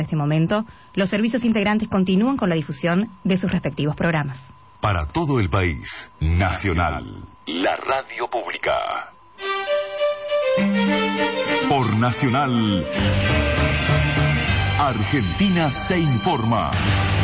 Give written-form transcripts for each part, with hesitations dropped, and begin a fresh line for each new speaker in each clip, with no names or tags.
En este momento, los servicios integrantes continúan con la difusión de sus respectivos programas.
Para todo el país, Nacional, la radio pública. Por Nacional, Argentina se informa.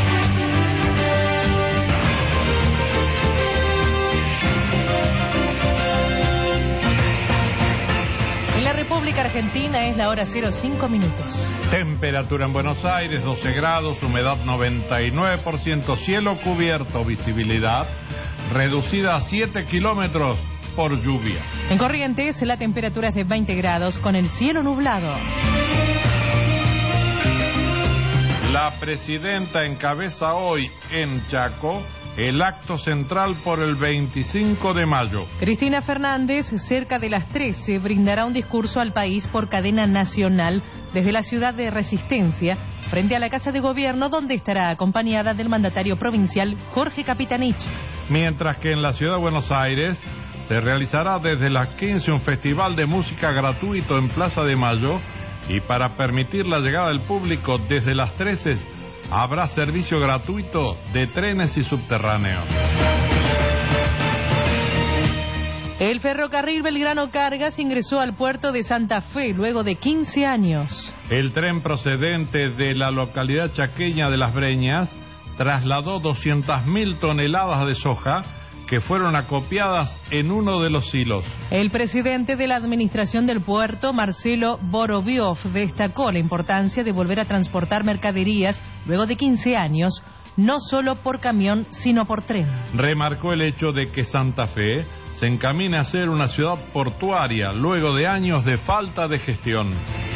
En la República Argentina es la hora 05 minutos.
Temperatura en Buenos Aires, 12 grados, humedad 99%, cielo cubierto, visibilidad reducida a 7 kilómetros por lluvia.
En Corrientes la temperatura es de 20 grados con el cielo nublado.
La presidenta encabeza hoy en Chaco el acto central por el 25 de mayo.
Cristina Fernández, cerca de las 13, brindará un discurso al país por cadena nacional desde la ciudad de Resistencia, frente a la Casa de Gobierno, donde estará acompañada del mandatario provincial Jorge Capitanich.
Mientras que en la ciudad de Buenos Aires se realizará desde las 15 un festival de música gratuito en Plaza de Mayo, y para permitir la llegada del público desde las 13 habrá servicio gratuito de trenes y subterráneos.
El ferrocarril Belgrano Cargas ingresó al puerto de Santa Fe luego de 15 años.
El tren procedente de la localidad chaqueña de Las Breñas trasladó 200.000 toneladas de soja que fueron acopiadas en uno de los silos.
El presidente de la administración del puerto, Marcelo Boroviov, destacó la importancia de volver a transportar mercaderías luego de 15 años, no solo por camión, sino por tren.
Remarcó el hecho de que Santa Fe se encamina a ser una ciudad portuaria luego de años de falta de gestión.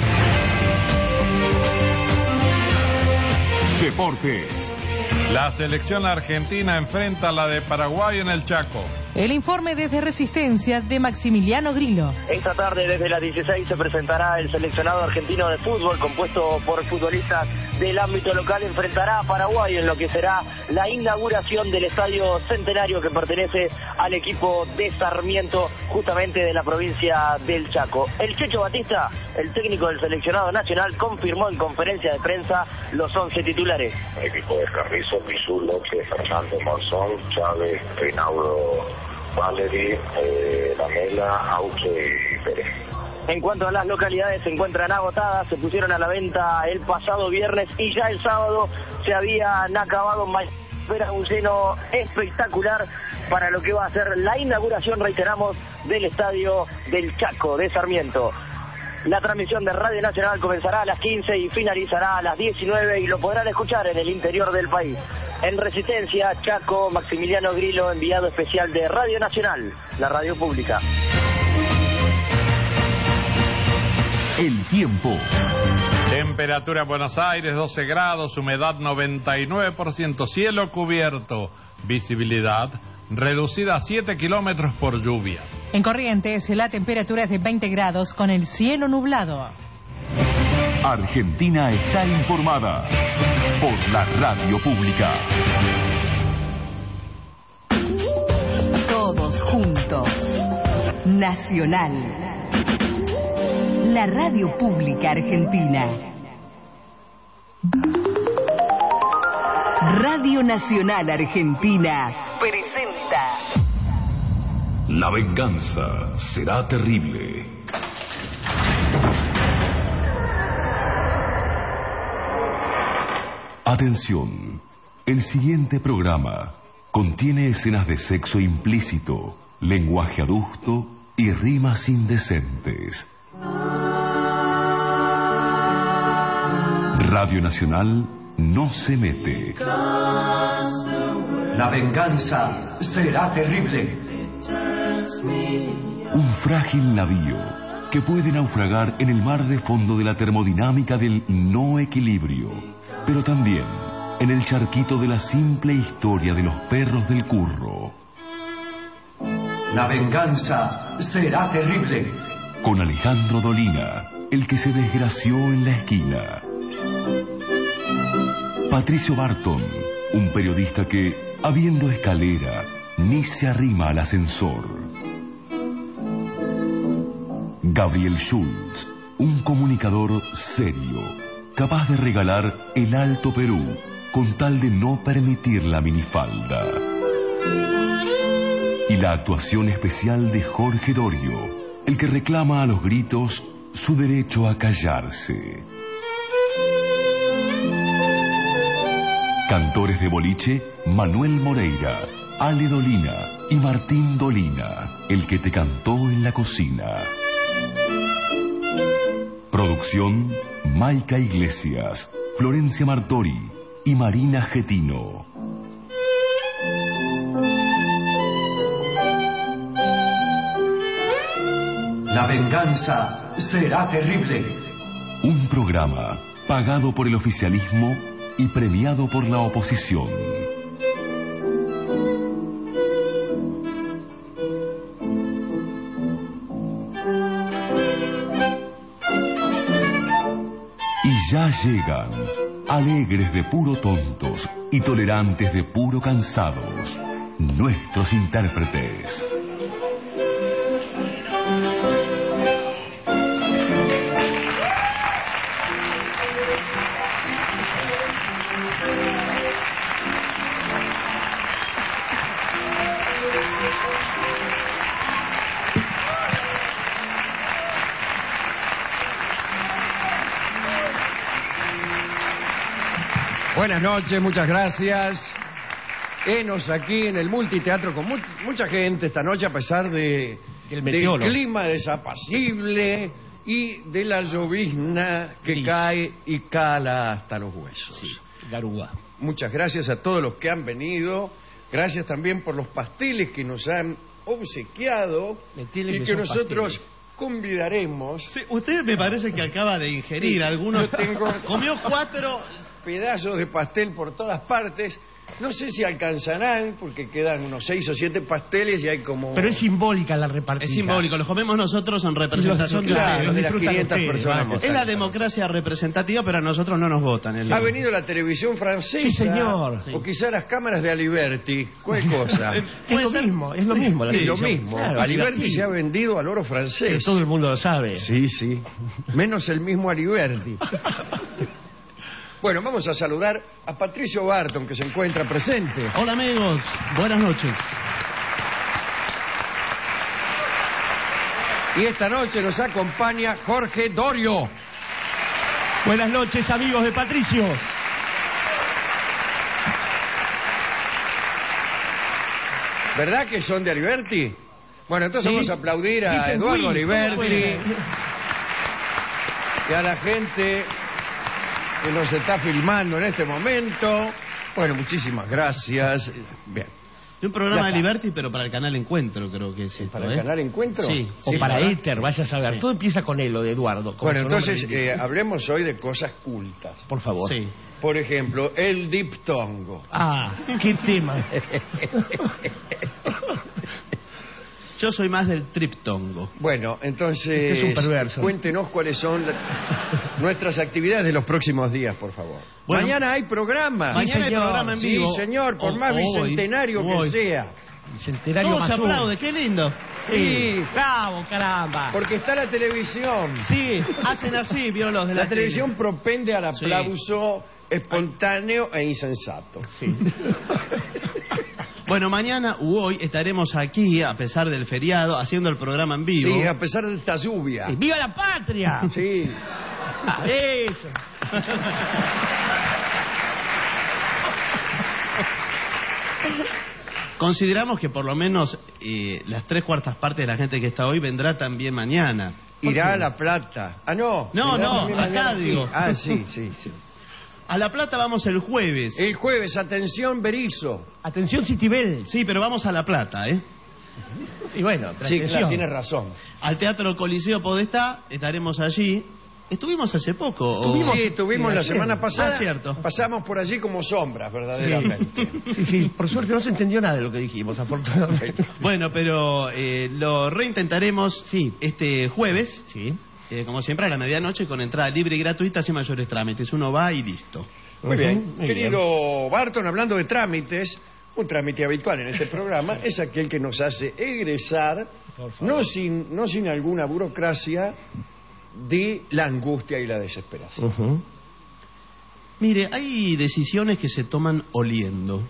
Deportes.
La selección argentina enfrenta a la de Paraguay en el Chaco.
El informe desde Resistencia de Maximiliano Grillo.
Esta tarde desde las 16 se presentará el seleccionado argentino de fútbol, compuesto por futbolistas del ámbito local, enfrentará a Paraguay en lo que será la inauguración del Estadio Centenario, que pertenece al equipo de Sarmiento, justamente de la provincia del Chaco. El Checho Batista, el técnico del seleccionado nacional, confirmó en conferencia de prensa los 11 titulares.
El equipo de Carrizo, Pisul, López, Fernando, Monzón, Chávez, Reinaldo, Valery, Lamela, Auche y Pérez.
En cuanto a las localidades, se encuentran agotadas, se pusieron a la venta el pasado viernes y ya el sábado se habían acabado. Era un lleno espectacular para lo que va a ser la inauguración, reiteramos, del Estadio del Chaco de Sarmiento. La transmisión de Radio Nacional comenzará a las 15 y finalizará a las 19 y lo podrán escuchar en el interior del país. En Resistencia, Chaco, Maximiliano Grillo, enviado especial de Radio Nacional, la radio pública.
El tiempo.
Temperatura en Buenos Aires, 12 grados, humedad 99%, cielo cubierto, visibilidad reducida a 7 kilómetros por lluvia.
En Corrientes la temperatura es de 20 grados con el cielo nublado.
Argentina está informada por la radio pública.
Todos juntos. Nacional. La radio pública argentina. Radio Nacional Argentina presenta.
La venganza será terrible. Atención, el siguiente programa contiene escenas de sexo implícito, lenguaje adusto y rimas indecentes. Radio Nacional no se mete.
La venganza será terrible.
Un frágil navío que puede naufragar en el mar de fondo de la termodinámica del no equilibrio, pero también en el charquito de la simple historia de los perros del curro.
La venganza será terrible.
Con Alejandro Dolina, el que se desgració en la esquina. Patricio Barton, un periodista que, habiendo escalera, ni se arrima al ascensor. Gabriel Schultz, un comunicador serio, capaz de regalar el Alto Perú con tal de no permitir la minifalda. Y la actuación especial de Jorge Dorio, el que reclama a los gritos su derecho a callarse. Cantores de boliche, Manuel Moreira, Ale Dolina y Martín Dolina, el que te cantó en la cocina. Producción, Maica Iglesias, Florencia Martori y Marina Getino.
La venganza será terrible.
Un programa pagado por el oficialismo y premiado por la oposición. Y ya llegan, alegres de puro tontos y tolerantes de puro cansados, nuestros intérpretes.
Buenas noches, muchas gracias. Enos aquí en el multiteatro con mucha gente esta noche, a pesar del clima desapacible y de la llovizna que cae y cala hasta los huesos.
Sí, garúa.
Muchas gracias a todos los que han venido. Gracias también por los pasteles que nos han obsequiado y que nosotros convidaremos.
Sí, usted me parece que acaba de ingerir algunos. Comió 4
pedazos de pastel por todas partes. No sé si alcanzarán, porque quedan unos 6 o 7 pasteles y hay como...
Pero es simbólica la repartida.
Es simbólico, los comemos nosotros en representación
de las 500 personas.
Es la democracia representativa, pero a nosotros no nos votan.
Ha venido la televisión francesa.
Sí, señor.
O quizá las cámaras de Aliberti. ¿Cuál cosa?
Es lo mismo.
Sí, lo mismo. Claro, Aliberti se ha vendido al oro francés.
Pero todo el mundo lo sabe.
Sí, sí. Menos el mismo Aliberti. Bueno, vamos a saludar a Patricio Barton, que se encuentra presente.
Hola, amigos. Buenas noches.
Y esta noche nos acompaña Jorge Dorio.
Buenas noches, amigos de Patricio.
¿Verdad que son de Aliberti? Bueno, entonces vamos a aplaudir a Eduardo Aliberti y a la gente que nos está filmando en este momento. Bueno, muchísimas gracias. Bien.
De un programa de Liberty, pero para el canal Encuentro, creo que es esto.
¿Para el canal Encuentro?
Sí.
O para Éter, vaya a saber. Sí. Todo empieza con él, lo de Eduardo.
Bueno, entonces hablemos hoy de cosas cultas.
Por favor.
Sí.
Por ejemplo, el diptongo.
Ah, qué tema.
Yo soy más del triptongo.
Bueno, entonces,
es un perverso.
Cuéntenos cuáles son nuestras actividades de los próximos días, por favor.
Bueno,
mañana hay programa.
Mañana hay programa en vivo.
Sí, señor, por más bicentenario que sea.
Bicentenario
más.
Todo
se aplaude, qué lindo.
Sí.
Bravo, caramba.
Porque está la televisión.
Sí, hacen así, vio los de la
televisión propende al aplauso espontáneo e insensato.
Sí. Bueno, mañana u hoy estaremos aquí, a pesar del feriado, haciendo el programa en vivo.
Sí, a pesar de esta lluvia.
¡Viva la patria!
Sí.
Eso.
Consideramos que por lo menos las 3/4 partes de la gente que está hoy vendrá también mañana.
Irá a La Plata. Ah, no.
No, acá digo.
Ah, sí.
A La Plata vamos el jueves.
El jueves, atención Berizo.
Atención Citibel.
Sí, pero vamos a La Plata, ¿eh?
Y bueno,
sí, claro, tienes razón.
Al Teatro Coliseo Podestá, estaremos allí. Estuvimos hace poco.
Sí, estuvimos la semana pasada.
Ah, cierto.
Pasamos por allí como sombras, verdaderamente.
Sí, por suerte no se entendió nada de lo que dijimos, afortunadamente.
Bueno, pero lo reintentaremos este jueves.
Sí.
Como siempre, a la medianoche, con entrada libre y gratuita, sin mayores trámites. Uno va y listo.
Muy bien. Querido Barton, hablando de trámites, un trámite habitual en este programa es aquel que nos hace egresar, no sin alguna burocracia, de la angustia y la desesperación.
Mire, hay decisiones que se toman oliendo.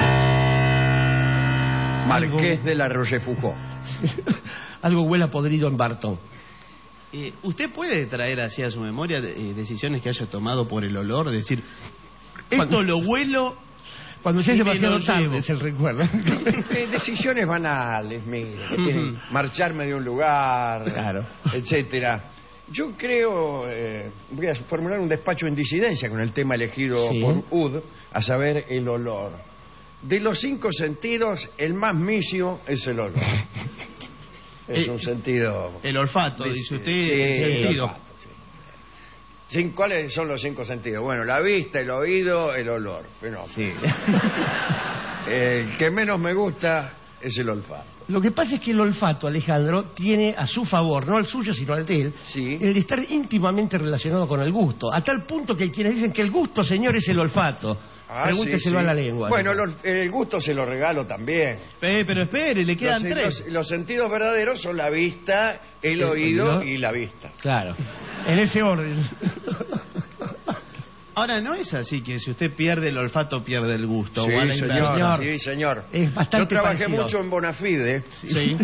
Marqués de la Rochefoucauld.
Algo huele a podrido en Barton.
¿Usted puede traer así a su memoria decisiones que haya tomado por el olor? Es decir, esto lo huelo...
Cuando ya es demasiado tarde es el recuerdo.
Decisiones banales, mire, que tienen marcharme de un lugar,
claro,
etcétera. Yo creo, voy a formular un despacho en disidencia con el tema elegido por Ud, a saber, el olor. De los 5 sentidos, el más misio es el olor. Es un sentido...
El olfato, dice usted.
Sí, el olfato, sí. ¿Cuáles son los 5 sentidos? Bueno, la vista, el oído, el olor. Fenómeno. Sí. El que menos me gusta es el olfato.
Lo que pasa es que el olfato, Alejandro, tiene a su favor, no al suyo sino al de él, el de estar íntimamente relacionado con el gusto, a tal punto que hay quienes dicen que el gusto, señor, es el olfato. Pregúnteselo a la lengua.
Bueno, el gusto se lo regalo también.
Pero espere, le quedan 3.
Los sentidos verdaderos son la vista, el oído y la vista.
Claro, en ese orden.
Ahora, no es así que si usted pierde el olfato, pierde el gusto.
Sí, señor. Sí, señor.
Es bastante
Yo trabajé
parecido.
mucho en Bonafide. Sí.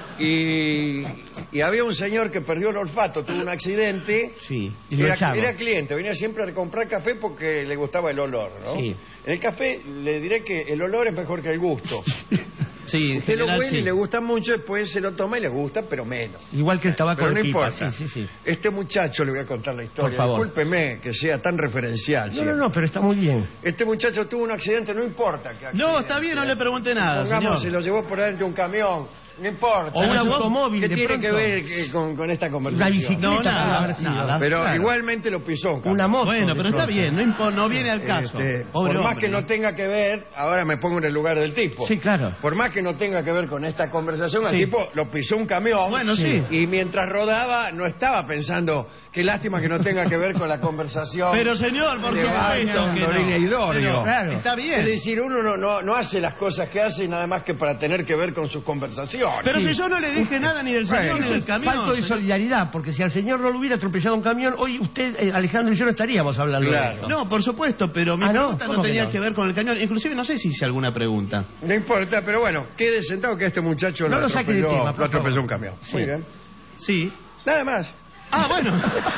Y había un señor que perdió el olfato, tuvo un accidente.
Sí. Y
era cliente, venía siempre a comprar café porque le gustaba el olor, ¿no? Sí. En el café le diré que el olor es mejor que el gusto.
Sí,
usted lo huele y le gusta mucho, después se lo toma y le gusta, pero menos.
Igual que el tabaco
pero
de
no
pipa.
importa.
Sí.
Este muchacho, le voy a contar la historia.
Por favor.
Discúlpeme que sea tan referencial.
No, pero está muy bien.
Este muchacho tuvo un accidente, no importa que accidente.
No, está bien, no le pregunte nada,
Pongamos,
señor.
se lo llevó por dentro de un camión. No importa.
O un automóvil.
¿Qué
de
tiene
pronto?
que ver con esta conversación?
Una bicicleta.
Nada.
Pero
claro,
igualmente lo pisó.
Una moto.
Bueno, pero está bien, no viene al caso.
Por más que no tenga que ver, ahora me pongo en el lugar del tipo.
Sí, claro.
Por más que no tenga que ver con esta conversación, el tipo lo pisó un camión.
Bueno, sí.
Y mientras rodaba, no estaba pensando, qué lástima que no tenga que ver con la conversación.
Pero señor, por supuesto que
Dorina y Dorio.
Claro.
Está bien.
Es decir, uno no hace las cosas que hace nada más que para tener que ver con sus conversaciones.
Pero si yo no le dije nada ni del señor ni del camión.
Falto de solidaridad, porque si al señor no lo hubiera atropellado un camión, hoy usted, Alejandro y yo no estaríamos hablando de esto.
No, por supuesto, pero mi pregunta no tenía que ver con el cañón. Inclusive no sé si hice alguna pregunta.
No importa, pero bueno, quede sentado que este muchacho
no lo saque de tema,
lo atropelló un camión.
Sí.
Muy bien.
Sí.
Nada más.
Ah, bueno.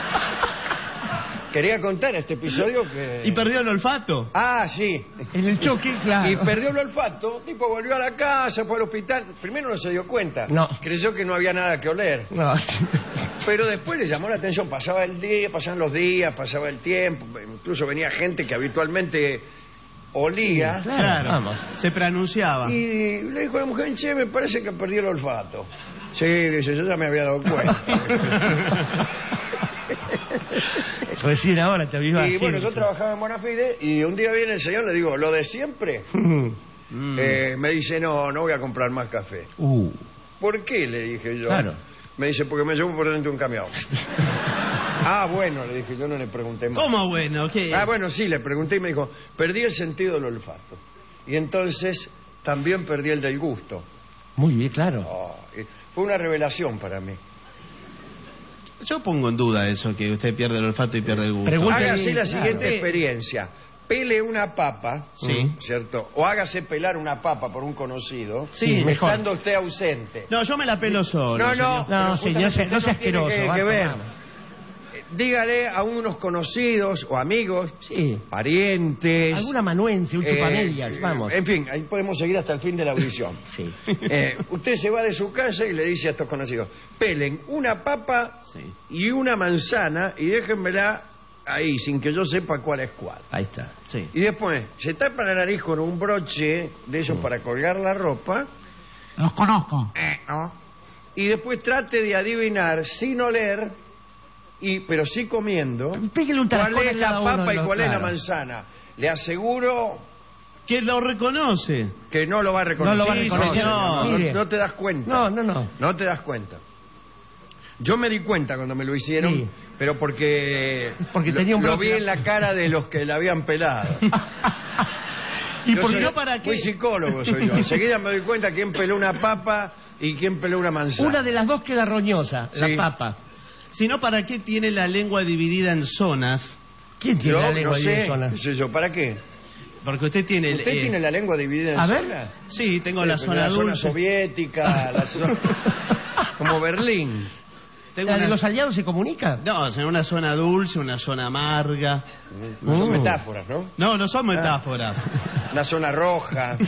Quería contar este episodio que...
¿Y perdió el olfato?
Ah, sí.
En el choque, claro.
Y perdió el olfato, tipo volvió a la casa, fue al hospital. Primero no se dio cuenta.
No.
Creyó que no había nada que oler.
No.
Pero después le llamó la atención. Pasaba el día, pasaban los días, pasaba el tiempo. Incluso venía gente que habitualmente olía.
Sí, claro.
Vamos. Se preanunciaba.
Y le dijo a la mujer, che, me parece que perdí el olfato. Sí, dice, yo ya me había dado cuenta.
Recién ahora te avivaste.
Y bueno, yo trabajaba en Bonafide y un día viene el señor, le digo, ¿lo de siempre? Me dice, no voy a comprar más café. ¿Por qué? Le dije yo.
Claro.
Me dice, porque me llevo por dentro de un camión. Ah, bueno, le dije, yo no le pregunté más.
¿Cómo bueno? ¿Qué?
Ah, bueno, sí, le pregunté y me dijo, perdí el sentido del olfato. Y entonces también perdí el del gusto.
Muy bien, claro.
Fue una revelación para mí.
Yo pongo en duda eso, que usted pierde el olfato y pierde el gusto.
Hágase la siguiente experiencia. Pele una papa, ¿cierto? O hágase pelar una papa por un conocido, estando usted ausente.
No, yo me la pelo solo.
No,
señor, no sea asqueroso.
Tiene que ver. Dígale a unos conocidos o amigos, parientes.
Alguna amanuense, un chupamedias, vamos.
En fin, ahí podemos seguir hasta el fin de la audición.
Sí.
Usted se va de su casa y le dice a estos conocidos, pelen una papa y una manzana y déjenmela ahí, sin que yo sepa cuál es cuál.
Ahí está. Sí.
Y después, se tapa la nariz con un broche de esos para colgar la ropa.
Los conozco.
¿No? Y después trate de adivinar, sin oler, pero sí comiendo, cuál es la papa y cuál es la manzana. Le aseguro...
que lo reconoce.
Que no lo va a reconocer.
No lo va a reconocer.
No te das cuenta.
No.
No te das cuenta. Yo me di cuenta cuando me lo hicieron, pero porque
tenía un
lo vi en la cara de los que la habían pelado.
¿Y por qué no para qué?
Muy psicólogo soy yo. Enseguida me doy cuenta quién peló una papa y quién peló una manzana.
Una de las dos queda roñosa, la papa.
Sino para qué tiene la lengua dividida en zonas
¿Quién tiene la lengua dividida en zonas?
¿Qué sé yo? ¿Para qué?
Porque usted tiene...
¿Usted tiene la lengua dividida en zonas?
ver.
Sí, tengo la zona dulce.
La zona soviética, la zona... como Berlín.
Tengo
¿De los aliados se comunica?
No, en una zona dulce, una zona amarga.
No son metáforas, ¿no?
No, no son metáforas.
La zona roja.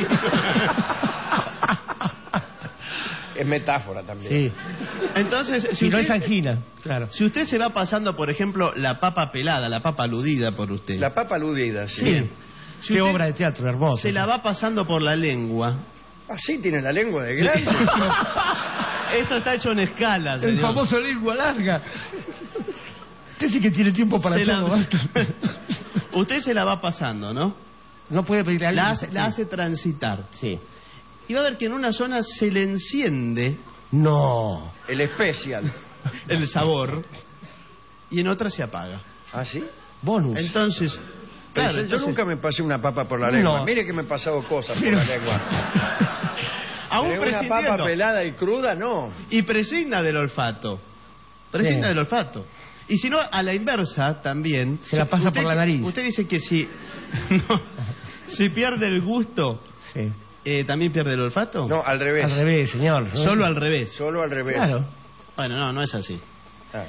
Es metáfora también.
Sí.
Entonces,
si no es angina, claro.
Si usted se va pasando, por ejemplo, la papa pelada, la papa aludida por usted.
La papa aludida, sí.
Bien. Si
Qué
usted
obra de teatro hermosa.
se la va pasando por la lengua.
Así tiene la lengua de grande.
Esto está hecho en escala, señor.
El famoso lengua larga. Usted sí que tiene tiempo para todo.
Usted se la va pasando, ¿no?
No puede pedir a alguien.
La hace transitar.
Sí.
Y va a ver que en una zona se le enciende...
No.
El especial.
El sabor. Y en otra se apaga.
¿Ah, sí?
Bonus.
Entonces...
Claro,
Claro,
yo nunca me pasé una papa por la lengua.
No.
Mire que me he pasado cosas por la lengua.
Aún
Pero una papa pelada y cruda, no.
Y prescinda del olfato. Prescinda
Sí.
del olfato. Y si no, a la inversa también...
Se la pasa por la nariz.
Usted dice que si... no, si pierde el gusto,
Sí.
¿también pierde el olfato?
No, al revés.
Al revés, señor.
Solo al revés.
Solo al revés.
Claro.
Bueno, no es así.
Ah.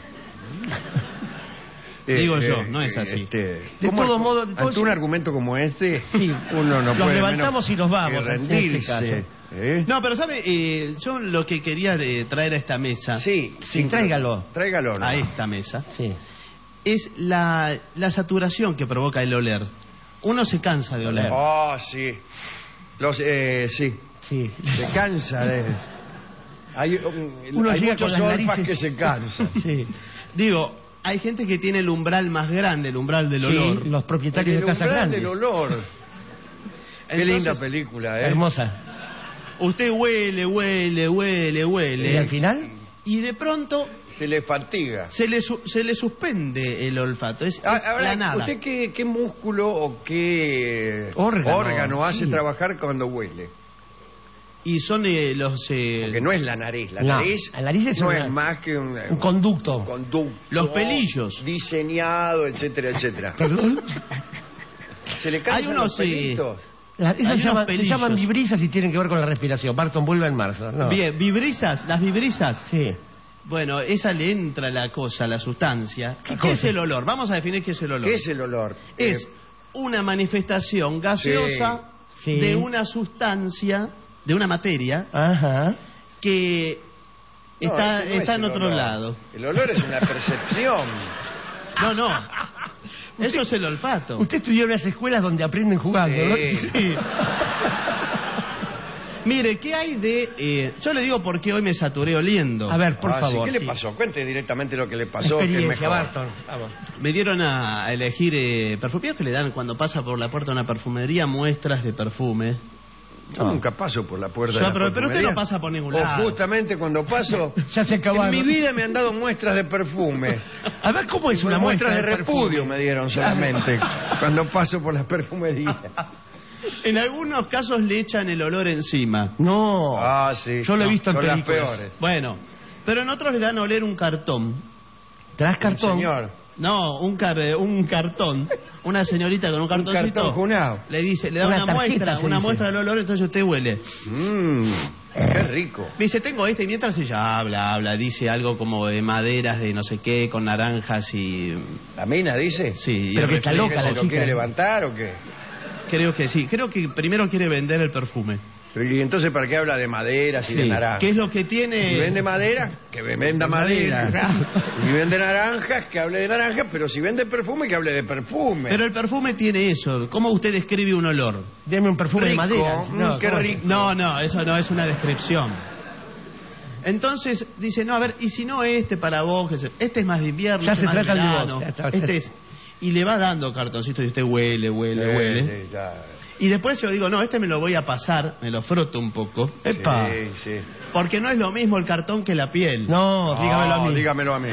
Digo yo, no es así.
De todos modos...
Ante un argumento como este,
Sí.
uno no
Los
puede
levantamos
menos
y nos vamos,
que
en este
rendirse.
caso.
No, pero ¿sabe? Yo lo que quería traer a esta mesa...
Sí,
Sí, tráigalo.
Tráigalo. ¿no?
A esta mesa...
Sí.
es la saturación que provoca el oler. Uno se cansa de oler.
Oh, sí. Sí.
Sí.
Se cansa de... Hay
Uno llega
muchos
con las
olfas
narices.
que se cansan.
Sí.
Digo, hay gente que tiene el umbral más grande, el umbral del
Sí,
olor.
los propietarios
El
de casas
umbral
grandes.
del olor. Qué
Entonces,
linda película, ¿eh?
Hermosa.
Usted huele,
¿Y al final?
y de pronto
Se le fatiga.
se le suspende el olfato. Es
Ahora,
la nada.
¿usted qué músculo o qué
Órgano,
hace
sí.
trabajar cuando huele?
Y son los
Porque no es la nariz. La
No,
nariz,
la nariz es
no
una-
es más que un
conducto.
conducto.
Los pelillos.
Diseñado, etcétera, etcétera.
¿Perdón?
Se le cansan
Hay unos,
los pelitos.
Esas
Hay unos
se llaman
pelillos.
vibrisas y tienen que ver con la respiración. Barton vuelve en marzo. No.
Bien, las vibrisas.
Sí.
Bueno, esa le entra la cosa, la sustancia. ¿Qué
cosa?
es el olor? Vamos a definir qué es el olor.
¿Qué es el olor?
Es una manifestación gaseosa
Sí.
de una sustancia, de una materia,
Ajá.
que
No,
está
ese no es
en
el
otro
olor.
lado.
El olor es una percepción.
No. Eso es el olfato.
Usted estudió en las escuelas donde aprenden jugando, ¿no?
Sí.
Mire, ¿qué hay de...? Yo le digo por qué hoy me saturé oliendo.
A ver, por
Sí,
favor.
¿qué le
sí.
pasó? Cuente directamente lo que le pasó. que es
Experiencia,
mejor.
Barton. Vamos.
Me dieron a elegir perfumes que le dan cuando pasa por la puerta de una perfumería, muestras de perfume.
Yo nunca paso por la puerta
Yo,
de la
pero usted
perfumería.
no pasa por ningún
O
lado.
justamente cuando paso...
Ya se acabaron.
En mi vida me han dado muestras de perfume.
A ver, ¿cómo es una muestra
Muestras de
perfume?
repudio me dieron solamente cuando paso por la perfumería.
En algunos casos le echan el olor encima.
No.
Ah, sí.
Yo lo he visto en
son las
películas.
peores.
Bueno, pero en otros le dan a oler un cartón.
¿Tras cartón?
Señor,
No, un cartón. Una señorita con un
un
cartoncito.
cartón junado.
Le dice, le da
Una
una
tarjeta,
muestra,
se
una
dice.
muestra del olor, entonces usted huele.
Qué rico.
Me dice, tengo este, y mientras ella habla, dice algo como de maderas de no sé qué, con naranjas y...
¿La mina dice?
Sí,
Pero
y
que está
refresco.
loca
¿Se
la
lo
chica.
quiere levantar o qué?
Creo que sí. Creo que primero quiere vender el perfume.
Y entonces, ¿para qué habla de maderas y
Sí.
de naranjas?
¿Qué es lo que tiene?
Si vende madera, que venda madera. Si vende naranjas, que hable de naranjas, pero si vende perfume, que hable de perfume.
Pero el perfume tiene eso. ¿Cómo usted describe un olor?
Deme un perfume
Rico,
de madera.
qué
¿cómo es?
rico.
No, eso no es una descripción. Entonces dice, no, a ver, y si no para vos, este es más de invierno,
Ya
este
se
es más
trata el de
verano,
vos, ya está.
este es... Y le va dando cartoncitos y usted huele.
Sí, ya.
Y después yo digo, no, este me lo voy a pasar, me lo froto un poco.
Epa.
Sí, sí.
Porque no es lo mismo el cartón que la piel.
No, dígamelo a mí.
Dígamelo a mí.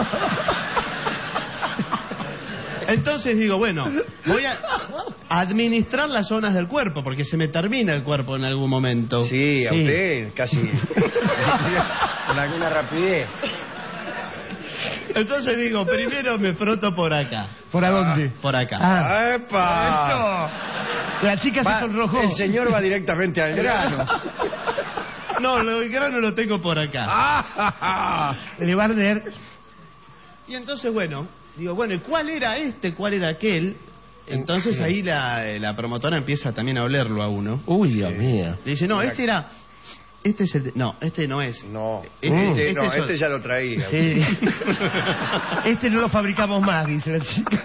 Entonces digo, bueno, voy a administrar las zonas del cuerpo, porque se me termina el cuerpo en algún momento.
Sí, a
Sí.
usted casi con alguna rapidez.
Entonces digo, primero me froto por acá.
¿Por a dónde?
Por acá.
Ah.
¡Epa!
La chica se sonrojó.
El señor va directamente al grano.
No, el grano lo tengo por acá.
Le va a arder.
Y entonces, bueno, digo, bueno, ¿y cuál era este? ¿Cuál era aquel? Entonces ahí la promotora empieza también a olerlo a uno.
Uy, Dios mío.
Le dice, no, este era... Este es el... No, este no es.
No,
Este
este ya lo traía.
Sí. Este no lo fabricamos más, dice la chica.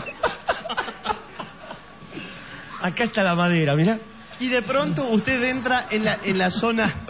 Acá está la madera, mirá.
Y de pronto usted entra en la zona...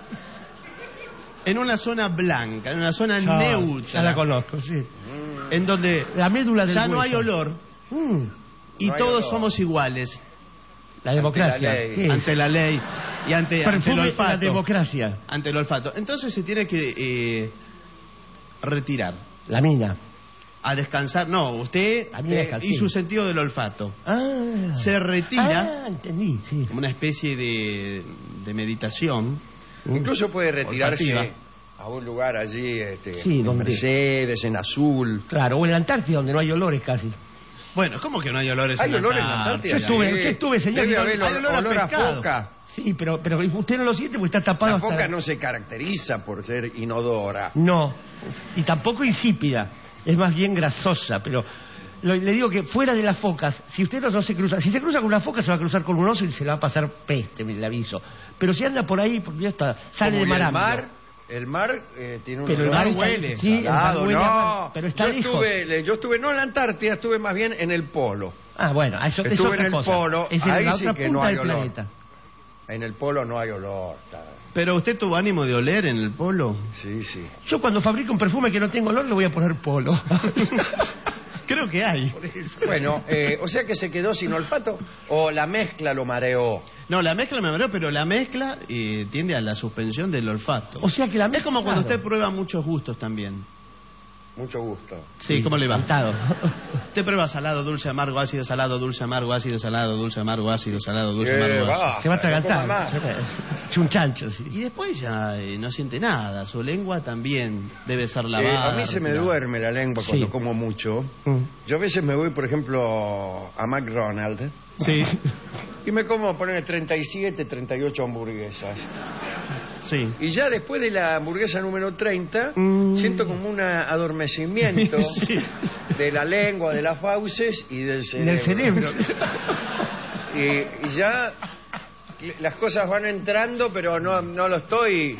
En una zona blanca, en una zona neutra.
Ya la conozco, sí.
En donde
la médula del
ya no
hueso.
hay olor. Y
no hay
todos
olor.
somos iguales.
La democracia.
Ante la ley. Y ante el olfato.
La democracia.
Ante el olfato. Entonces se tiene que retirar.
La mina.
A descansar. No, usted y su sentido del olfato. Se retira.
Entendí, sí.
Como una especie de meditación.
Incluso puede retirarse
olfativa.
a un lugar allí,
sí,
en Mercedes, en Azul.
Claro, o en la Antártida, donde no hay olores casi.
Bueno, ¿cómo que no hay olores
¿Hay
en la
olores en la Antártida?
Yo estuve, señor.
Debe haber
hay
olor a foca.
Sí, pero usted no lo siente porque está tapado.
La foca
hasta...
no se caracteriza por ser inodora.
No, y tampoco insípida. Es más bien grasosa, pero... Le digo que fuera de las focas, si usted no se cruza, si se cruza con una foca se va a cruzar con un oso y se le va a pasar peste, le aviso. Pero si anda por ahí, porque ya está, sale de marambio.
El mar tiene un
pero
olor.
el mar huele. Sí, el mar huele
no.
Pero está lejos.
Yo estuve no en la Antártida, estuve más bien en el polo.
Ah, bueno, eso es
estuve
otra
en el
cosa.
polo,
Es en
ahí
la
sí
otra
que
punta
no hay
del
olor.
planeta.
En el polo no hay olor.
¿Pero usted tuvo ánimo de oler en el polo?
Sí, sí.
Yo cuando fabrico un perfume que no tengo olor le voy a poner polo.
Creo que hay.
Bueno, o sea que se quedó sin olfato o la mezcla lo mareó.
No, la mezcla me mareó, pero la mezcla tiende a la suspensión del olfato.
O sea que la mezcla...
Es como cuando usted prueba muchos gustos también.
Mucho gusto.
Sí, ¿cómo le va?
Encantado.
Usted prueba salado, dulce, amargo, ácido, salado, dulce, amargo, ácido, salado, dulce, amargo, ácido, salado, dulce, amargo, ácido.
Se va a atragantar. Es un chancho, sí.
Y después ya no siente nada. Su lengua también debe ser lavada.
A mí se me duerme la lengua cuando como mucho. Yo a veces me voy, por ejemplo, a McDonald's.
Sí.
Y me como, poner 37, 38 hamburguesas.
Sí.
Y ya después de la hamburguesa número 30, siento como un adormecimiento de la lengua, de las fauces y del cerebro.
Del cerebro.
Y ya las cosas van entrando, pero no lo estoy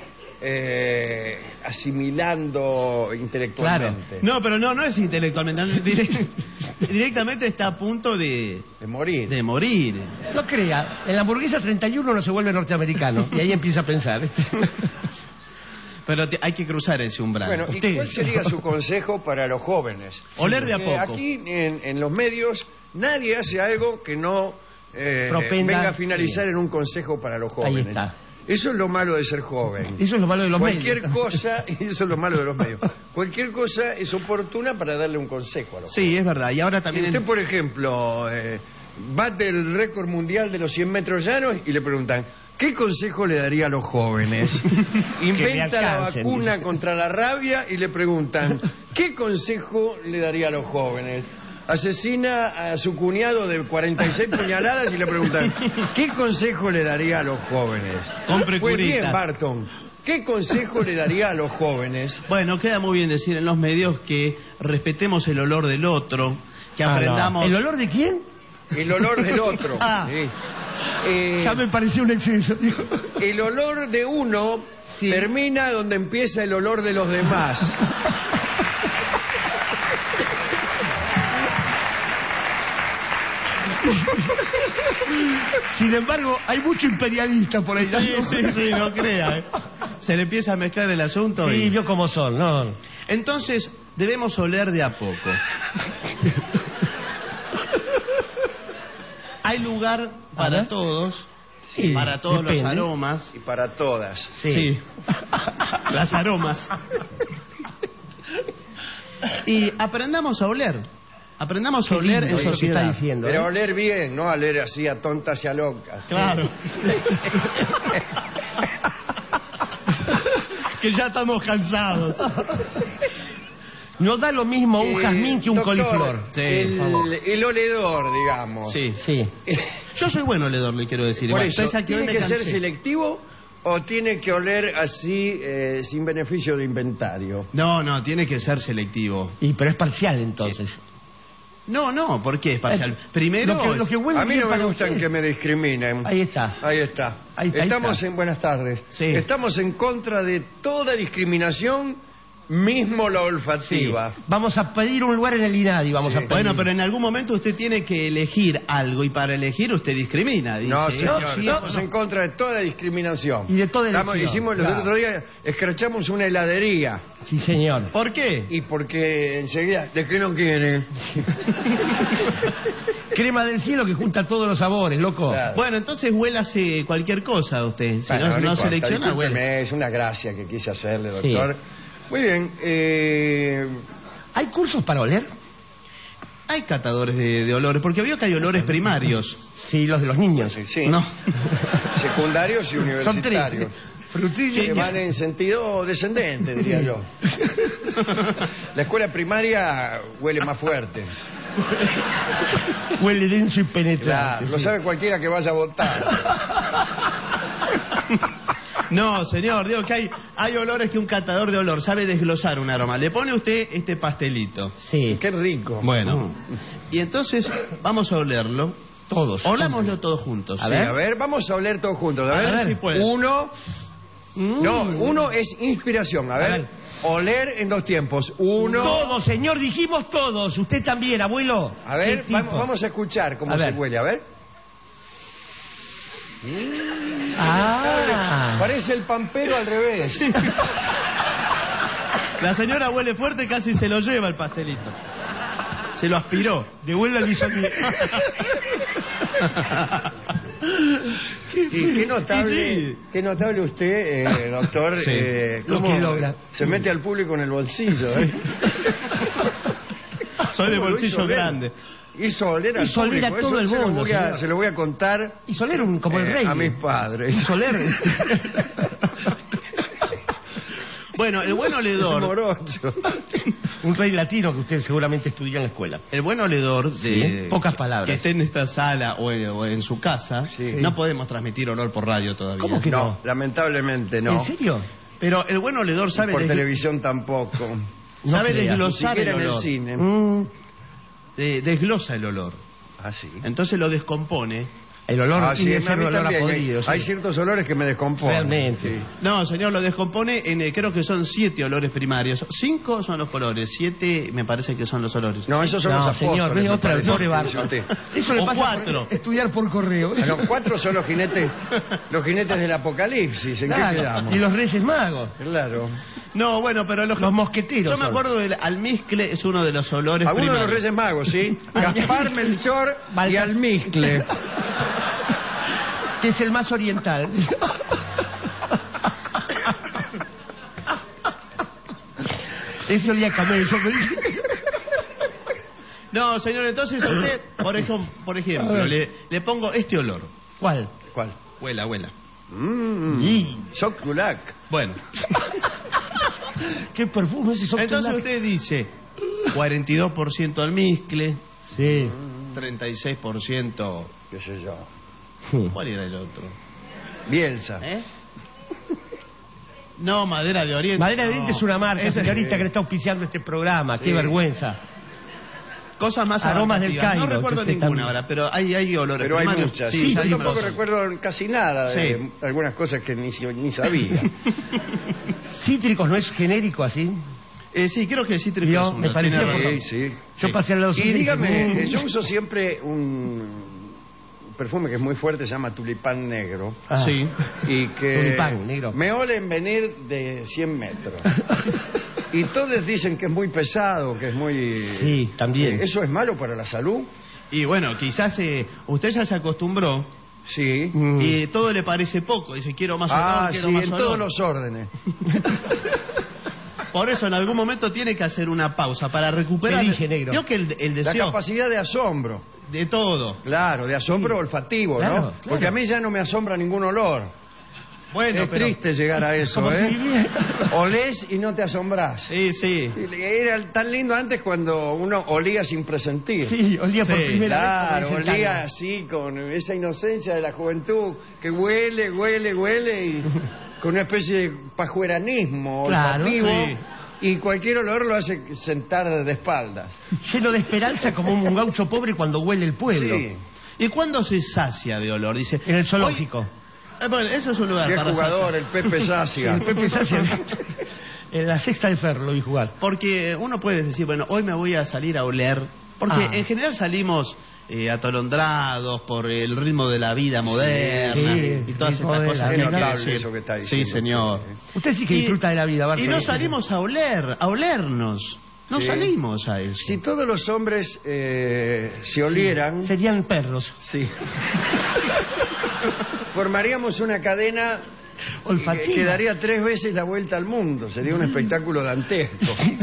asimilando intelectualmente.
Claro. No, pero no es intelectualmente. Directamente está a punto de
morir.
De morir.
No crea, en la hamburguesa 31 no se vuelve norteamericano. Y ahí empieza a pensar.
Pero hay que cruzar ese umbral.
Bueno, ¿y cuál sería su consejo para los jóvenes?
Oler de a poco.
Aquí en los medios nadie hace algo que no venga a finalizar en un consejo para los jóvenes.
Ahí está.
Eso es lo malo de ser joven.
Eso es lo malo de los medios.
Cualquier cosa, y eso es lo malo de los medios. Cualquier cosa es oportuna para darle un consejo a los jóvenes.
Sí, es verdad. Y ahora también...
Usted, por ejemplo, bate el récord mundial de los 100 metros llanos y le preguntan, ¿qué consejo le daría a los jóvenes? Inventa la vacuna contra la rabia y le preguntan, ¿qué consejo le daría a los jóvenes? Asesina a su cuñado de 46 puñaladas y le preguntan, ¿qué consejo le daría a los jóvenes?
Compre
Pues
curita.
bien, Barton, ¿qué consejo le daría a los jóvenes?
Bueno, queda muy bien decir en los medios que respetemos el olor del otro, que aprendamos...
No. ¿El olor de quién?
El olor del otro.
Ya me pareció un exceso.
El olor de uno termina donde empieza el olor de los demás.
Sin embargo, hay mucho imperialista por ahí.
Sí, no crea. Se le empieza a mezclar el asunto.
Sí,
y...
vio cómo son, ¿no?
Entonces, debemos oler de a poco. Hay lugar para todos, para todos los aromas.
Y para todas.
Sí. Las aromas. Y aprendamos a oler. Aprendamos a oler en sociedad.
Está diciendo,
pero oler bien, no a oler así a tontas y a locas.
Claro. Que ya estamos cansados.
No da lo mismo un jazmín que un
doctor,
coliflor.
Sí,
el oledor, digamos.
Sí.
Sí.
Yo soy bueno oledor, le quiero decir.
Por
Igual.
eso,
Pese a
¿tiene
hoy me
que ser
cansé.
selectivo o tiene que oler así, sin beneficio de inventario?
No, tiene que ser selectivo.
Pero es parcial entonces.
No, ¿por qué es parcial? Primero,
lo que huele
A mí
bien
no me
para
gustan
usted.
que me discriminen.
Ahí está.
Ahí está.
Ahí
Estamos
está.
en buenas tardes.
Sí.
Estamos en contra de toda discriminación, mismo la olfativa.
Sí. Vamos a pedir un lugar en el INADI, vamos
Sí.
a pedir.
bueno, pero en algún momento usted tiene que elegir algo y para elegir usted discrimina. Dice.
No, señor,
No,
estamos
no.
en contra de toda discriminación.
Y de toda elección,
Hicimos el
claro.
otro día, escrachamos una heladería.
Sí, señor.
¿Por qué?
Y porque enseguida, ¿de qué no quiere?
Crema del cielo que junta todos los sabores, loco.
Claro.
Bueno, entonces huélase cualquier cosa usted. Si
Bueno,
no
importa,
selecciona, huele.
discúlpeme, es una gracia que quise hacerle,
Sí.
doctor. Muy bien,
¿Hay cursos para oler?
Hay catadores de olores, porque veo que hay olores primarios.
Sí, los de los niños.
sí,
No.
secundarios y
Son tres.
universitarios.
Frutillas.
Que van en sentido descendente, diría yo. La escuela primaria huele más fuerte.
Huele denso y
Claro,
penetrante.
lo
sí.
sabe cualquiera que vaya a votar.
No, señor, digo que hay olores que un catador de olor sabe desglosar un aroma. Le pone usted este pastelito.
Sí.
Qué rico.
Bueno. Y entonces vamos a olerlo.
Todos.
Olámoslo todos juntos.
A
Sí,
ver.
a ver, vamos a oler todos juntos. A ver,
si puede.
Uno. No, uno es inspiración. A ver, oler en dos tiempos. Uno.
Todos, señor, dijimos todos. Usted también, abuelo.
A ver,
¿Qué tipo?
vamos a escuchar cómo
A
se
ver.
huele. A ver.
Ah.
Parece el pampero al revés.
La señora huele fuerte, casi se lo lleva el pastelito. Se lo aspiró.
Devuelve al bisonio.
Y qué notable,
Y sí.
qué notable usted, doctor.
Sí.
Lo
cómo
que logra.
se mete al público en el bolsillo.
Soy de
¿Cómo lo
bolsillo
hizo oler?
grande.
Hizo oler al
Hizo oler a
público.
todo
Eso
el mundo, señor.
se lo voy a contar
Y Soler como el rey.
a mis padres.
Y Soler.
Bueno, el buen oledor.
Morocho.
Un rey latino que usted seguramente estudió en la escuela.
El buen oledor de
Sí, pocas palabras.
que esté en esta sala o en su casa,
Sí.
no podemos transmitir olor por radio todavía.
¿Cómo que
No, lamentablemente no.
¿En serio?
Pero el buen oledor
Y
sabe
por televisión tampoco.
No
sabe
crea.
Ni
desglosar
siquiera
el
en el
olor.
cine.
Desglosa el olor.
Ah, sí.
Entonces lo descompone.
El olor
Ah, sí,
tiene
a
que ser
mí
un olor a
también.
podrido.
Hay
sí.
ciertos olores que me descomponen.
Realmente.
Sí.
No, señor, lo descompone en, creo que son 7 olores primarios. 5 son los colores, 7 me parece que son los olores.
No, esos son
No,
los apóstoles.
señor, ve
me
otra, el
parece,
pobre
que dice
Barba.
usted.
Eso le
O
pasa
4.
por estudiar por correo.
Ah, no, 4 son los jinetes del apocalipsis. ¿En
Claro,
qué quedamos?
y los Reyes Magos.
Claro.
No, bueno, pero
Los mosqueteros
Yo me
son.
acuerdo del almizcle, es uno de los olores
Algunos de los
primarios.
Reyes Magos, ¿sí? Gaspar, Melchor y
Baltasar.
Almizcle.
Que es el más oriental. Ese olía a camello.
No, señor, entonces a usted, por ejemplo, le pongo este olor.
¿Cuál?
¿Cuál?
Huela.
Sí.
Choculac.
Bueno,
¿Qué perfume ese son?
entonces usted dice 42% almizcle,
Sí.
36%...
¿Qué sé yo?
¿Cuál era el otro?
Bielsa.
No, madera de oriente.
Madera de
no.
Oriente es una marca,
Ese-
señorita, que le está auspiciando este programa. Qué vergüenza.
Cosas más
Aromas del
abarcativas.
Cairo,
No recuerdo
que usted
ninguna
también.
ahora, pero hay olores
Pero hay
primarios.
muchas.
Sí,
Yo
dígamelos.
tampoco recuerdo casi nada de
Sí.
algunas cosas que ni sabía.
Cítricos no es genérico así.
Sí, creo que el cítrico
Vio,
es uno.
me pareció
Tiene razón.
Sí.
Yo pasé al lado
Y
suyo dije,
dígame, yo uso siempre un perfume que es muy fuerte, se llama tulipán negro.
Ah.
Sí.
Y que
Tulipán negro.
me olen venir de 100 metros. Y todos dicen que es muy pesado, que es muy...
Sí, también.
¿Eso es malo para la salud?
Y bueno, quizás usted ya se acostumbró
Sí.
y todo le parece poco. Dice, quiero más olor,
Ah,
quiero
sí,
más
en
olor.
todos los órdenes.
Por eso en algún momento tiene que hacer una pausa para recuperar.
Me dije, negro.
Creo que el
La
deseo
capacidad de asombro.
de todo.
Claro, de asombro olfativo,
Claro,
¿no?
claro.
Porque a mí ya no me asombra ningún olor.
Bueno,
es triste llegar a eso, ¿eh? Olés y no te asombrás.
Sí, sí.
Era tan lindo antes cuando uno olía sin presentir.
Sí, olía por primera vez.
Claro, olía así, con esa inocencia de la juventud, que huele, huele, huele, y con una especie de pajueranismo olfativo.
Sí.
Y cualquier olor lo hace sentar de espaldas.
Lleno de esperanza como un gaucho pobre cuando huele el pueblo.
Sí.
¿Y cuándo se sacia de olor? Dice,
En el zoológico.
bueno, eso es un lugar
Qué
para
jugador,
saciar.
el Pepe Sacia.
El Pepe Sacia. En la Sexta del Ferro lo vi jugar.
Porque uno puede decir, bueno, hoy me voy a salir a oler. Porque en general salimos atolondrados por el ritmo de la vida moderna y todas estas cosas.
Eso que está diciendo.
Sí, señor.
Usted sí que disfruta de la vida, Bartolo.
Y no salimos a olernos. No salimos a eso.
Si todos los hombres se olieran...
Serían perros.
Sí. Formaríamos una cadena
olfativa
que daría 3 veces la vuelta al mundo. Sería un espectáculo dantesco.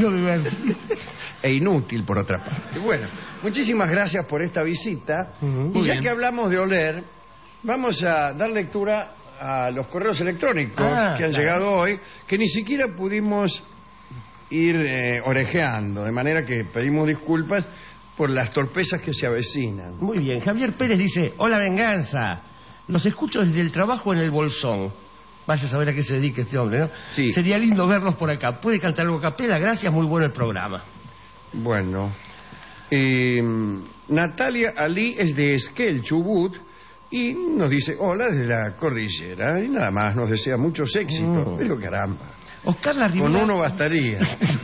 E inútil, por otra parte. Bueno, muchísimas gracias por esta visita. Y ya que hablamos de oler, vamos a dar lectura a los correos electrónicos que han llegado hoy, que ni siquiera pudimos ir orejeando, de manera que pedimos disculpas por las torpezas que se avecinan.
Muy bien, Javier Pérez dice: hola, Venganza, los escucho desde el trabajo en el Bolsón. Vaya a saber a qué se dedica este hombre, ¿no?
Sí.
Sería lindo verlos por acá. ¿Puede cantar algo a capela? Gracias, muy bueno el programa.
Bueno, Natalia Ali es de Esquel, Chubut, y nos dice hola desde la cordillera, y nada más nos desea muchos éxitos. Pero caramba,
Oscar La Rivera...
con uno bastaría.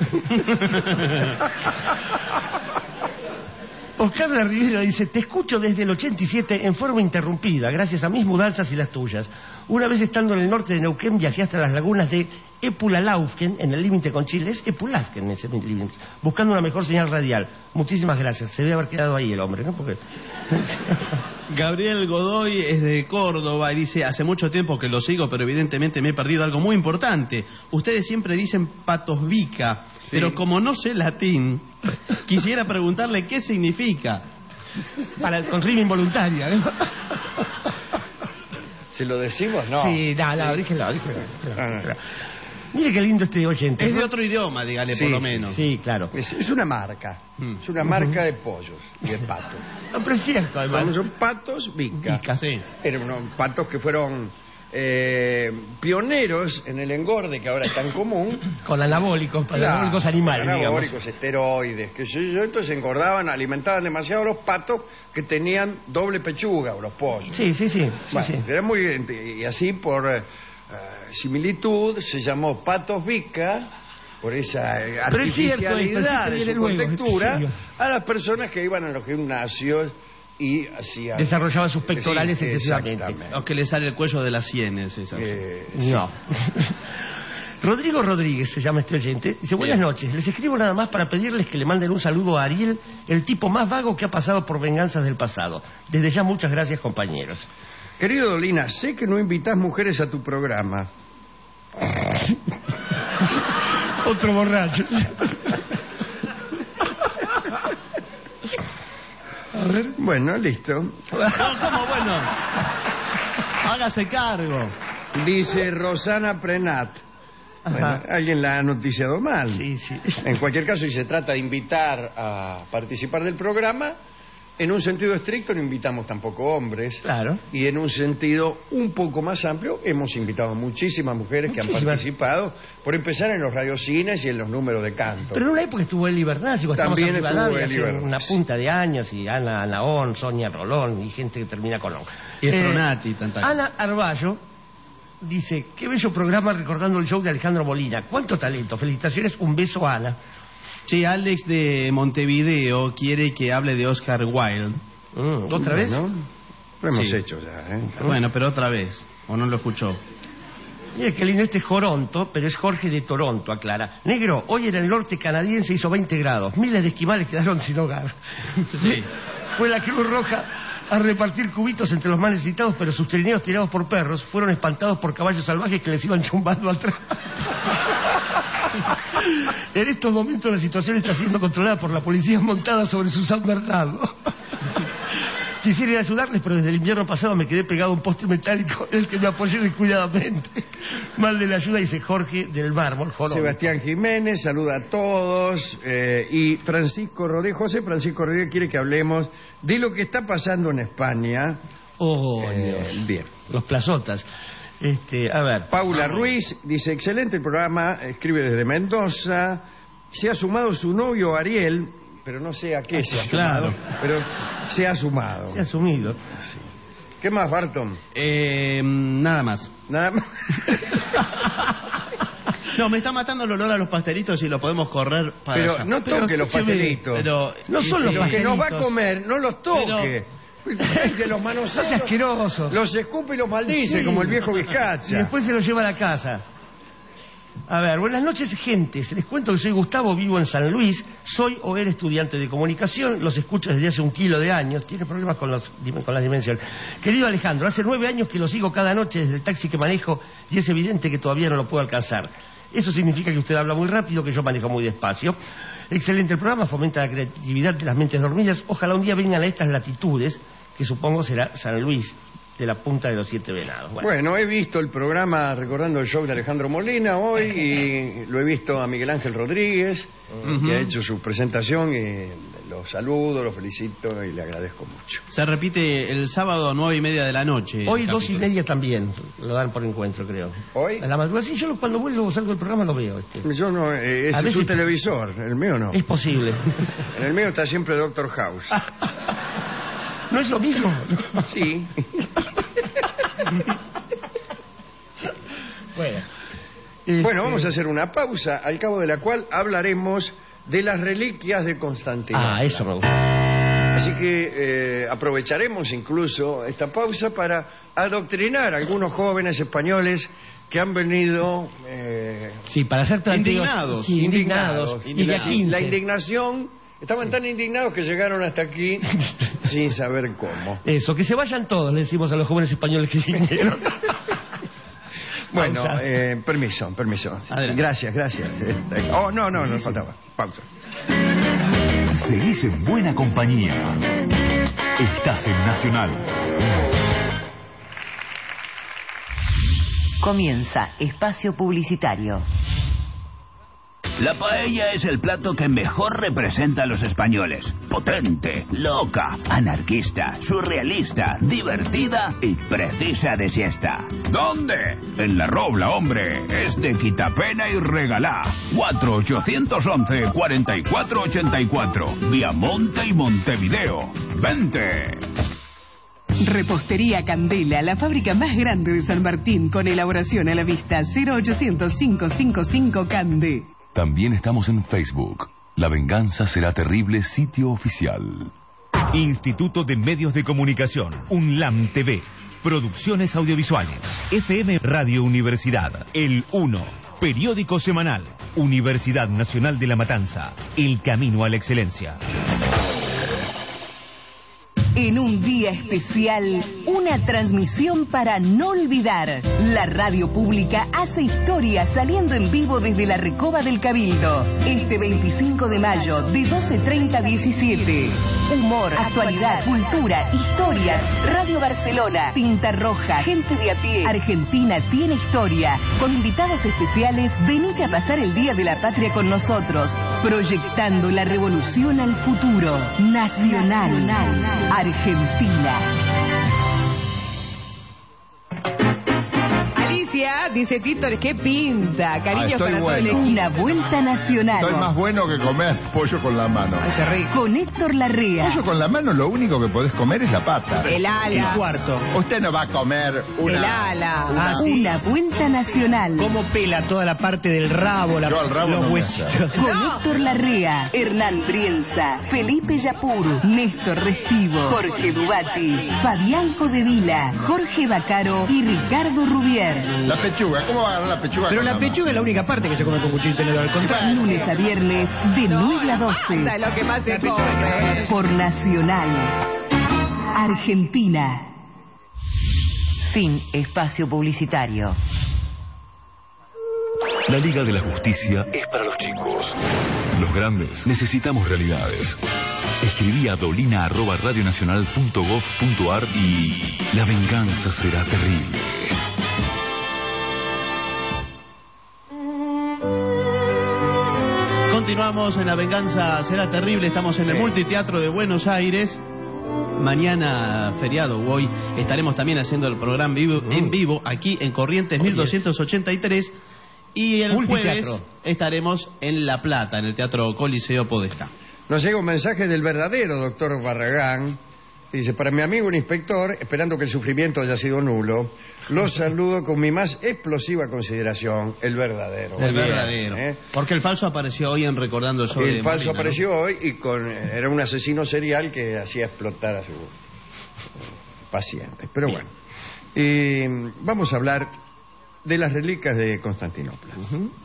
Oscar La Rivera dice: te escucho desde el 87 en forma interrumpida, gracias a mis mudanzas y las tuyas. Una vez estando en el norte de Neuquén viajé hasta las lagunas de Epulalaufken, en el límite con Chile. Es Epulafken ese límite, buscando una mejor señal radial. Muchísimas gracias. Se debe haber quedado ahí el hombre, ¿no? Porque...
Gabriel Godoy es de Córdoba y dice: hace mucho tiempo que lo sigo, pero evidentemente me he perdido algo muy importante. Ustedes siempre dicen patosvica, pero como no sé latín, quisiera preguntarle qué significa.
Con rima involuntaria, ¿no?
¿Se lo decimos? No.
Sí, no, dígelo. Mire qué lindo este oyente.
Es de otro idioma, dígale, por lo menos.
Sí, claro.
Es una marca. Es una marca de pollos y de patos.
No, pero es cierto, además.
Son patos Vica.
Sí.
Eran unos patos que fueron pioneros en el engorde, que ahora es tan común.
Con anabólicos, anabólicos animales,
anabólicos, esteroides, qué sé yo. Entonces engordaban, alimentaban demasiado a los patos que tenían doble pechuga, o los pollos.
Sí.
Bueno, era muy bien. Y así, por similitud, se llamó patos Vica, por esa artificialidad de su contextura, a las personas que iban a los gimnasios y hacían...
desarrollaban sus pectorales excesivamente.
O que le sale el cuello de las sienes.
No. Rodrigo Rodríguez se llama este oyente. Dice: buenas noches, les escribo nada más para pedirles que le manden un saludo a Ariel, el tipo más vago que ha pasado por venganzas del pasado. Desde ya, muchas gracias, compañeros.
Querido Dolina, sé que no invitas mujeres a tu programa.
Otro borracho.
A ver, bueno, listo.
No, ¿cómo bueno? Hágase cargo.
Dice Rosana Prenat. Bueno, alguien la ha noticiado mal.
Sí.
En cualquier caso, si se trata de invitar a participar del programa, en un sentido estricto no invitamos tampoco hombres.
Claro.
Y en un sentido un poco más amplio, hemos invitado muchísimas mujeres que han participado, por empezar en los radiocines y en los números de canto.
Pero en una época estuvo Eli Bernasi,
también estuvo Eli Bernasi.
Una punta de años, y Ana Naón, Sonia Rolón, y gente que termina con on.
Y Estronati,
Ana Arballo dice: qué bello programa recordando el show de Alejandro Molina. Cuánto talento. Felicitaciones, un beso a Ana.
Sí, Alex de Montevideo quiere que hable de Oscar Wilde.
¿Otra vez?
¿No? Lo hemos hecho ya, ¿eh?
Bueno, pero otra vez. ¿O no lo escuchó?
Mire qué lindo, este es Joronto, pero es Jorge de Toronto, aclara. Negro, hoy en el norte canadiense hizo 20 grados. Miles de esquimales quedaron sin hogar.
Sí.
Fue la Cruz Roja a repartir cubitos entre los más necesitados, pero sus trineos tirados por perros fueron espantados por caballos salvajes que les iban chumbando atrás. En estos momentos la situación está siendo controlada por la policía montada sobre su San Bernardo. Quisiera ir a ayudarles, pero desde el invierno pasado me quedé pegado a un poste metálico en el que me apoyé descuidadamente. Mal de la ayuda, dice Jorge del Mármol.
Sebastián Jiménez saluda a todos. Y Francisco Rodríguez, José Francisco Rodríguez quiere que hablemos de lo que está pasando en España.
Dios.
Bien.
Los plazotas. A ver.
Paula Ruiz dice, excelente el programa, escribe desde Mendoza. Se ha sumado su novio Ariel, pero no sé a qué se ha sumado, pero se ha sumado.
Se ha sumido.
Sí. ¿Qué más, Barton?
Nada más.
Nada más.
No, me está matando el olor a los pastelitos y lo podemos correr para
Pero
allá.
no toque los pastelitos.
Pero
no son los
pastelitos. Que nos va a comer, no los toque. Que los manosea,
es asqueroso.
Los escupe y los maldice, sí, como el viejo Vizcacha.
Y después se los lleva a la casa. A ver, buenas noches, gentes. Les cuento que soy Gustavo, vivo en San Luis. Soy o era estudiante de comunicación. Los escucho desde hace 1 kilo de años. Tiene problemas con las dimensiones. Querido Alejandro, hace 9 años que lo sigo cada noche desde el taxi que manejo y es evidente que todavía no lo puedo alcanzar. Eso significa que usted habla muy rápido, que yo manejo muy despacio. Excelente el programa, fomenta la creatividad de las mentes dormidas. Ojalá un día vengan a estas latitudes, que supongo será San Luis, de la punta de los 7 venados.
Bueno, he visto el programa recordando el show de Alejandro Molina hoy y lo he visto a Miguel Ángel Rodríguez, que ha hecho su presentación y lo saludo, lo felicito y le agradezco mucho.
Se repite el sábado 9:30 de la noche.
Hoy 2:30 también, lo dan por encuentro, creo.
¿Hoy?
A la madrugada, sí, yo cuando vuelvo salgo del programa lo veo.
Yo no, ese es su televisor, el mío no.
Es posible.
En el mío está siempre Doctor House.
¿No es lo mismo?
Sí. Bueno, vamos a hacer una pausa, al cabo de la cual hablaremos de las reliquias de Constantinopla.
Eso me gusta.
Así que aprovecharemos incluso esta pausa para adoctrinar a algunos jóvenes españoles que han venido...
sí, para ser
indignados.
Sí, indignados.
Y la indignación... Estaban tan indignados que llegaron hasta aquí sin saber cómo.
Eso, que se vayan todos, le decimos a los jóvenes españoles que vinieron.
Bueno, permiso.
Adelante.
Gracias. No, nos faltaba. Pausa.
Seguís en buena compañía. Estás en Nacional.
Comienza espacio publicitario.
La paella es el plato que mejor representa a los españoles. Potente, loca, anarquista, surrealista, divertida y precisa de siesta. ¿Dónde? En La Robla, hombre. Es de Quitapena y Regalá. 4-811-4484. Viamonte y Montevideo. ¡Vente!
Repostería Candela, la fábrica más grande de San Martín, con elaboración a la vista. 0800-555 Cande.
También estamos en Facebook. La venganza será terrible, sitio oficial.
Instituto de Medios de Comunicación, UNLAM TV, Producciones Audiovisuales, FM Radio Universidad, El 1, Periódico Semanal, Universidad Nacional de La Matanza, El Camino a la Excelencia.
En un día especial, una transmisión para no olvidar. La radio pública hace historia saliendo en vivo desde la Recoba del Cabildo. Este 25 de mayo, de 12:30 a 17. Humor, actualidad, cultura, historia. Radio Barcelona, Tinta Roja, gente de a pie. Argentina tiene historia. Con invitados especiales, venite a pasar el Día de la Patria con nosotros. Proyectando la revolución al futuro. Nacional. Argentina.
Alicia, dice Tito, ¿qué pinta? Cariños
estoy
para todo el
bueno.
equipo.
Una vuelta nacional.
Estoy más bueno que comer pollo con la mano.
Ay, qué rico.
Con Héctor Larrea.
Pollo con la mano lo único que podés comer es la pata.
El ala.
Usted no va a comer
El ala.
Una vuelta nacional.
¿Cómo pela toda la parte del rabo,
Yo al rabo
los
no me
huesitos?
hace.
Con Héctor Larrea, Hernán Brienza, Felipe Yapur, Néstor Restivo, Jorge Dubati, Fabián Codevila, Jorge Bacaro y Ricardo Rubier.
La pechuga, ¿cómo va a agarrar la pechuga?
Pero
con
la
mano?
pechuga es la única parte que se come con cuchillo y tenedor. Al contrario.
Lunes a viernes de 9 a 12.
Anda, lo que más se come.
Por Nacional. Argentina. Fin espacio publicitario.
La Liga de la Justicia es para los chicos. Los grandes necesitamos realidades. Escribí a dolina@radionacional.gov.ar y la venganza será terrible.
Continuamos en La Venganza Será Terrible. Estamos en el Multiteatro de Buenos Aires. Mañana, feriado, hoy, estaremos también haciendo el programa en vivo aquí en Corrientes 1283. Y el jueves estaremos en La Plata, en el Teatro Coliseo Podestá.
Nos llega un mensaje del verdadero doctor Barragán. Dice: para mi amigo el inspector, esperando que el sufrimiento haya sido nulo, los saludo con mi más explosiva consideración, el verdadero.
El verdadero. Porque el falso apareció hoy en Recordando el Show de
falso
Molina,
apareció hoy y era un asesino serial que hacía explotar a sus pacientes. Pero bueno, vamos a hablar de las reliquias de Constantinopla.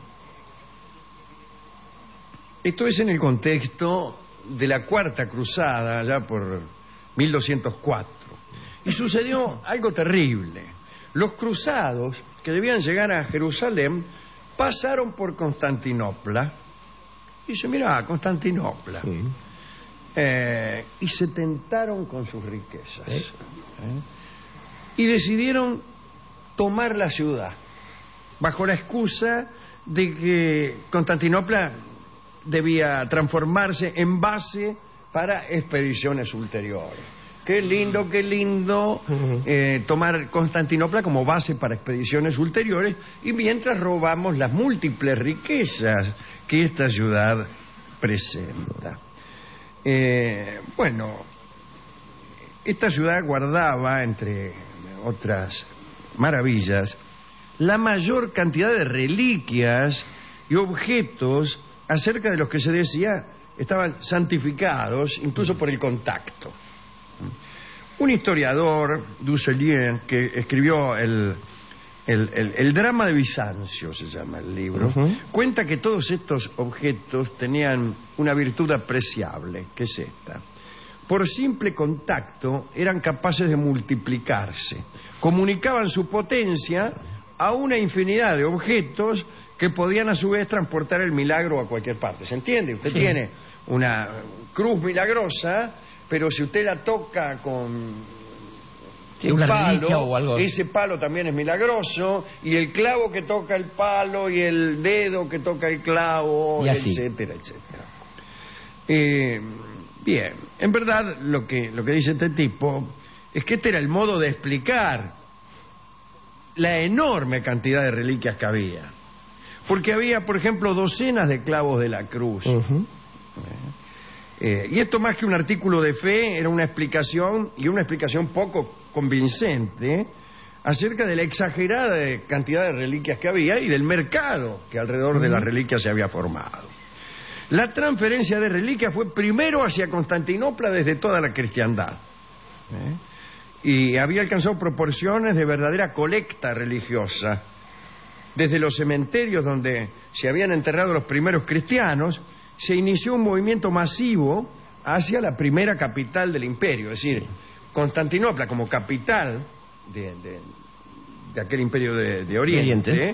Esto es en el contexto de la Cuarta Cruzada, ya por 1204. Y sucedió algo terrible. Los cruzados, que debían llegar a Jerusalén, pasaron por Constantinopla. Y dice: mira, Constantinopla. Sí. Y se tentaron con sus riquezas. Y decidieron tomar la ciudad, bajo la excusa de que Constantinopla debía transformarse en base para expediciones ulteriores. Qué lindo tomar Constantinopla como base para expediciones ulteriores, y mientras robamos las múltiples riquezas que esta ciudad presenta. Bueno, esta ciudad guardaba, entre otras maravillas, la mayor cantidad de reliquias y objetos acerca de los que se decía estaban santificados incluso por el contacto. Un historiador, Dusselier, que escribió el drama de Bizancio, se llama el libro, cuenta que todos estos objetos tenían una virtud apreciable, que es esta: por simple contacto eran capaces de multiplicarse, comunicaban su potencia a una infinidad de objetos que podían a su vez transportar el milagro a cualquier parte. ¿Se entiende? Usted tiene una cruz milagrosa, pero si usted la toca con un palo, o algo, ese palo también es milagroso, y el clavo que toca el palo, y el dedo que toca el clavo, etcétera, etcétera. Bien, en verdad lo que dice este tipo es que este era el modo de explicar la enorme cantidad de reliquias que había. Porque había, por ejemplo, docenas de clavos de la cruz. Y esto, más que un artículo de fe, era una explicación, y una explicación poco convincente, acerca de la exagerada cantidad de reliquias que había y del mercado que alrededor de las reliquias se había formado. La transferencia de reliquias fue primero hacia Constantinopla desde toda la cristiandad. Y había alcanzado proporciones de verdadera colecta religiosa. Desde los cementerios donde se habían enterrado los primeros cristianos, se inició un movimiento masivo hacia la primera capital del imperio. Es decir, Constantinopla, como capital de aquel imperio de Oriente,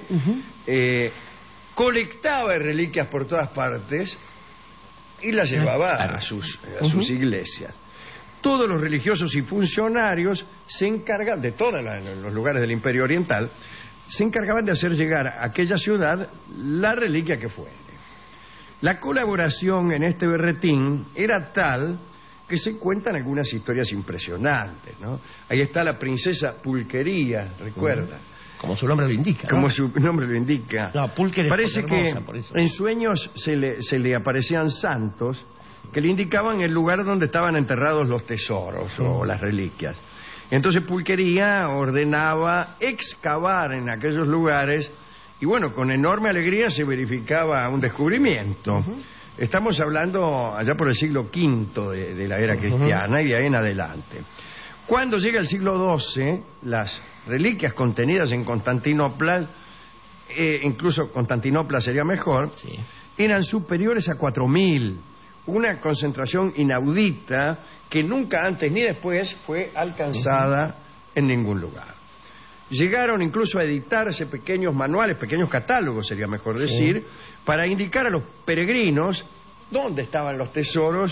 colectaba reliquias por todas partes y las llevaba a sus iglesias. Todos los religiosos y funcionarios se encargan, de todos los lugares del imperio oriental, se encargaban de hacer llegar a aquella ciudad la reliquia que fuere. La colaboración en este berretín era tal que se cuentan algunas historias impresionantes, ¿no? Ahí está la princesa Pulquería, recuerda.
Como su nombre lo indica, ¿no?
Como su nombre lo indica.
No, Pulquería
parece hermosa, que en sueños se le aparecían santos que le indicaban el lugar donde estaban enterrados los tesoros o las reliquias. Entonces Pulquería ordenaba excavar en aquellos lugares y, bueno, con enorme alegría se verificaba un descubrimiento. Estamos hablando allá por el siglo V de la era cristiana y de ahí en adelante. Cuando llega el siglo XII, las reliquias contenidas en Constantinopla, incluso Constantinopla sería mejor, eran superiores a 4.000. Una concentración inaudita que nunca antes ni después fue alcanzada en ningún lugar. Llegaron incluso a editarse pequeños manuales, pequeños catálogos, sería mejor decir, para indicar a los peregrinos dónde estaban los tesoros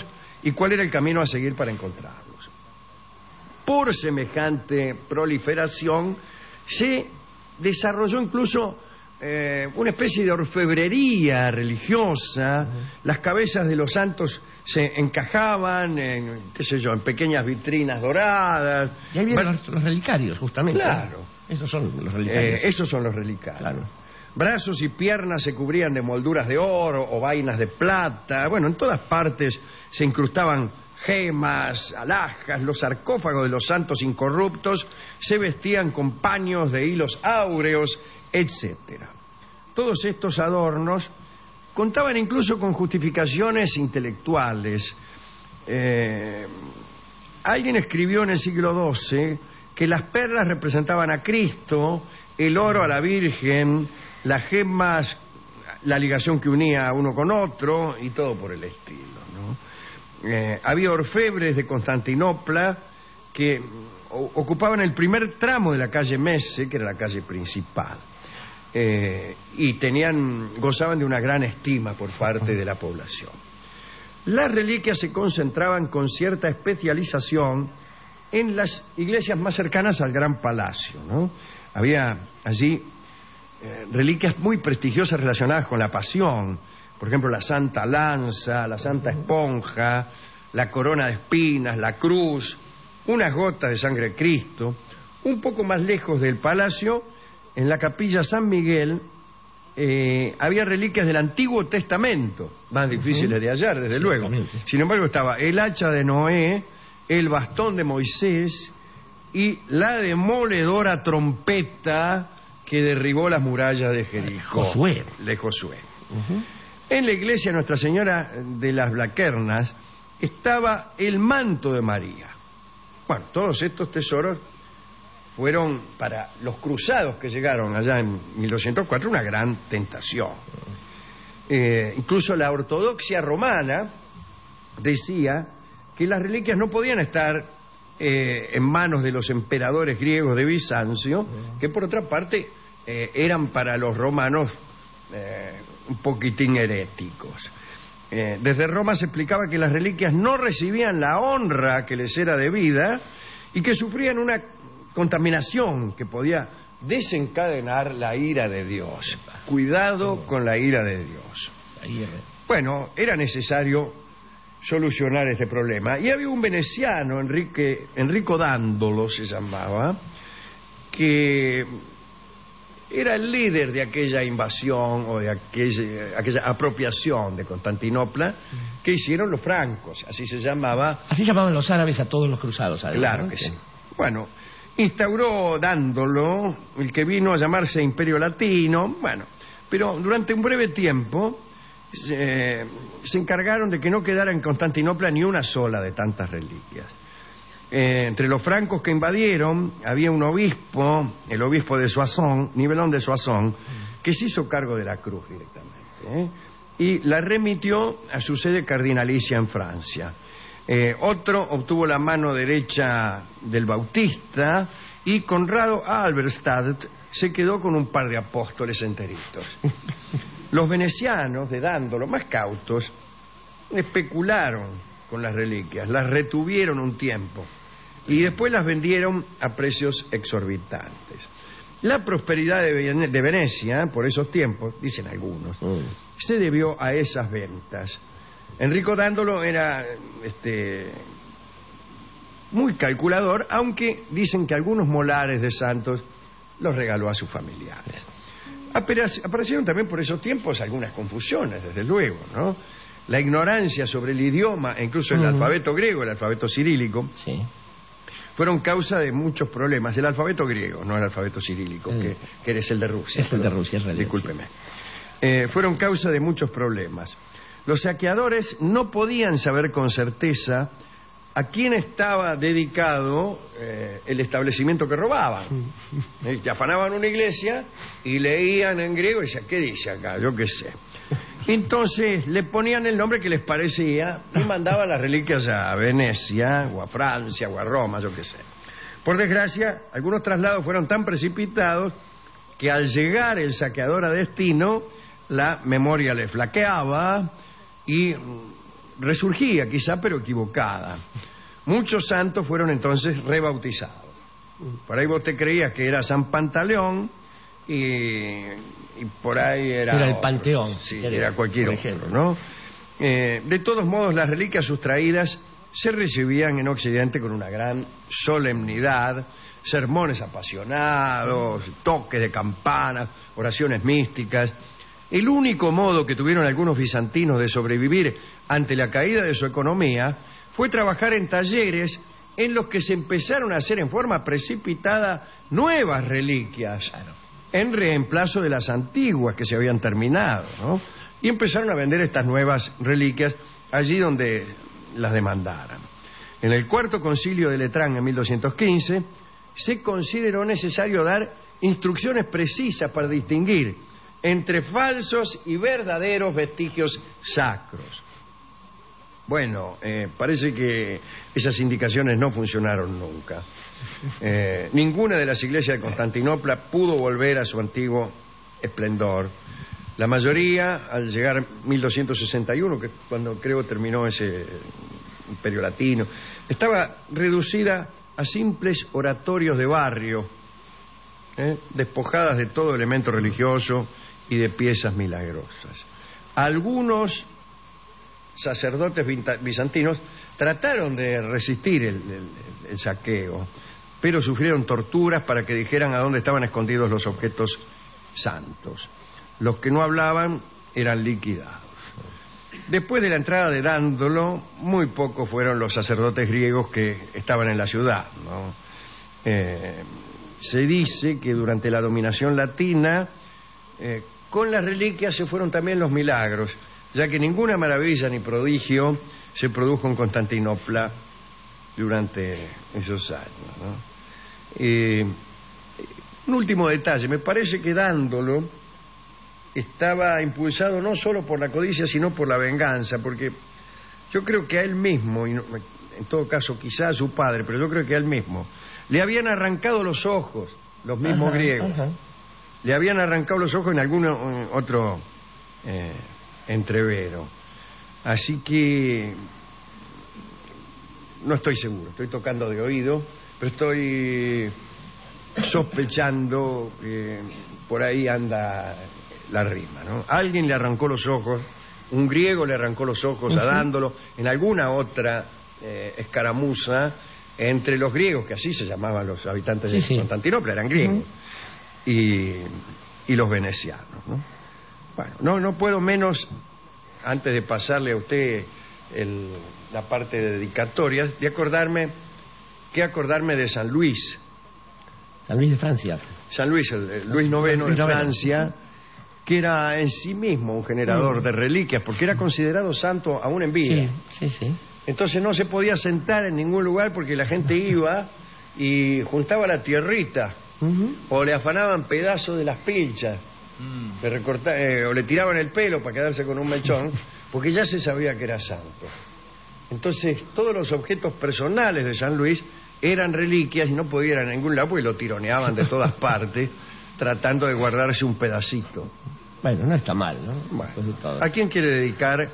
y cuál era el camino a seguir para encontrarlos. Por semejante proliferación se desarrolló incluso una especie de orfebrería religiosa. Las cabezas de los santos se encajaban en, qué sé yo, en pequeñas vitrinas doradas.
Y ahí vienen los relicarios, justamente.
Claro.
Esos son los relicarios.
Esos son los relicarios.
Claro.
Brazos y piernas se cubrían de molduras de oro o vainas de plata. Bueno, en todas partes se incrustaban gemas, alhajas. Los sarcófagos de los santos incorruptos se vestían con paños de hilos áureos, etcétera. Todos estos adornos contaban incluso con justificaciones intelectuales. Alguien escribió en el siglo XII que las perlas representaban a Cristo, el oro a la Virgen, las gemas, la ligación que unía a uno con otro y todo por el estilo, ¿no? Había orfebres de Constantinopla que ocupaban el primer tramo de la calle Messe, que era la calle principal, y gozaban de una gran estima por parte de la población. Las reliquias se concentraban con cierta especialización en las iglesias más cercanas al Gran Palacio, ¿no? Había allí reliquias muy prestigiosas relacionadas con la Pasión, por ejemplo, la Santa Lanza, la Santa Esponja, la corona de espinas, la cruz, unas gotas de sangre de Cristo. Un poco más lejos del palacio, en la capilla San Miguel, había reliquias del Antiguo Testamento, más difíciles de hallar, desde luego. Sin embargo, estaba el hacha de Noé, el bastón de Moisés y la demoledora trompeta que derribó las murallas de Jericó. De Josué. En la iglesia Nuestra Señora de las Blaquernas estaba el manto de María. Bueno, todos estos tesoros fueron para los cruzados que llegaron allá en 1204 una gran tentación. Incluso la ortodoxia romana decía que las reliquias no podían estar en manos de los emperadores griegos de Bizancio, que por otra parte eran para los romanos un poquitín heréticos. Desde Roma se explicaba que las reliquias no recibían la honra que les era debida y que sufrían una contaminación que podía desencadenar la ira de Dios. Cuidado con la ira de Dios. Bueno, era necesario solucionar este problema. Y había un veneciano, Enrico Dandolo se llamaba, que era el líder de aquella invasión o de aquella apropiación de Constantinopla que hicieron los francos, así se llamaba.
Así llamaban los árabes a todos los cruzados, además,
claro, ¿no? Que sí. Bueno, instauró Dandolo el que vino a llamarse Imperio Latino, bueno, pero durante un breve tiempo se encargaron de que no quedara en Constantinopla ni una sola de tantas reliquias. Entre los francos que invadieron había un obispo, el obispo de Soissons, Nivelón de Soissons, que se hizo cargo de la cruz directamente, y la remitió a su sede cardinalicia en Francia. Otro obtuvo la mano derecha del Bautista y Conrado Halberstadt se quedó con un par de apóstoles enteritos. Los venecianos de Dandolo, más cautos, especularon con las reliquias, las retuvieron un tiempo y después las vendieron a precios exorbitantes. La prosperidad de Venecia, por esos tiempos, dicen algunos, se debió a esas ventas. Enrico Dandolo era muy calculador, aunque dicen que algunos molares de santos los regaló a sus familiares. Aparecieron también por esos tiempos algunas confusiones, desde luego, ¿no? La ignorancia sobre el idioma, e incluso el alfabeto griego, el alfabeto cirílico, fueron causa de muchos problemas. El alfabeto griego, no el alfabeto cirílico, que es el de Rusia.
Es el de Rusia, es realidad.
Discúlpeme. Fueron causa de muchos problemas. Los saqueadores no podían saber con certeza a quién estaba dedicado el establecimiento que robaban. Se afanaban una iglesia y leían en griego y decían, ¿qué dice acá? Yo qué sé. Entonces le ponían el nombre que les parecía y mandaban las reliquias a Venecia, o a Francia, o a Roma, yo qué sé. Por desgracia, algunos traslados fueron tan precipitados que al llegar el saqueador a destino, la memoria le flaqueaba y resurgía quizá, pero equivocada. Muchos santos fueron entonces rebautizados. Por ahí vos te creías que era San Pantaleón y por ahí era
el
otro.
Panteón.
Sí, era cualquier otro, ¿no? De todos modos, las reliquias sustraídas se recibían en Occidente con una gran solemnidad, sermones apasionados, toques de campanas, oraciones místicas. El único modo que tuvieron algunos bizantinos de sobrevivir ante la caída de su economía fue trabajar en talleres en los que se empezaron a hacer en forma precipitada nuevas reliquias, en reemplazo de las antiguas que se habían terminado, ¿no? Y empezaron a vender estas nuevas reliquias allí donde las demandaran. En el Cuarto Concilio de Letrán, en 1215, se consideró necesario dar instrucciones precisas para distinguir entre falsos y verdaderos vestigios sacros. Bueno, parece que esas indicaciones no funcionaron nunca. Ninguna de las iglesias de Constantinopla pudo volver a su antiguo esplendor. La mayoría, al llegar 1261, que cuando creo terminó ese imperio latino, estaba reducida a simples oratorios de barrio, despojadas de todo elemento religioso y de piezas milagrosas. Algunos sacerdotes bizantinos trataron de resistir el saqueo, pero sufrieron torturas para que dijeran a dónde estaban escondidos los objetos santos. Los que no hablaban eran liquidados. Después de la entrada de Dándolo, muy pocos fueron los sacerdotes griegos que estaban en la ciudad, ¿no? Se dice que durante la dominación latina, con las reliquias se fueron también los milagros, ya que ninguna maravilla ni prodigio se produjo en Constantinopla durante esos años, ¿no? Un último detalle, me parece que Dándolo estaba impulsado no solo por la codicia, sino por la venganza, porque yo creo que a él mismo, y no, en todo caso quizá a su padre, pero yo creo que a él mismo, le habían arrancado los ojos, los mismos griegos. Le habían arrancado los ojos en algún otro entrevero. Así que no estoy seguro, estoy tocando de oído, pero estoy sospechando que por ahí anda la rima, ¿no? Alguien le arrancó los ojos, un griego le arrancó los ojos a Dándolo en alguna otra escaramuza entre los griegos, que así se llamaban los habitantes de Constantinopla, eran griegos, y los venecianos, ¿no? Bueno, no puedo menos, antes de pasarle a usted la parte de dedicatorias, de acordarme de San Luis.
San Luis de Francia.
San Luis, Luis IX de Francia, que era en sí mismo un generador de reliquias, porque era considerado santo aún en vida.
Sí.
Entonces no se podía sentar en ningún lugar porque la gente iba y juntaba la tierrita, o le afanaban pedazos de las pilchas, o le tiraban el pelo para quedarse con un mechón, porque ya se sabía que era santo. Entonces todos los objetos personales de San Luis eran reliquias y no podían ir a ningún lado porque lo tironeaban de todas partes, tratando de guardarse un pedacito.
Bueno, no está mal, ¿no?
Bueno, ¿a quién quiere dedicar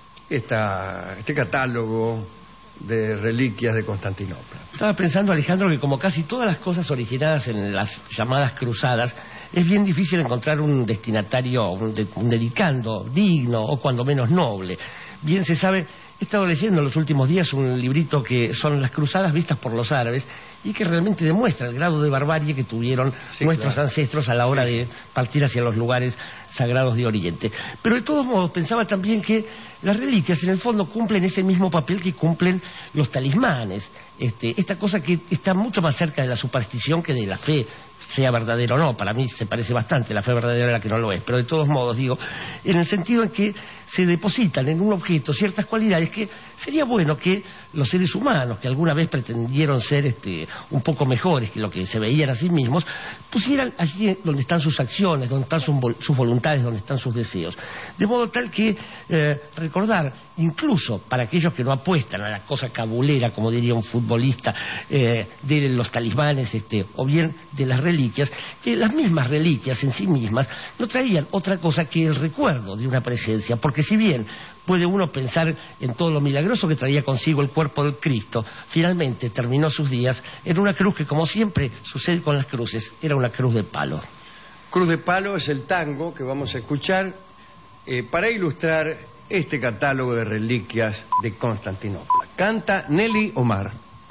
este catálogo de reliquias de Constantinopla?
Estaba pensando, Alejandro, que como casi todas las cosas originadas en las llamadas cruzadas, es bien difícil encontrar un destinatario, un dedicando digno o cuando menos noble. Bien se sabe, he estado leyendo en los últimos días un librito que son las cruzadas vistas por los árabes y que realmente demuestra el grado de barbarie que tuvieron nuestros ancestros a la hora de partir hacia los lugares sagrados de Oriente. Pero de todos modos pensaba también que las reliquias en el fondo cumplen ese mismo papel que cumplen los talismanes, esta cosa que está mucho más cerca de la superstición que de la fe, sea verdadera o no. Para mí se parece bastante la fe verdadera a la que no lo es, pero de todos modos digo, en el sentido en que se depositan en un objeto ciertas cualidades que sería bueno que los seres humanos que alguna vez pretendieron ser un poco mejores que lo que se veían a sí mismos, pusieran allí donde están sus acciones, donde están sus voluntades, donde están sus deseos. De modo tal que recordar, incluso para aquellos que no apuestan a la cosa cabulera, como diría un futbolista, de los talismanes o bien de las reliquias, que las mismas reliquias en sí mismas no traían otra cosa que el recuerdo de una presencia, porque si bien puede uno pensar en todo lo milagroso que traía consigo el cuerpo del Cristo, finalmente terminó sus días en una cruz que, como siempre sucede con las cruces, era una cruz de palo.
Cruz de palo es el tango que vamos a escuchar para ilustrar este catálogo de reliquias de Constantinopla. Canta Nelly Omar.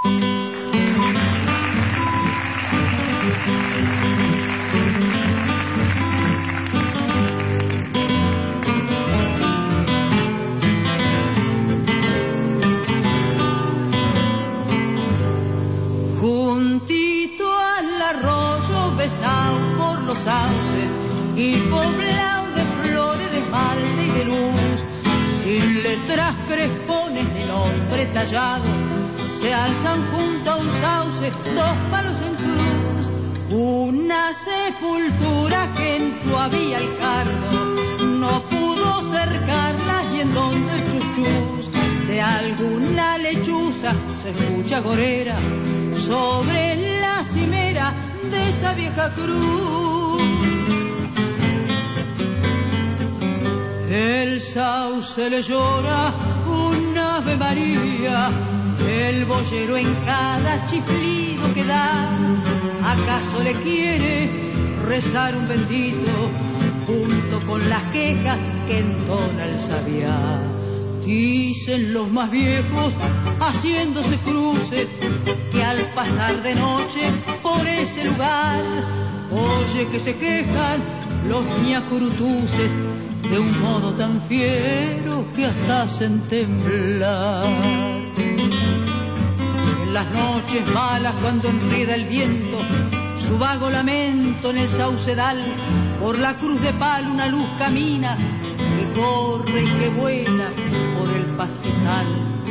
Juntito al arroyo besado por los sauces y poblado de flores de esmalte y de luz, sin letras crespones de nombre tallado, se alzan junto a un sauce dos palos en cruz, una sepultura que en tu había el cardo no pudo cercarla, y en donde el chuchús de alguna lechuza se escucha gorera sobre la cimera de esa vieja cruz. El sauce le llora un Ave María, el boyero en cada chiflido que da, ¿acaso le quiere rezar un bendito junto con las quejas que entona el sabiá? Dicen los más viejos, haciéndose cruces, que al pasar de noche por ese lugar, oye que se quejan los ñacurutuces de un modo tan fiero que hasta hacen temblar. En las noches malas, cuando enreda el viento su vago lamento en el saucedal, por la cruz de palo una luz camina que corre y que vuela por el pastizal.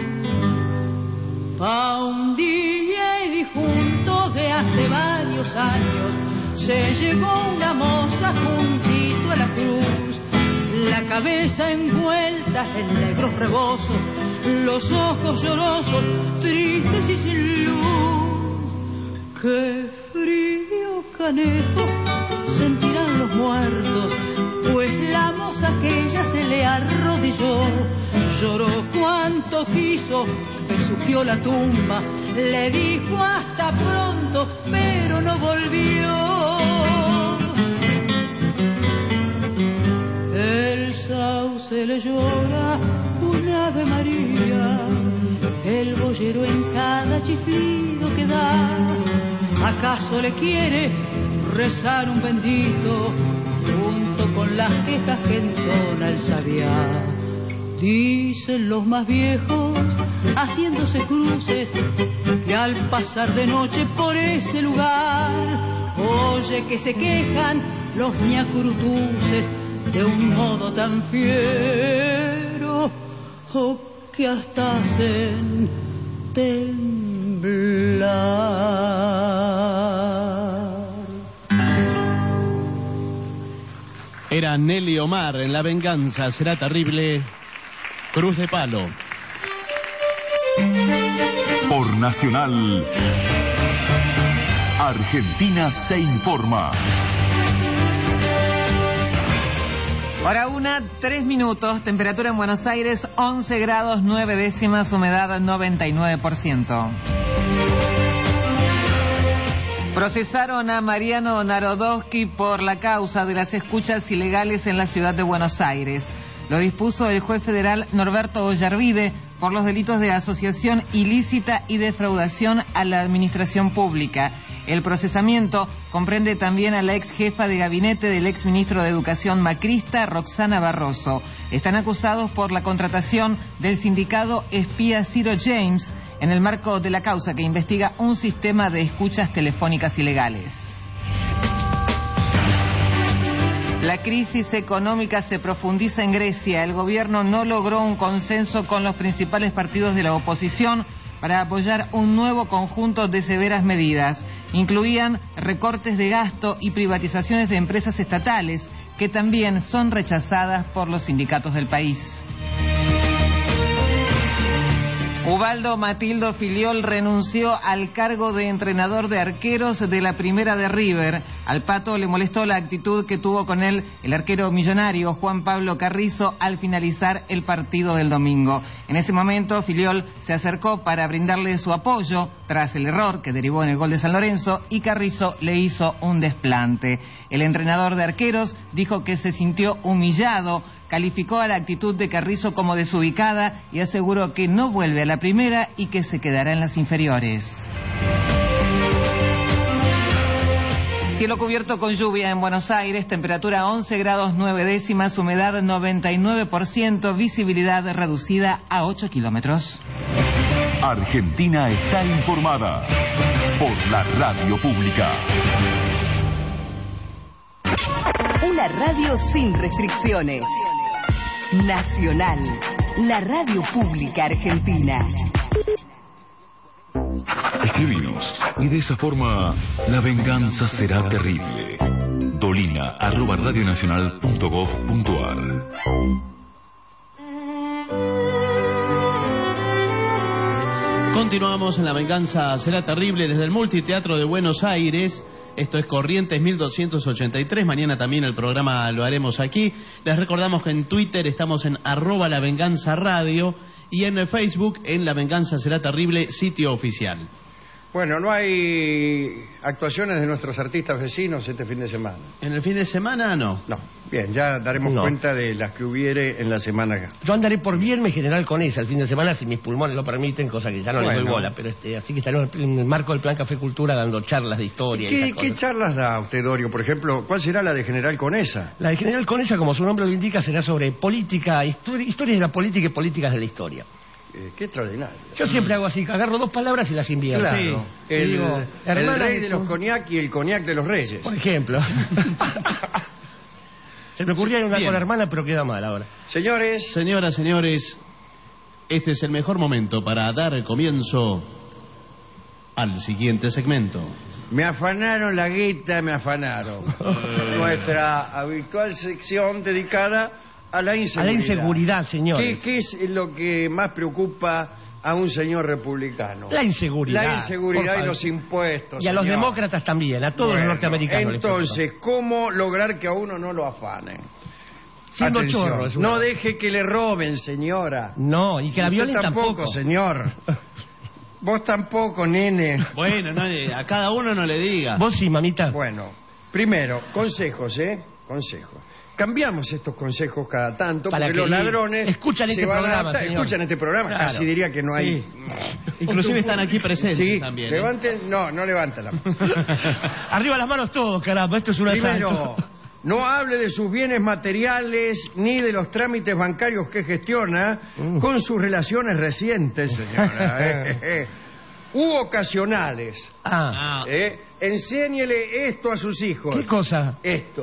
Pa' un día y disjunto de hace varios años se llegó una moza juntito a la cruz, la cabeza envuelta en negros rebozos, los ojos llorosos, tristes y sin luz. ¡Qué frío, canejo, sentirán los muertos! Pues la moza aquella se le arrodilló, lloró cuanto quiso, besuqueó la tumba, le dijo hasta pronto, pero no volvió. El sauce le llora un Ave María, el boyero en cada chiflido que da, ¿acaso le quiere rezar un bendito junto con las quejas que entona el sabiá? Dicen los más viejos, haciéndose cruces, que al pasar de noche por ese lugar, oye que se quejan los ñacurutuces de un modo tan fiero, que hasta hacen temblar.
Era Nelly Omar en La Venganza Será Terrible, Cruz de Palo.
Por Nacional, Argentina se informa.
Hora 1:03, temperatura en Buenos Aires 11 grados 9 décimas, humedad 99%. Procesaron a Mariano Narodowski por la causa de las escuchas ilegales en la ciudad de Buenos Aires. Lo dispuso el juez federal Norberto Ollarvide por los delitos de asociación ilícita y defraudación a la administración pública. El procesamiento comprende también a la ex jefa de gabinete del ex ministro de Educación macrista, Roxana Barroso. Están acusados por la contratación del sindicato espía Ciro James en el marco de la causa que investiga un sistema de escuchas telefónicas ilegales. La crisis económica se profundiza en Grecia. El gobierno no logró un consenso con los principales partidos de la oposición para apoyar un nuevo conjunto de severas medidas. Incluían recortes de gasto y privatizaciones de empresas estatales, que también son rechazadas por los sindicatos del país. Ubaldo Matildo Filiol renunció al cargo de entrenador de arqueros de la Primera de River. Al Pato le molestó la actitud que tuvo con él el arquero millonario Juan Pablo Carrizo al finalizar el partido del domingo. En ese momento Filiol se acercó para brindarle su apoyo tras el error que derivó en el gol de San Lorenzo, y Carrizo le hizo un desplante. El entrenador de arqueros dijo que se sintió humillado, calificó a la actitud de Carrizo como desubicada y aseguró que no vuelve a la primera y que se quedará en las inferiores. Cielo cubierto con lluvia en Buenos Aires, temperatura 11 grados 9 décimas, humedad 99%, visibilidad reducida a 8 kilómetros.
Argentina está informada por la radio pública.
Una radio sin restricciones. Nacional, la radio pública argentina.
Escribinos, y de esa forma la venganza será terrible. dolina@radionacional.gov.ar.
Continuamos en La Venganza Será Terrible desde el Multiteatro de Buenos Aires. Esto es Corrientes 1283. Mañana también el programa lo haremos aquí. Les recordamos que en Twitter estamos en @lavenganzaradio y en Facebook en La Venganza Será Terrible, sitio oficial.
Bueno, no hay actuaciones de nuestros artistas vecinos este fin de semana.
¿En el fin de semana no?
No. Bien, ya daremos cuenta de las que hubiere en la semana.
Yo andaré por Vierme General Conesa el fin de semana, si mis pulmones lo permiten, cosa que ya no les doy bola, pero así que estaremos en el marco del Plan Café Cultura dando charlas de historia.
¿Qué charlas da usted, Dorio? Por ejemplo, ¿cuál será la de General Conesa?
La de General Conesa, como su nombre lo indica, será sobre política, historias de la política y políticas de la historia.
Qué extraordinario.
Yo siempre hago así, agarro dos palabras y las invierto.
Claro. Sí. El rey de los cognac y el cognac de los reyes.
Por ejemplo. Se me ocurría una con la hermana, pero queda mal ahora.
Señores.
Señoras, señores, este es el mejor momento para dar el comienzo al siguiente segmento.
Me afanaron la guita, me afanaron. Nuestra habitual sección dedicada a la inseguridad.
A la inseguridad, señores.
¿Qué es lo que más preocupa a un señor republicano?
La inseguridad.
La inseguridad y los impuestos.
Y a los demócratas también, a todos los norteamericanos.
Entonces, ¿cómo lograr que a uno no lo afanen?
Siendo chorro.
No deje que le roben, señora.
No, y que la violen tampoco.
Señor. Vos tampoco, nene.
Bueno, no, a cada uno no le diga.
Vos sí, mamita.
Bueno, primero, consejos, Consejos. Cambiamos estos consejos cada tanto
para
porque los ladrones
escuchan este programa,
escuchan este programa, claro. Casi diría que no hay.
Inclusive están aquí presentes también.
Levanten, no levantan la mano.
Arriba las manos todos, caramba, esto es un asalto.
No hable de sus bienes materiales ni de los trámites bancarios que gestiona con sus relaciones recientes, señora. U ocasionales. Enséñele esto a sus hijos.
¿Qué cosa?
Esto.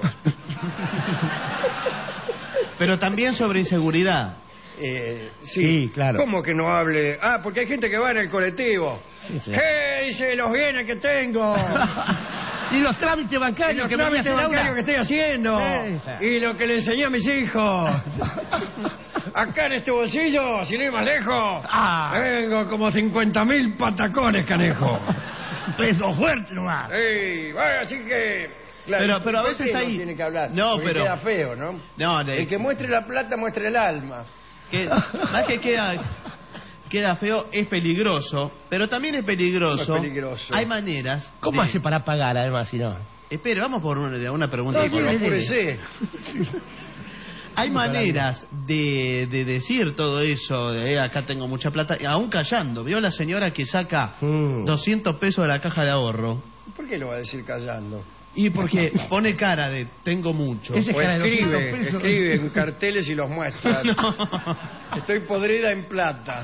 Pero también sobre inseguridad.
Sí, claro. ¿Cómo que no hable? Porque hay gente que va en el colectivo. Sí. ¿Qué dice los bienes que tengo?
Y los trámites bancarios
que estoy haciendo. Y lo que le enseñé a mis hijos. Acá en este bolsillo, sin ir más lejos, tengo como 50.000 patacones, canejo.
Peso fuerte nomás.
Así que... Claro,
pero a veces ahí...
tiene que hablar.
No,
porque
pero...
queda feo, ¿no? El que muestre la plata, muestre el alma.
Más que queda feo, es peligroso, pero también es peligroso.
Es peligroso.
Hay maneras...
¿Cómo hace para pagar, además, si no?
Espera, vamos por una pregunta. Hay maneras de decir todo eso, acá tengo mucha plata, aún callando. ¿Vio la señora que saca 200 pesos de la caja de ahorro?
¿Por qué lo va a decir callando?
Y porque pone cara de tengo mucho.
Escribe en carteles y los muestra. Estoy podrida en plata.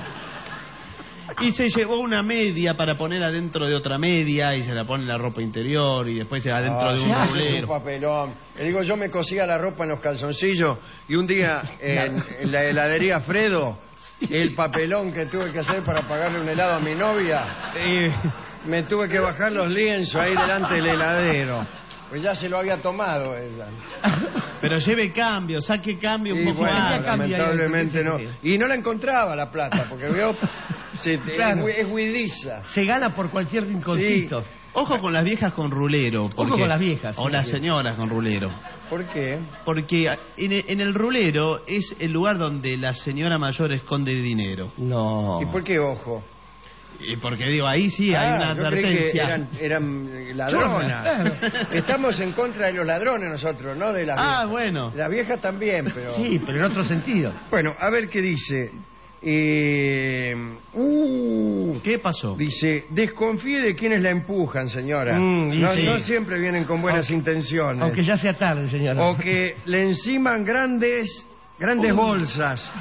Y se llevó una media para poner adentro de otra media y se la pone en la ropa interior y después se va adentro de un
tablero. Es un papelón. Le digo, yo me cosía la ropa en los calzoncillos y un día en la heladería Fredo el papelón que tuve que hacer para pagarle un helado a mi novia. Me tuve que bajar los lienzos ahí delante del heladero. Pues ya se lo había tomado ella.
Pero lleve cambio, saque cambio un poco
bueno,
más.
lamentablemente no. Y no la encontraba la plata, porque veo...
Claro.
Es huidiza.
Se gana por cualquier rinconcito.
Sí.
Ojo con las viejas con rulero.
Ojo con las viejas.
O las señoras con rulero.
¿Por qué?
Porque en el rulero es el lugar donde la señora mayor esconde dinero.
No.
¿Y por qué ojo?
Y porque digo, ahí sí hay una
yo creí
advertencia.
que eran ladronas. Estamos en contra de los ladrones nosotros, ¿no? De las viejas.
Bueno.
Las viejas también, pero...
Sí, pero en otro sentido.
Bueno, a ver qué dice.
¿Qué pasó?
Dice, desconfíe de quienes la empujan, señora. No siempre vienen con buenas intenciones.
Aunque ya sea tarde, señora.
O que le enciman grandes bolsas.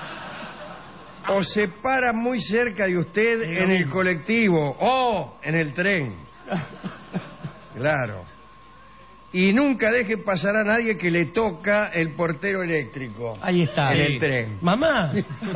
O se para muy cerca de usted en el colectivo o en el tren. Claro. Y nunca deje pasar a nadie que le toca el portero eléctrico.
Ahí está.
En el tren.
Mamá.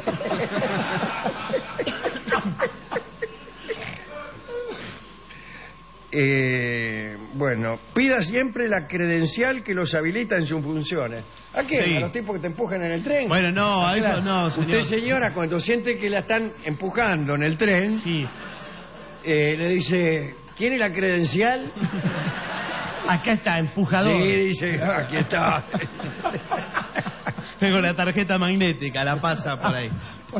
Bueno, pida siempre la credencial que los habilita en sus funciones. ¿A qué?
Sí.
¿A los tipos que te empujan en el tren?
Bueno, no, a eso no, señor.
Usted, señora, cuando siente que la están empujando en el tren, le dice, ¿quiere la credencial?
Acá está, empujador.
Sí, dice, aquí está.
Tengo la tarjeta magnética, la pasa por ahí.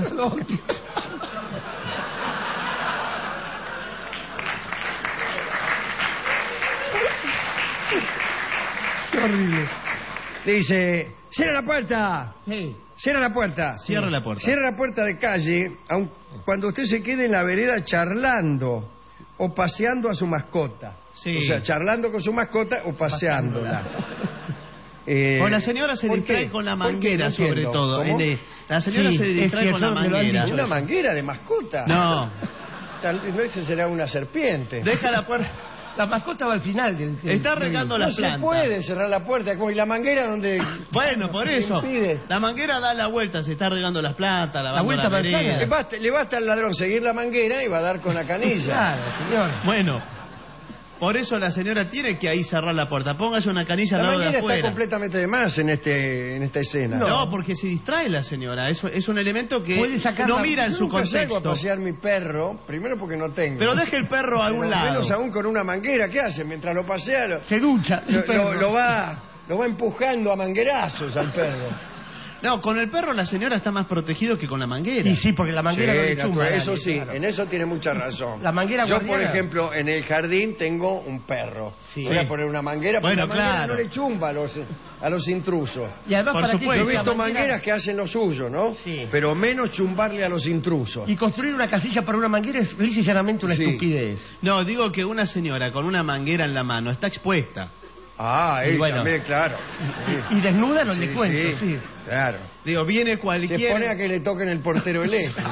Qué horrible. Dice, cierra la puerta.
Sí.
Cierra la puerta.
Cierra la puerta.
Cierra la puerta de calle, aun cuando usted se quede en la vereda charlando o paseando a su mascota.
Sí.
O sea, charlando con su mascota o paseándola.
O la señora se distrae con la manguera, sobre todo. La señora se distrae con la manguera.
¿Una manguera de mascota?
No.
Tal vez será una serpiente.
Deja la puerta.
La mascota va al final del
Está regando las plantas.
No se puede cerrar la puerta. ¿Y la manguera donde...?
Bueno, por eso. La manguera da la vuelta, se está regando las plantas, lavando la vereda.
Le basta al ladrón seguir la manguera y va a dar con la canilla.
Claro, señor.
Bueno, por eso la señora tiene que ahí cerrar la puerta. Póngase una canilla al lado de afuera.
La manguera está completamente de más en esta escena.
No, porque se distrae la señora. Eso es un elemento que no mira en su contexto.
Yo salgo a pasear mi perro, primero porque no tengo.
Pero deje el perro a un lado.
Menos aún con una manguera. ¿Qué hace? Mientras lo pasea...
Se ducha.
Lo va empujando a manguerazos al perro.
No, con el perro la señora está más protegido que con la manguera.
Y sí, porque la manguera no le chumba.
Eso sí, claro. En eso tiene mucha razón.
La manguera
Yo,
guardiana.
por ejemplo, en el jardín tengo un perro.
Sí.
Voy a poner una manguera, porque la manguera
claro.
no le chumba a los intrusos.
Y además,
por supuesto.
Yo he visto mangueras que hacen lo suyo, ¿no?
Sí.
Pero menos chumbarle a los intrusos.
Y construir una casilla para una manguera es lisa y llanamente una estupidez.
No, digo que una señora con una manguera en la mano está expuesta.
También, claro.
Y desnuda no le cuento, sí.
Claro.
Digo, viene cualquier...
Se pone a que le toquen el portero eléctrico.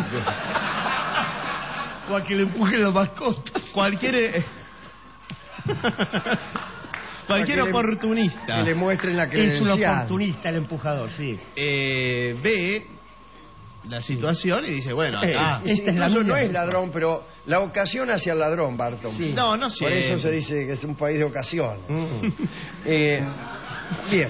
O a que le empujen la mascota.
Cualquier oportunista.
Que le muestren la credencial.
Es un oportunista el empujador, sí.
Ve la situación y dice, bueno, acá...
esta es la
Incluso
mía.
no es ladrón, pero la ocasión hacia el ladrón, Barton.
Sí.
No
Por
siempre.
eso se dice que es un país de ocasión. Bien.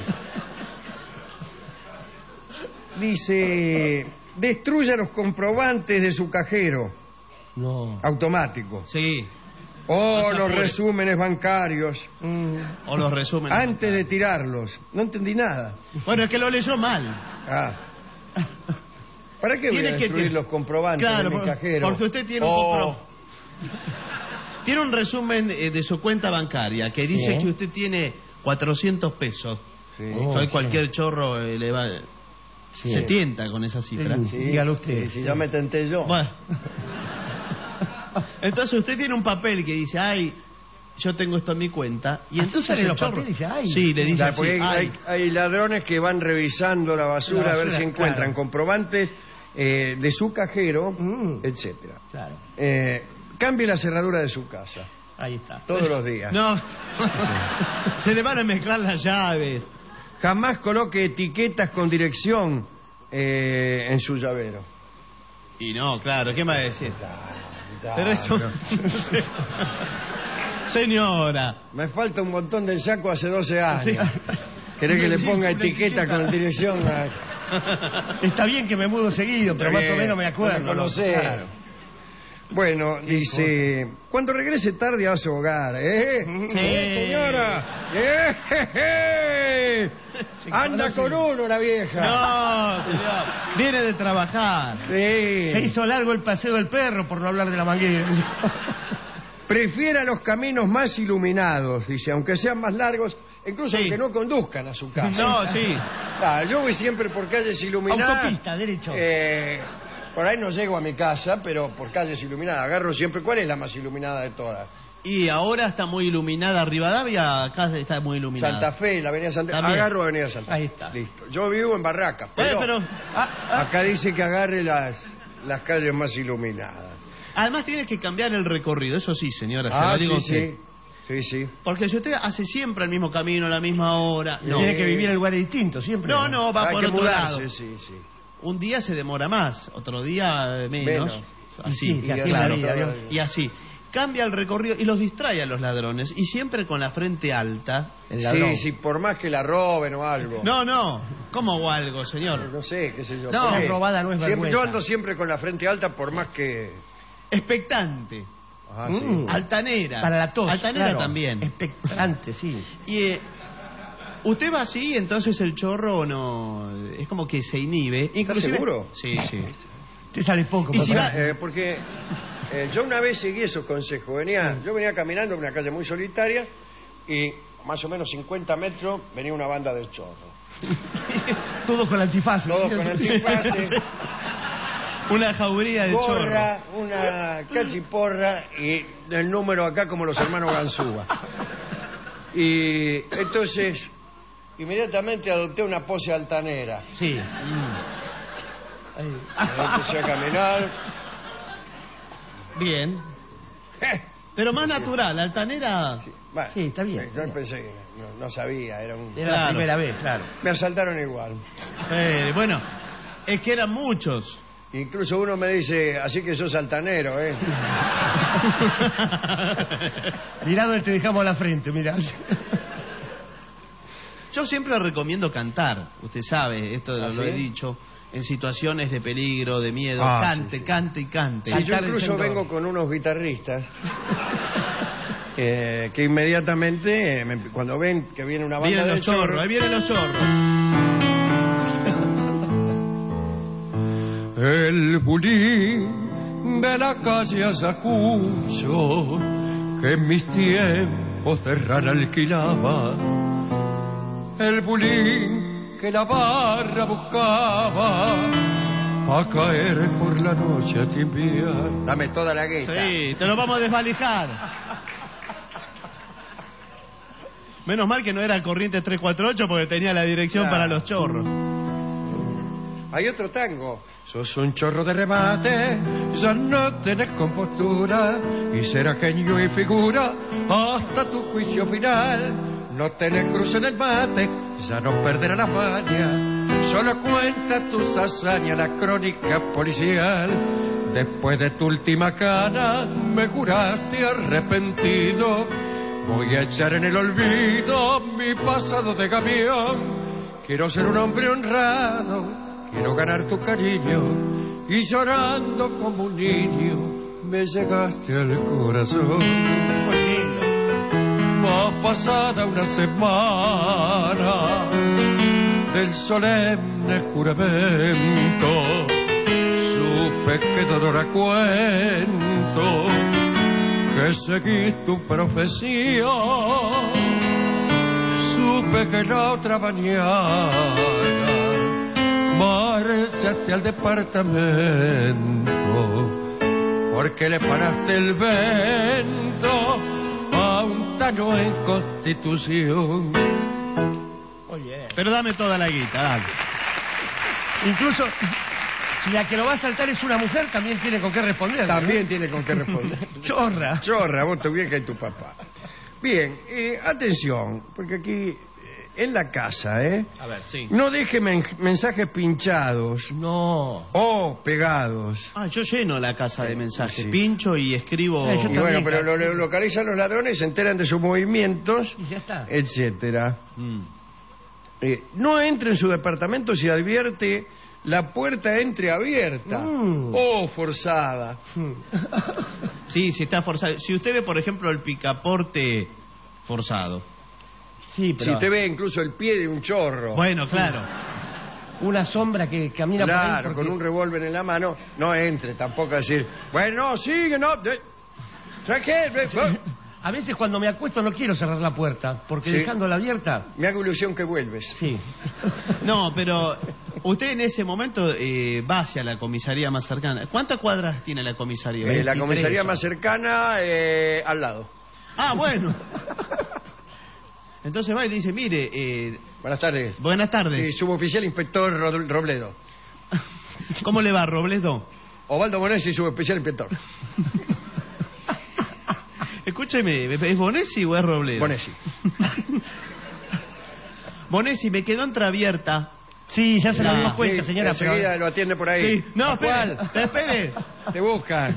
Dice, destruya los comprobantes de su cajero.
No.
Automático.
Sí.
O
No se
los
apure.
resúmenes bancarios.
O los resúmenes.
Antes de tirarlos. No entendí nada.
Bueno, es que lo leyó mal.
¿Para qué voy a
Tiene que
destruir
te-
los comprobantes
Claro,
de mi cajero?
porque usted tiene un Tiene un resumen de su cuenta bancaria que dice que usted tiene 400 pesos.
Sí.
Cualquier chorro le va... Se tienta con esa cifra.
Sí,
dígalo usted.
Si ya me tenté yo.
Bueno. Entonces usted tiene un papel que dice, ay, yo tengo esto en mi cuenta. Y entonces
sale
el
los
chorro...
papeles y dice, ay.
Sí, le dice
Claro,
así,
porque
ay.
hay ladrones que van revisando la basura, a ver si encuentran
claro.
comprobantes de su cajero, etcétera.
Claro.
Cambie la cerradura de su casa.
Ahí está.
Todos los días.
No. Se le van a mezclar las llaves.
Jamás coloque etiquetas con dirección en su llavero.
Y no, claro, ¿qué me va a decir? Pero eso... Señora.
Me falta un montón del saco hace 12 años. Sí. ¿Querés que le ponga etiqueta con dirección?
Está bien que me mudo seguido, pero más o menos me acuerdo.
No sé. Claro. Bueno, dice, cuando regrese tarde a su hogar, Sí. Señora. Anda con uno la vieja.
No, señor. Viene de trabajar.
Sí.
Se hizo largo el paseo del perro, por no hablar de la manguera.
Prefiera los caminos más iluminados, dice, aunque sean más largos, incluso aunque no conduzcan a su casa.
No, sí.
Yo voy siempre por calles iluminadas.
Autopista, derecho.
Por ahí no llego a mi casa, pero por calles iluminadas. Agarro siempre. ¿Cuál es la más iluminada de todas?
Y ahora está muy iluminada Rivadavia, acá está muy iluminada.
Santa Fe, la avenida Santa Fe. Agarro avenida Santa Fe.
Ahí está.
Listo. Yo vivo en Barracas, pero acá dice que agarre las calles más iluminadas.
Además tienes que cambiar el recorrido, eso sí, señora. Se lo digo
sí.
Porque si usted hace siempre el mismo camino, a la misma hora...
No. Tiene que vivir en lugares distintos, siempre.
No, va por otro lado.
Sí.
Un día se demora más, otro día menos. Así,
claro.
Y así. Cambia el recorrido y los distrae a los ladrones. Y siempre con la frente alta.
Sí, por más que la roben o algo.
No. ¿Cómo o algo, señor?
No sé, qué sé yo.
No, robada no es vergüenza.
Yo ando siempre con la frente alta por más que...
Expectante.
Sí.
Altanera.
Para la tos.
Altanera
claro.
también.
Expectante, sí.
Y usted va así, entonces el chorro no... Es como que se inhibe.
¿Estás seguro?
Sí.
Te sale poco.
Porque yo una vez seguí esos consejos. Yo venía caminando en una calle muy solitaria y más o menos 50 metros venía una banda del chorro.
Todos con antifaces.
Una jauría de
gorra,
chorro.
Una cachiporra y el número acá como los hermanos Ganzúa. Y entonces inmediatamente adopté una pose altanera.
Sí.
Empecé a caminar.
Bien. Pero más natural, altanera.
Sí, está bien. Yo pensé que no sabía, era
la primera vez, claro.
Me asaltaron igual.
Bueno, es que eran muchos.
Incluso uno me dice, así que sos altanero,
Mirá donde te dejamos la frente, mirá.
Yo siempre recomiendo cantar, usted sabe, esto lo he dicho, en situaciones de peligro, de miedo, cante.
Sí, yo incluso vengo con unos guitarristas que inmediatamente, cuando ven que viene una banda de chorros...
Ahí vienen los chorros.
El bulín de la calle Ayacucho, que en mis tiempos de rana alquilaba, el bulín que la barra buscaba a caer por la noche a timbiar. Dame toda la guita.
Sí, te lo vamos a desvalijar. Menos mal que no era Corrientes 348 porque tenía la dirección para los chorros.
Hay otro tango. Sos un chorro de remate, ya no tenés compostura, y será genio y figura hasta tu juicio final. No tenés cruce en el mate, ya no perderá la maña, solo cuenta tus hazañas la crónica policial. Después de tu última cana me juraste arrepentido, voy a echar en el olvido mi pasado de gavión. Quiero ser un hombre honrado, quiero ganar tu cariño, y llorando como un niño me llegaste al corazón.
Muy lindo.
Va pasada una semana del solemne juramento, supe que dolor a cuento que seguís tu profesión, supe que la otra mañana marchaste al departamento porque le paraste el vento a un taño en Constitución.
Oye,
pero dame toda la guita, dale.
Incluso si la que lo va a saltar es una mujer, también tiene con qué responder.
También tiene con qué responder.
Chorra,
vos tu vieja y tu papá. Bien, atención, porque aquí en la casa,
A ver, sí.
no deje mensajes pinchados.
No.
O pegados.
Yo lleno la casa de mensajes. Pincho y escribo.
Y bueno, pero lo localizan los ladrones, se enteran de sus movimientos,
Y ya está.
etcétera. No entre en su departamento si advierte la puerta entreabierta o forzada.
Sí, si está forzado. Si usted ve, por ejemplo, el picaporte forzado.
Sí, pero...
Si usted ve incluso el pie de un chorro.
Bueno, claro.
Una sombra que camina por ahí.
Claro,
Porque...
con un revólver en la mano, no entre tampoco a decir, bueno, sigue, no.
A veces cuando me acuesto no quiero cerrar la puerta, porque
Sí.
dejándola abierta...
Me hago ilusión que vuelves.
Sí.
No, pero usted en ese momento va hacia la comisaría más cercana. ¿Cuántas cuadras tiene la comisaría?
La comisaría más cercana, al lado.
Ah, bueno. Entonces va y dice, mire...
Buenas tardes.
Buenas tardes.
Sí, suboficial inspector Robledo.
¿Cómo le va, Robledo?
Ovaldo Bonesi, suboficial inspector.
Escúcheme, ¿es Bonesi o es Robledo?
Bonesi.
Bonesi, me quedó entreabierta.
Sí, ya se lo dimos cuenta, señora.
Enseguida lo atiende por ahí.
Sí. No, espere.
Te buscan.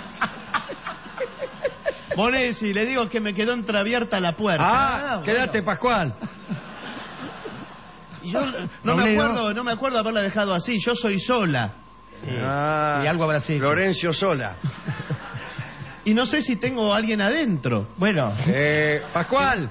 Bonesi, le digo que me quedó entreabierta la puerta.
Quédate, Pascual.
Y yo no me acuerdo haberla dejado así. Yo soy sola.
Sí. Y algo habrá sido.
Florencio Sola.
Y no sé si tengo a alguien adentro.
Bueno.
Pascual.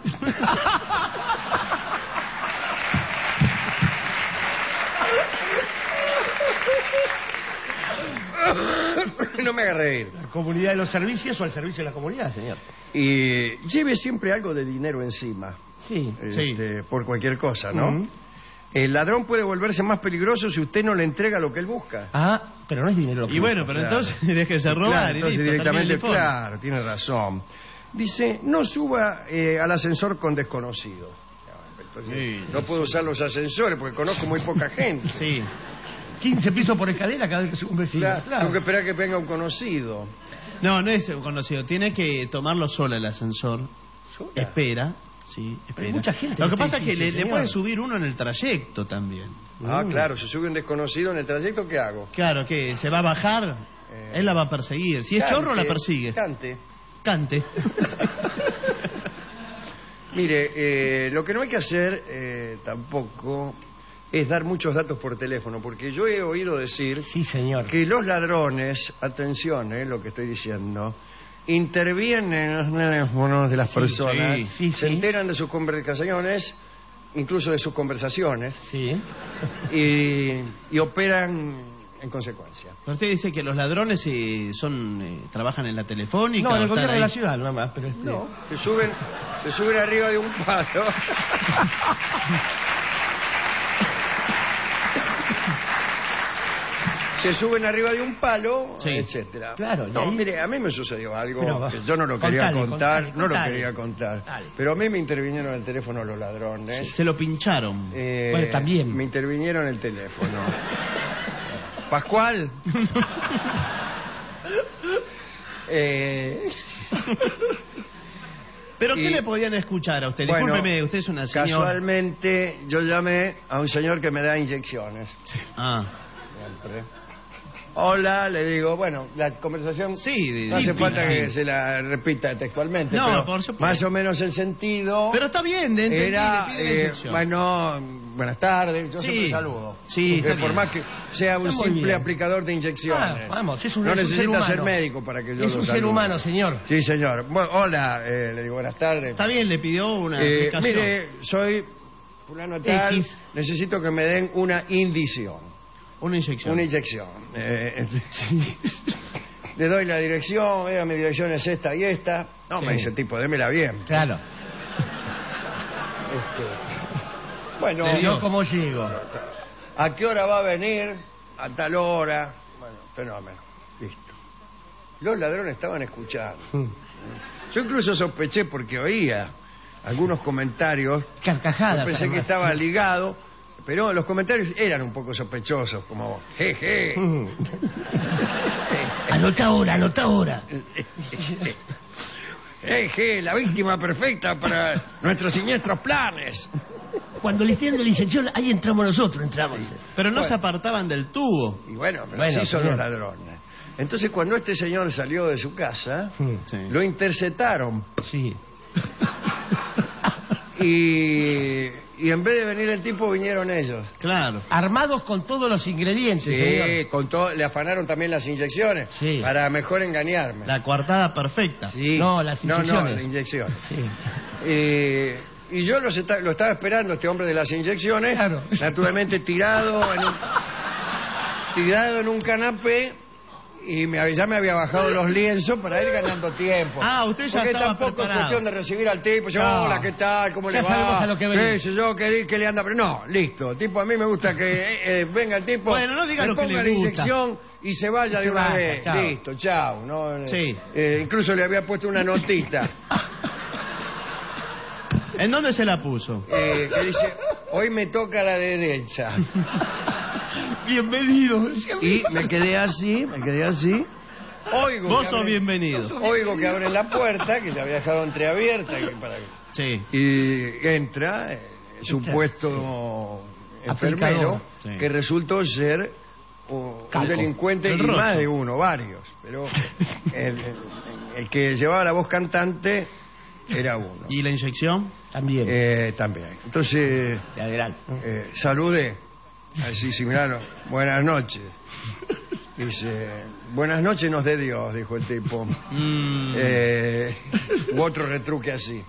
No me haga reír.
¿La comunidad de los servicios o al servicio de la comunidad, señor?
Y lleve siempre algo de dinero encima.
Sí.
Por cualquier cosa, ¿no? El ladrón puede volverse más peligroso si usted no le entrega lo que él busca.
Pero no es dinero.
Y bueno, pero entonces déjese robar.
Claro, entonces
y listo,
directamente, claro, tiene razón. Dice, no suba al ascensor con desconocido. Entonces, no puedo usar los ascensores porque conozco muy poca gente.
Sí.
15 pisos por escalera cada vez que sube un vecino.
Claro. Tengo que esperar que venga un conocido.
No es un conocido. Tiene que tomarlo sola el ascensor.
¿Sola?
Espera. Sí, espera.
Hay mucha gente.
Lo que pasa es que le
señor.
puede subir uno en el trayecto también.
Claro, si sube un desconocido en el trayecto, ¿qué hago?
Claro, que se va a bajar, él la va a perseguir. Si es chorro, la persigue. Cante.
Mire, lo que no hay que hacer tampoco es dar muchos datos por teléfono, porque yo he oído decir que los ladrones, atención, lo que estoy diciendo, intervienen en los teléfonos de las personas, se enteran de sus conversaciones, incluso de sus conversaciones, y operan en consecuencia.
Pero usted dice que los ladrones trabajan en la telefónica.
No, en el gobierno de la ciudad, nada más. Pero
No, se suben arriba de un palo. Se suben arriba de un palo, etcétera.
Claro.
No, mire, a mí me sucedió algo que yo no lo quería contar, no lo quería contar. Pero a mí me intervinieron el teléfono los ladrones.
Se lo pincharon.
Bueno, también.
Me intervinieron el teléfono. Pascual.
¿Pero qué le podían escuchar a usted? Discúlpeme, usted es una señora.
Casualmente yo llamé a un señor que me da inyecciones. Siempre. Hola, le digo, bueno, la conversación no hace falta que se la repita textualmente, pero
por supuesto.
Más o menos el sentido.
Pero está bien,
era, bueno, buenas tardes, yo siempre saludo. Por más que sea un simple aplicador de inyecciones.
Vamos,
no necesita ser médico para que yo lo salude.
Es un ser humano, señor.
Sí, señor. Bueno, hola, le digo buenas tardes.
Está bien, le pidió una explicación.
Mire, soy fulano tal, necesito que me den una indición.
Una inyección.
Una inyección. Le doy la dirección, mi dirección es esta y esta. No, me dice el tipo, démela bien.
Claro.
Bueno,
yo cómo llego.
¿A qué hora va a venir? A tal hora. Bueno, fenómeno. Listo. Los ladrones estaban escuchando. Yo incluso sospeché porque oía algunos comentarios.
Carcajadas.
Yo pensé que estaba ligado. Pero los comentarios eran un poco sospechosos, como jeje.
Anota ahora.
Jeje, la víctima perfecta para nuestros siniestros planes.
Cuando le tienen la inyección, ahí entramos nosotros, dice.
Pero no se apartaban del tubo.
Y bueno, así son los ladrones. Entonces, cuando este señor salió de su casa, lo interceptaron.
Sí.
Y en vez de venir el tipo, vinieron ellos.
Claro.
Armados con todos los ingredientes,
Sí, con todo, le afanaron también las inyecciones.
Sí.
Para mejor engañarme.
La coartada perfecta.
Sí.
No, las inyecciones.
No, las inyecciones. Sí. Y yo lo estaba esperando, este hombre de las inyecciones.
Claro.
Naturalmente tirado en un canapé. Y ya me había bajado los lienzos para ir ganando tiempo.
Ah, usted ya
Porque
estaba
tampoco
preparado.
es cuestión de recibir al tipo. Yo,
No.
hola, ¿qué tal? ¿Cómo
Ya
le
sabemos
va?
a lo que venís.
¿Qué le anda? Pero no, listo. Tipo, a mí me gusta que venga el tipo,
Bueno, no diga
me
lo que
ponga
le
la
gusta.
inyección y se vaya
Se
de una
vaya,
vez.
chao.
Listo, chao. ¿No?
Sí.
Incluso le había puesto una notita
¿En dónde se la puso?
que dice, hoy me toca la derecha.
Bienvenido.
Y me quedé así. Oigo
Vos
que
sos
abren-
bienvenido.
Oigo que abren la puerta, que se había dejado entreabierta.
Sí.
Y entra supuesto enfermero,
Sí.
que resultó ser un
Calco.
delincuente,
El
y
rostro.
más de uno, varios. Pero el que llevaba la voz cantante era uno.
¿Y la inyección?
También.
También. Entonces,
De adelante.
saludé. Así similar, buenas noches. Dice, buenas noches nos dé Dios, dijo el tipo. U otro retruque así.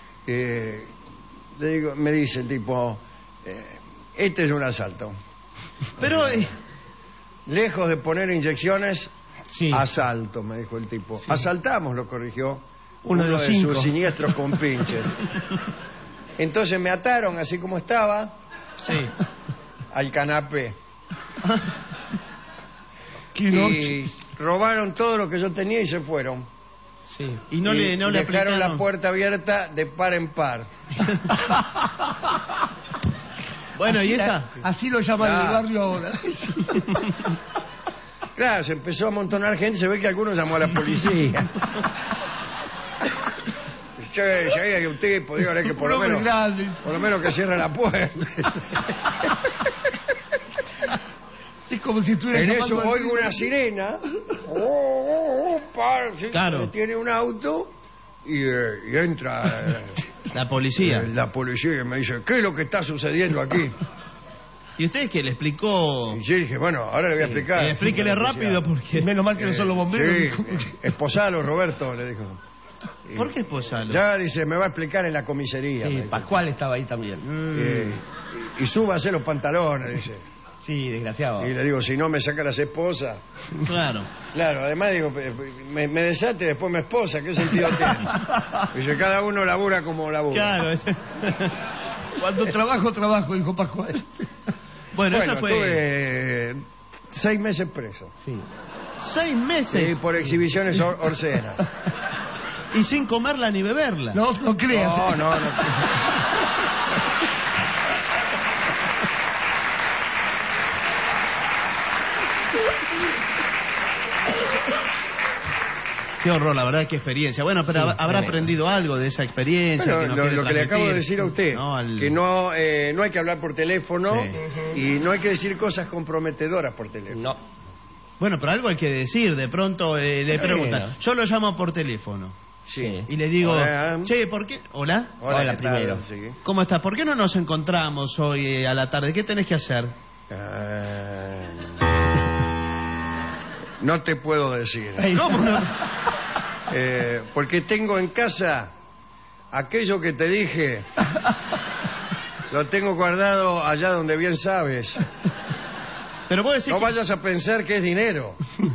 Me dice el tipo, este es un asalto.
Pero...
Lejos de poner inyecciones,
Sí.
asalto, me dijo el tipo. Asaltamos, lo corrigió
Uno de los 5.
sus siniestros compinches. Entonces me ataron así como estaba
Sí.
al canapé.
Qué
Y
noche.
robaron todo lo que yo tenía y se fueron.
Sí.
Y no le
dejaron
aplicaron...
la puerta abierta de par en par.
Bueno, ¿y esa?
Así lo llaman en el
Ah.
barrio ahora.
Claro, se empezó a amontonar gente, se ve que algunos llamó a la policía. Che, si hay un tipo, dígale que por lo menos que cierre la puerta.
Es como si estuviera
En
llamando
eso
al-
oigo una sirena. Sí,
Claro.
tiene un auto y entra
La policía.
la policía y me dice, ¿qué es lo que está sucediendo aquí?
¿Y usted qué le explicó?
Y yo dije, bueno, ahora le voy a explicar.
Explíquele rápido porque...
Menos mal que no son los bomberos.
Sí, esposalo, Roberto, le dijo.
¿Por qué esposalo?
Ya dice, me va a explicar en la comisaría. me
Sí,
dijo.
Pascual estaba ahí también.
Y súbase los pantalones, dice.
Sí, desgraciado.
Y le digo, si no me saca las esposas.
Claro.
Claro, además digo, me desate y después me esposa, ¿qué sentido tiene? Dice, cada uno labura como labura.
Claro.
Cuando trabajo, dijo Pascual.
Bueno,
Bueno,
eso fue...
estuve 6 meses preso.
Sí.
6 meses.
Sí, por exhibiciones orcenas.
Y sin comerla ni beberla.
No creas.
No.
Qué horror, la verdad, qué experiencia. Bueno, pero
Sí,
habrá
tremendo.
aprendido algo de esa experiencia.
Bueno,
que nos
lo
quiere
que le acabo de
transmitir,
decir a usted,
¿no?
que no hay que hablar por teléfono
Sí.
y no hay que decir cosas comprometedoras por teléfono.
No.
Bueno, pero algo hay que decir. De pronto le
Bueno.
preguntan. Yo lo llamo por teléfono.
Sí.
Y le digo,
Hola.
che, ¿por qué? ¿Hola?
Hola,
¿qué tal?
primero.
Sí.
¿Cómo estás? ¿Por qué no nos encontramos hoy a la tarde? ¿Qué tenés que hacer?
No te puedo decir.
¿Cómo no?
Porque tengo en casa aquello que te dije. Lo tengo guardado allá donde bien sabes.
Pero vos decís
No
que-
vayas a pensar que es dinero.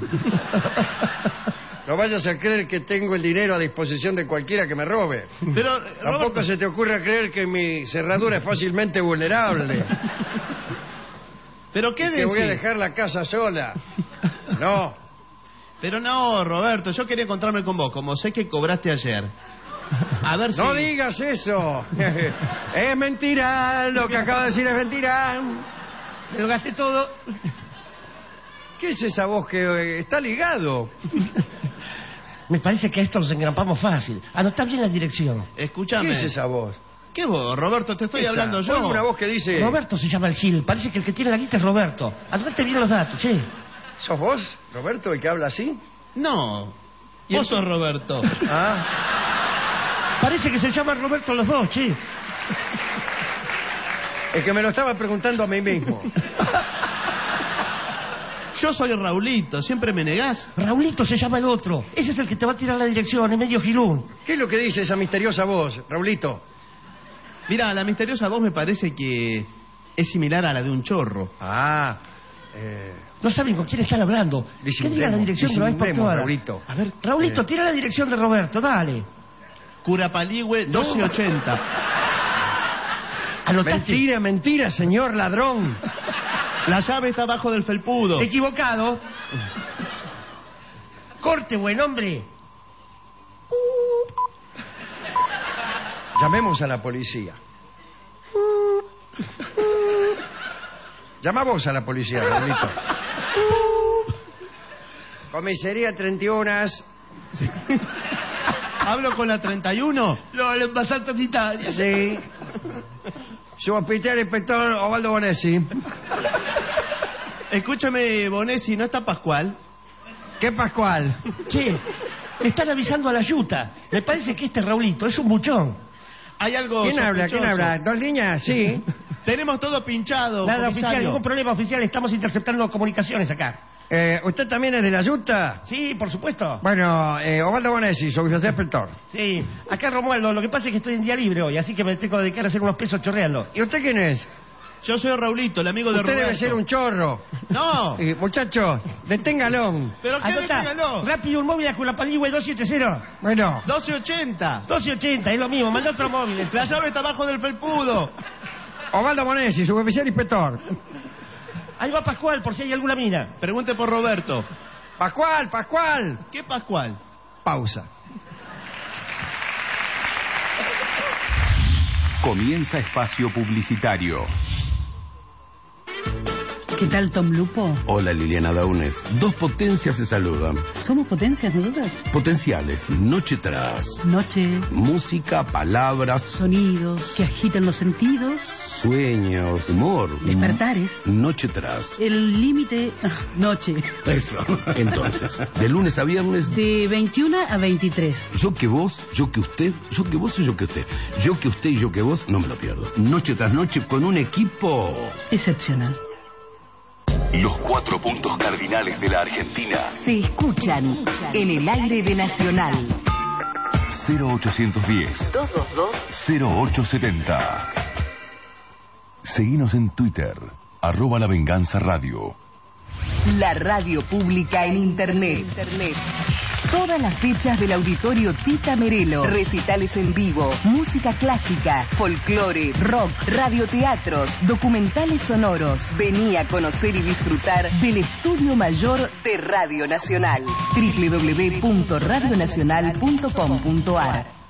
No vayas a creer que tengo el dinero a disposición de cualquiera que me robe.
Pero,
Tampoco
Roberto,
se te ocurra creer que mi cerradura es fácilmente vulnerable.
¿pero qué
Que
decís?
voy a dejar la casa sola. No.
Pero no, Roberto, yo quería encontrarme con vos, como sé que cobraste ayer. A ver si...
No digas eso. Es mentira. Lo que acabo de decir es mentira.
Me lo gasté todo.
¿Qué es esa voz que está ligado?
Me parece que a esto nos engrampamos fácil. Anotá bien la dirección.
Escúchame.
¿Qué es esa voz?
¿Qué vos, Roberto? Te estoy hablando yo.
Oigo una voz que dice...
Roberto se llama el Gil. Parece que el que tiene la guita es Roberto. Anotate bien los datos, che.
¿Sos vos, Roberto, el que habla así?
No. Vos sos Roberto.
Ah.
Parece que se llaman Roberto los dos, che.
Es que me lo estaba preguntando a mí mismo.
Yo soy Raulito, ¿siempre me negás?
Raulito se llama el otro. Ese es el que te va a tirar la dirección, es medio gilún.
¿Qué es lo que dice esa misteriosa voz, Raulito?
Mira, la misteriosa voz me parece que es similar a la de un chorro.
Ah,
no saben con quién están hablando. ¿Qué diga la dirección de la vez por
Raulito.
A ver, Raulito, tira la dirección de Roberto, dale.
Curapaligüe 1280.
Mentira, mentira, señor ladrón.
La llave está abajo del felpudo.
Equivocado. Corte, buen hombre.
Llamemos a la policía. Llama vos a la policía, Raulito. Comisaría 31.
¿Hablo con la 31?
No, el embajador de Italia.
Sí. Su hospital, inspector Osvaldo Bonesi.
Escúchame, Bonesi, ¿no está Pascual?
¿Qué Pascual?
Che, le están avisando a la yuta. Me parece que este Raulito es un buchón.
Hay algo
¿Quién habla?
sospechoso.
¿Quién habla? ¿Dos líneas? Sí.
Tenemos todo pinchado,
Nada,
comisario.
oficial, ningún problema, oficial. Estamos interceptando comunicaciones acá.
¿Usted también es de la yuta?
Sí, por supuesto.
Bueno, Osvaldo Bonesi, soy inspector.
Sí, acá Romualdo. Lo que pasa es que estoy en día libre hoy, así que me tengo que dedicar a hacer unos pesos chorreando.
¿Y usted quién es?
Yo soy Raulito, el amigo de
Usted
Roberto.
debe ser un chorro.
No.
Muchacho, deténgalo.
¿Pero qué
Anota,
deténgalo?
rápido un móvil con la Paligüe 270.
Bueno.
1280.
280, es lo mismo, manda otro móvil.
La llave está abajo del felpudo.
Osvaldo Bonesi, suboficial inspector.
Ahí va Pascual, por si hay alguna mina.
Pregunte por Roberto.
Pascual, Pascual.
¿Qué Pascual?
Pausa.
Comienza espacio publicitario.
¿Qué tal, Tom Lupo?
Hola, Liliana Daunes. Dos potencias se saludan.
¿Somos potencias nosotros?
Potenciales, noche tras.
Noche.
Música, palabras.
Sonidos que agitan los sentidos.
Sueños, humor.
Despertares.
Noche tras.
El límite... noche.
Eso. Entonces, de lunes a viernes...
De 21 a 23.
Yo que vos, yo que usted, yo que vos y yo que usted. Yo que usted y yo que vos, no me lo pierdo. Noche tras noche con un equipo...
excepcional.
Los 4 puntos cardinales de la Argentina
se escuchan en el aire de Nacional.
0810
222
0870. Seguinos en Twitter, @La Venganza Radio.
La radio pública en Internet. Todas las fechas del Auditorio Tita Merelo. Recitales en vivo, música clásica, folclore, rock, radioteatros, documentales sonoros. Vení a conocer y disfrutar del Estudio Mayor de Radio Nacional. www.radionacional.com.ar.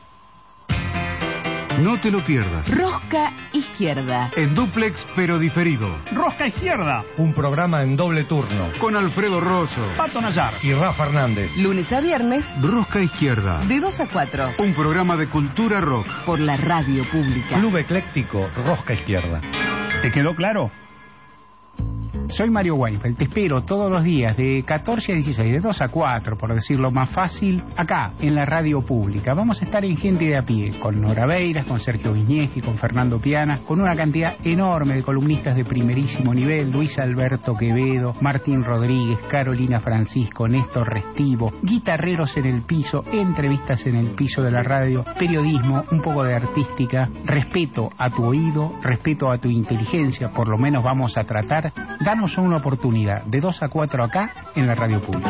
No te lo pierdas.
Rosca Izquierda.
En dúplex pero diferido.
Rosca Izquierda.
Un programa en doble turno. Con Alfredo Rosso,
Pato Nayar
y Rafa Hernández.
Lunes a viernes.
Rosca Izquierda.
De 2 a 4.
Un programa de cultura rock.
Por la radio pública.
Club Ecléctico Rosca Izquierda.
¿Te quedó claro?
Soy Mario Weinfeld, te espero todos los días de 14 a 16, de 2 a 4, por decirlo más fácil, acá, en la radio pública. Vamos a estar en Gente de a Pie, con Nora Beiras, con Sergio Viñeski, con Fernando Piana, con una cantidad enorme de columnistas de primerísimo nivel, Luis Alberto Quevedo, Martín Rodríguez, Carolina Francisco, Néstor Restivo, guitarreros en el piso, entrevistas en el piso de la radio, periodismo, un poco de artística, respeto a tu oído, respeto a tu inteligencia, por lo menos vamos a tratar. Danos una oportunidad, de 2 a 4 acá, en la radio pública.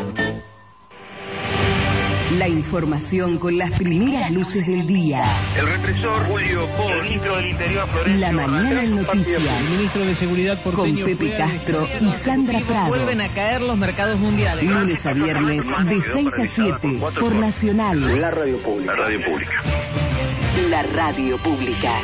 La información con las primeras luces del día.
El represor Julio Pol, ministro del Interior Florencio.
La mañana en noticias.
El ministro de Seguridad porteño
con Pepe Castro y Sandra Prado.
Vuelven a caer los mercados mundiales.
Lunes a viernes, de 6 a 7, por Nacional.
La radio pública.
La radio pública.
La radio pública.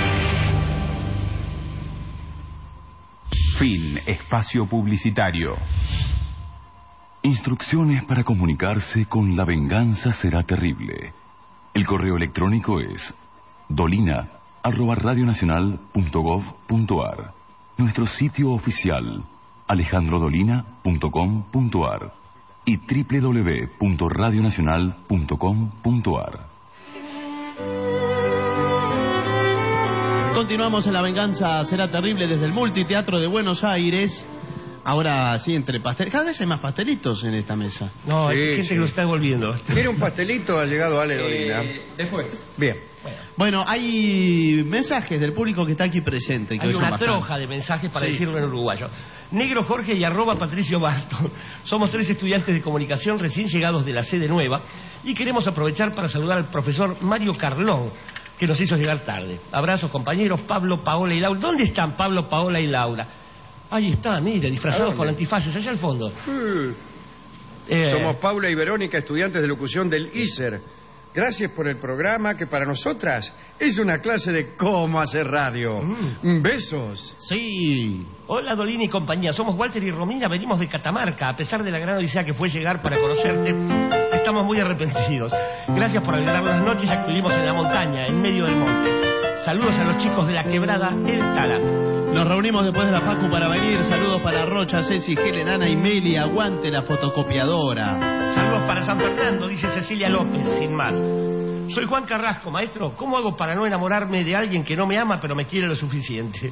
Fin. Espacio publicitario. Instrucciones para comunicarse con La Venganza Será Terrible. El correo electrónico es dolina, radionacional.gov.ar. Nuestro sitio oficial, alejandrodolina.com.ar y www.radionacional.com.ar.
Continuamos en La Venganza Será Terrible desde el Multiteatro de Buenos Aires. Ahora sí, entre pasteles. Cada vez hay más pastelitos en esta mesa.
No, hay gente que lo está devolviendo.
¿Quiere un pastelito? Ha llegado Ale Dolina.
Después.
Bien.
Bueno, hay mensajes del público que está aquí presente. Que
hay
son
una
bastantes.
troja de mensajes para decirlo en uruguayo. Negro Jorge y @Patricio Barton. Somos 3 estudiantes de comunicación recién llegados de la sede nueva y queremos aprovechar para saludar al profesor Mario Carlón, que nos hizo llegar tarde. Abrazos, compañeros, Pablo, Paola y Laura. ¿Dónde están Pablo, Paola y Laura? Ahí está, mire, disfrazados con antifaces, allá al fondo.
Somos Paula y Verónica, estudiantes de locución del ISER. Gracias por el programa que para nosotras es una clase de cómo hacer radio. Besos.
Sí. Hola, Dolina y compañía. Somos Walter y Romina, venimos de Catamarca. A pesar de la gran odisea que fue llegar para conocerte, estamos muy arrepentidos. Gracias por alegrar las noches, ya que vivimos en la montaña, en medio del monte. Saludos a los chicos de la quebrada El Tala.
Nos reunimos después de la Facu para venir. Saludos para Rocha, Ceci, Helen, Ana y Meli. Aguante la fotocopiadora.
Saludos para San Fernando, dice Cecilia López, sin más. Soy Juan Carrasco, maestro. ¿Cómo hago para no enamorarme de alguien que no me ama pero me quiere lo suficiente?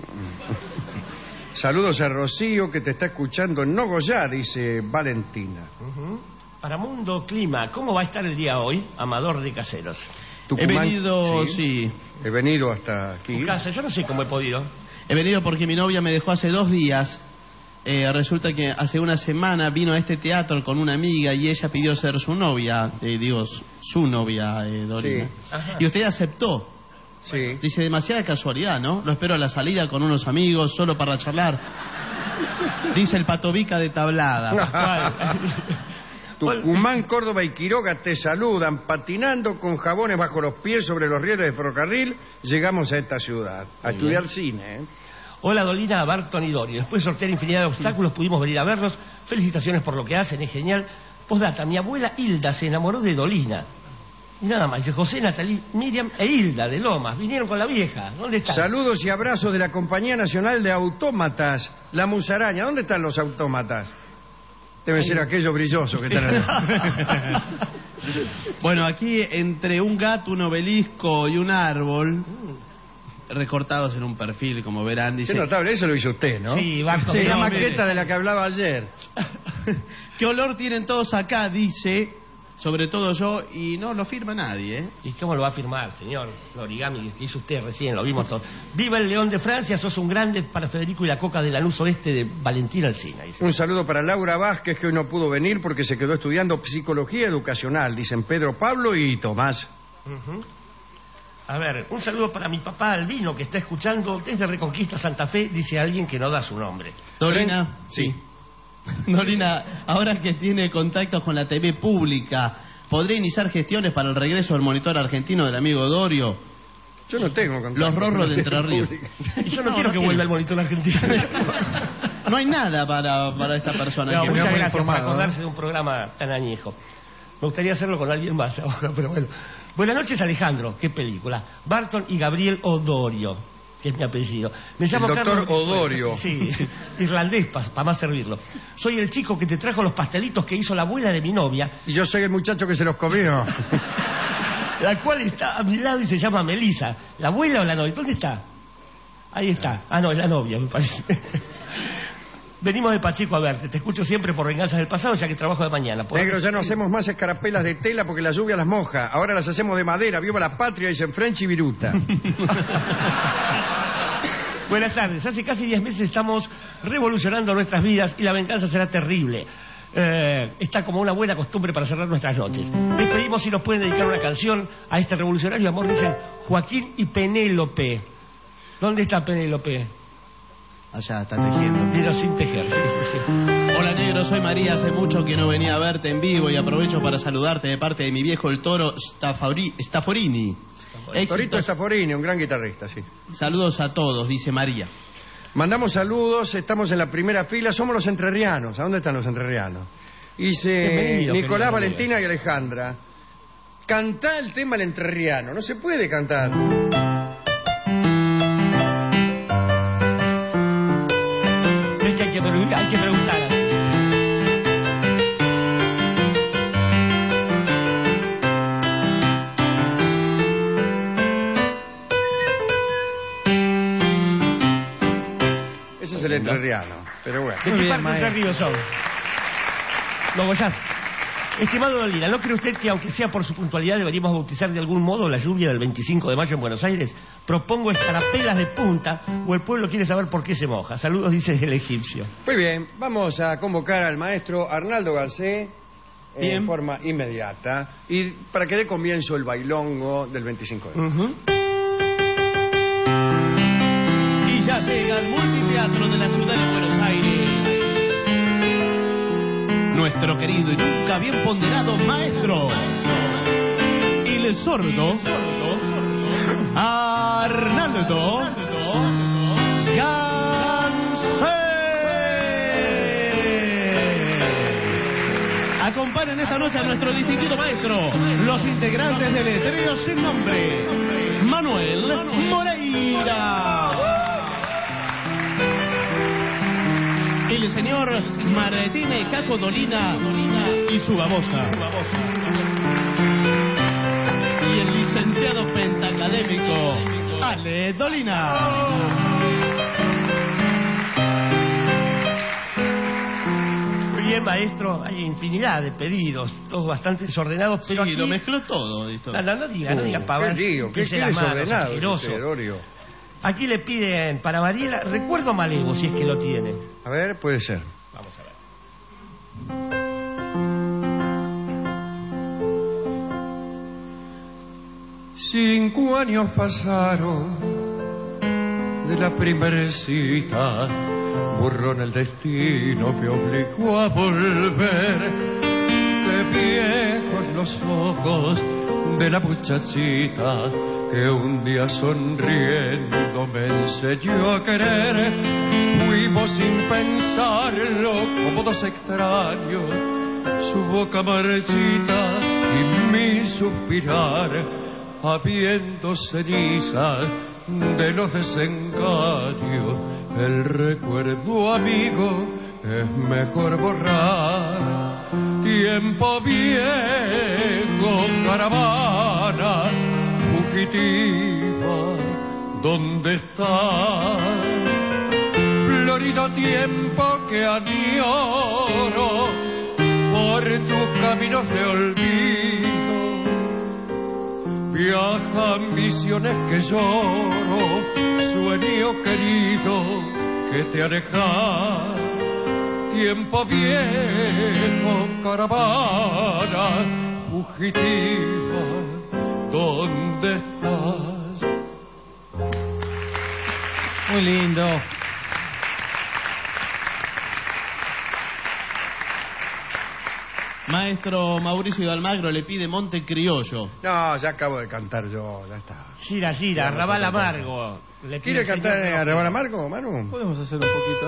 Saludos a Rocío, que te está escuchando en Nogoyá, dice Valentina.
Para Mundo Clima, ¿cómo va a estar el día hoy? Amador de Caseros.
Tucumán,
he venido, sí.
He venido hasta aquí.
Tu casa, yo no sé cómo he podido.
He venido porque mi novia me dejó hace 2 días. Resulta que hace una semana vino a este teatro con una amiga y ella pidió ser su novia, su novia, Dorina.
Sí.
Y usted aceptó.
Sí.
Dice, demasiada casualidad, ¿no? Lo espero a la salida con unos amigos, solo para charlar. Dice el Patovica de Tablada.
Tucumán, Córdoba y Quiroga te saludan. Patinando con jabones bajo los pies sobre los rieles de ferrocarril, llegamos a esta ciudad a estudiar cine.
Hola, Dolina, Barton y Dorio. Después de sortear infinidad de obstáculos, pudimos venir a verlos. Felicitaciones por lo que hacen, es genial. Postdata, mi abuela Hilda se enamoró de Dolina. Y nada más, dice José, Natalí, Miriam e Hilda de Lomas. Vinieron con la vieja. ¿Dónde están?
Saludos y abrazos de la Compañía Nacional de Autómatas, La Musaraña. ¿Dónde están los autómatas? Deben ser aquellos brillosos que están ahí.
Bueno, aquí entre un gato, un obelisco y un árbol, recortados en un perfil, como verán, dice...
Qué notable, eso lo hizo usted, ¿no?
Sí, Barton.
Sí, la maqueta de la que hablaba ayer.
¿Qué olor tienen todos acá? Dice, sobre todo yo, y no lo firma nadie, ¿eh?
¿Y cómo lo va a firmar, señor? El origami que hizo usted recién, lo vimos todos. Viva el León de Francia, sos un grande. Para Federico y la Coca de la Luz Oeste de Valentina Alsina. Dice.
Un saludo para Laura Vázquez, que hoy no pudo venir porque se quedó estudiando psicología educacional, dicen Pedro, Pablo y Tomás.
A ver, un saludo para mi papá Albino, que está escuchando desde Reconquista Santa Fe, dice alguien que no da su nombre.
Dolina, sí. Dolina, ahora que tiene contactos con la TV pública, ¿podría iniciar gestiones para el regreso del monitor argentino del amigo Dorio?
Yo no tengo contacto.
Los rorros de Entre Ríos.
Y yo no quiero que vuelva el monitor argentino.
No hay nada para esta persona.
No,
que
muchas gracias por acordarse de un programa tan añejo. Me gustaría hacerlo con alguien más ahora, pero bueno. Buenas noches, Alejandro. ¿Qué película? Barton y Gabriel Odorio, que es mi apellido. Me llamo
el doctor
Carlos...
Odorio.
Sí, irlandés, para más servirlo. Soy el chico que te trajo los pastelitos que hizo la abuela de mi novia.
Y yo soy el muchacho que se los comió.
La cual está a mi lado y se llama Melissa. ¿La abuela o la novia? ¿Dónde está? Ahí está. Ah, no, es la novia, me parece. Venimos de Pacheco a verte. Te escucho siempre por Venganzas del Pasado, ya que trabajo de mañana.
Negro, ya no hacemos más escarapelas de tela porque la lluvia las moja. Ahora las hacemos de madera. Viva la patria, dicen French y Viruta.
Buenas tardes. Hace casi 10 meses estamos revolucionando nuestras vidas y la venganza será terrible. Está como una buena costumbre para cerrar nuestras noches. Les pedimos si nos pueden dedicar una canción a este revolucionario amor. Dicen Joaquín y Penélope. ¿Dónde está Penélope?
Allá está tejiendo.
Pero sin tejer, sí.
Hola, negro, soy María. Hace mucho que no venía a verte en vivo y aprovecho para saludarte de parte de mi viejo el toro Stafforini.
El torito Stafforini, un gran guitarrista, sí.
Saludos a todos, dice María.
Mandamos saludos, estamos en la primera fila, somos los entrerrianos. ¿A dónde están los entrerrianos? Dice Nicolás, Valentina y Alejandra. Cantá el tema el entrerriano, no se puede cantar. el entrerriano, pero bueno.
¿De qué parte de Entre Ríos son? No, Goyán. Estimado Dolina, ¿no cree usted que, aunque sea por su puntualidad, deberíamos bautizar de algún modo la lluvia del 25 de mayo en Buenos Aires? Propongo escarapelas de punta, o el pueblo quiere saber por qué se moja. Saludos, dice el egipcio.
Muy bien, vamos a convocar al maestro Arnaldo Garcés en forma inmediata, y para que dé comienzo el bailongo del 25 de mayo.
Y ya llega al multiteatro de la ciudad de Buenos Aires nuestro querido y nunca bien ponderado maestro, el sordo Arnaldo Garcés. Acompañan esta noche a nuestro distinguido maestro los integrantes del trío sin nombre, Manuel Moreira, el señor Martínez Caco Dolina y su babosa, y el licenciado pentacadémico Ale Dolina.
Muy bien, maestro, hay infinidad de pedidos, todos bastante desordenados, pero
sí,
aquí...
lo mezcló todo esto.
No diga pavadas.
¿Qué desordenado?
Aquí le piden para Varela Recuerdo Malevo, si es que lo tiene.
A ver, puede ser.
Vamos a ver.
5 años pasaron de la primera cita, burrón el destino me obligó a volver. Qué viejos los ojos de la muchachita que un día sonriendo me enseñó a querer. Fuimos sin pensarlo como dos extraños, su boca marchita y mi suspirar, habiendo cenizas de los desengaños. El recuerdo, amigo, es mejor borrar. Tiempo viejo, caravana fugitiva, ¿dónde estás? Florido tiempo que añoro por tus caminos de olvido. Viajan visiones que lloro, sueño querido que te alejas. Tiempo viejo, caravana fugitiva, ¿dónde estás?
Muy lindo.
Maestro Mauricio de Almagro le pide Monte Criollo.
No, ya acabo de cantar yo, ya está.
Gira, Arrabal Amargo.
¿Quiere cantar Arrabal Amargo, Manu?
Podemos hacer un poquito.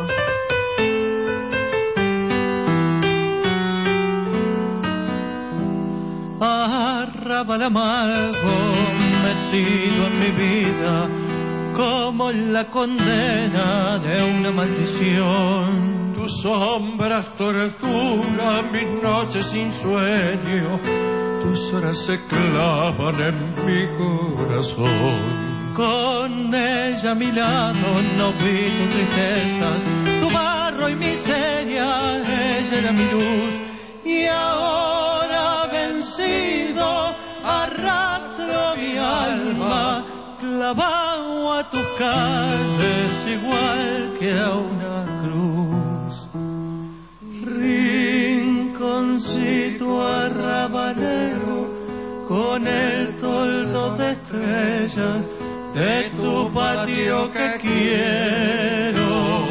Arrabal amargo metido en mi vida, como la condena de una maldición.
Tus sombras torturan mis noches sin sueño, tus horas se clavan en mi corazón.
Con ella a mi lado no vi tus tristezas, tu barro y miseria, ella era mi luz. Y ahora vencido arrastro mi alma, clavado a tus calles igual que a una cruz. Rinconcito arrabalero con el toldo de estrellas de tu patio que quiero.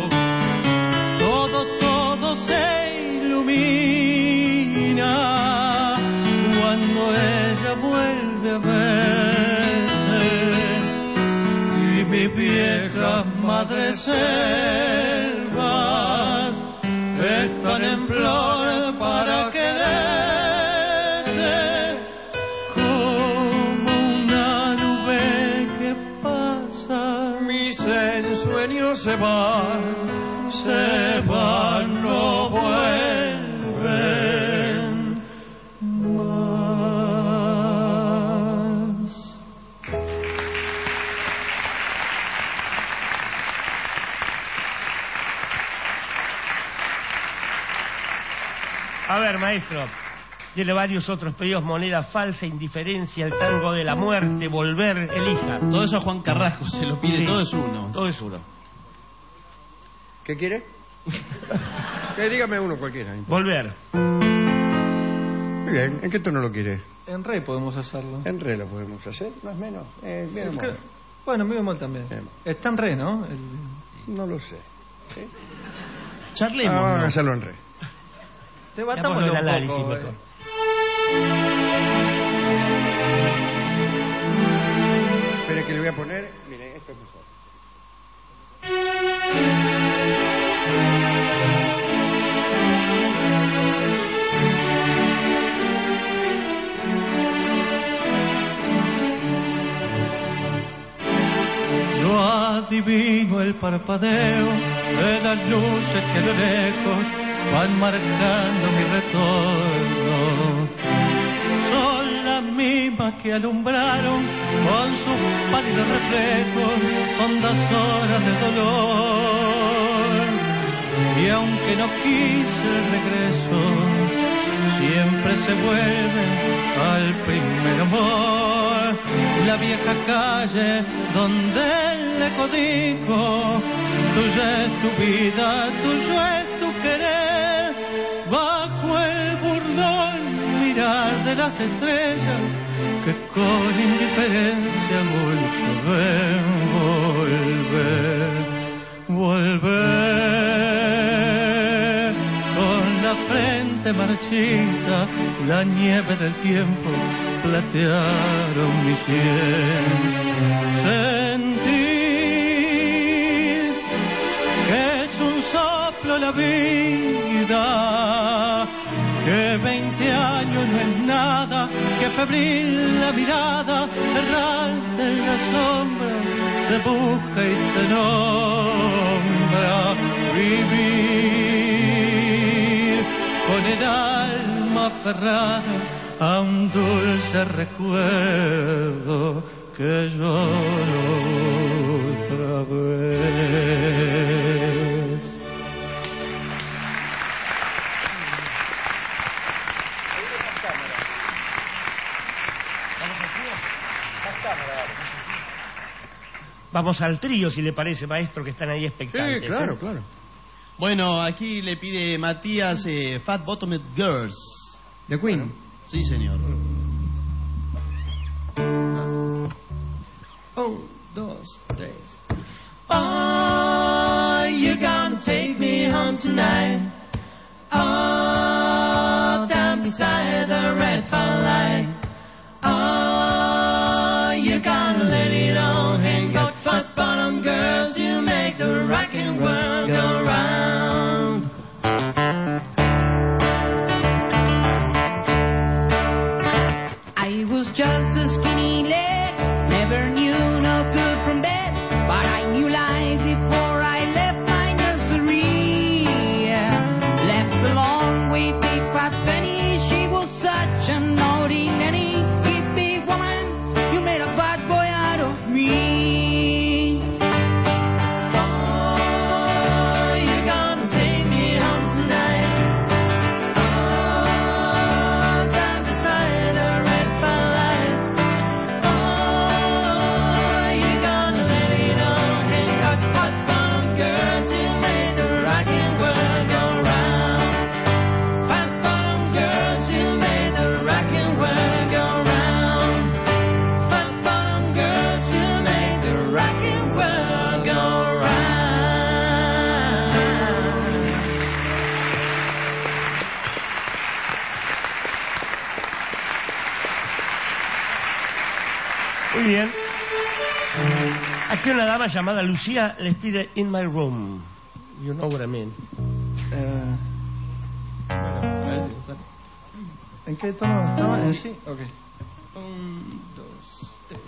Todo se ilumina cuando ella vuelve a verse, y mis viejas madreselvas están en flor para quererte, como una nube que pasa.
Mis ensueños se van, no vuelven más.
A ver, maestro. Tiene varios otros pedidos: moneda falsa, indiferencia, el tango de la muerte, volver, elija.
Todo eso a Juan Carrasco se lo pide, sí. Todo es uno.
Todo es uno.
¿Qué quiere? Dígame uno cualquiera.
Volver.
Muy bien, ¿en qué tono lo quiere?
En re podemos hacerlo.
En re lo podemos hacer, más o menos. Bien,
bueno, mi bemol también. Está en re, ¿no?
No lo sé. ¿Sí?
Charlemos.
Vamos a hacerlo en re.
Debatamos el análisis mejor.
Espere que le voy a poner. Mire, esto es mejor.
Yo adivino el parpadeo de las luces que a lo lejos van marcando mi retorno. Son las mismas que alumbraron con sus pálidos reflejos hondas horas de dolor. Y aunque no quise el regreso, siempre se vuelve al primer amor. La vieja calle donde el eco dijo: tuya es tu vida, tuyo es tu querer. Bajo el burlón mirar de las estrellas que con indiferencia mucho ven. Volver con la frente marchita, la nieve del tiempo platearon mi sien. Sentir que es un soplo la vida, que 20 años no es nada, que febril la mirada, errante en la sombra, te busca y te nombra. Vivir con el alma aferrada a un dulce recuerdo que lloro otra vez.
Vamos al trío, si le parece, maestro, que están ahí expectantes.
Sí, claro, claro.
Bueno, aquí le pide Matías Fat Bottomed Girls.
¿De Queen?
Bueno, sí, señor.
1, 2, 3. Oh, you're gonna take me home tonight. Oh, down beside the red fire light. Oh, you're gonna let it all hang out. Fat bottom girls, you make the rockin' world go round.
I was just a skinny lad, never knew no good from bad, but I knew life before I left my nursery. Left a long way, big fat Fanny, she was such a naughty nanny. Hippie woman, you made a bad boy out of me. Oh, you're gonna take me home tonight. Oh, down beside the red fire light. Oh, you're gonna let it all hang out. Hot bottom girls, you made the rockin' world go round. Fat bottom girls, you made the rockin' world go round. Fat bottom girls, you made the rockin' world go round.
Muy bien. Aquí una dama llamada Lucía les pide In My Room. You know what I mean.
¿En qué tono estaba? ¿En sí? Ok.
1, 2, 3.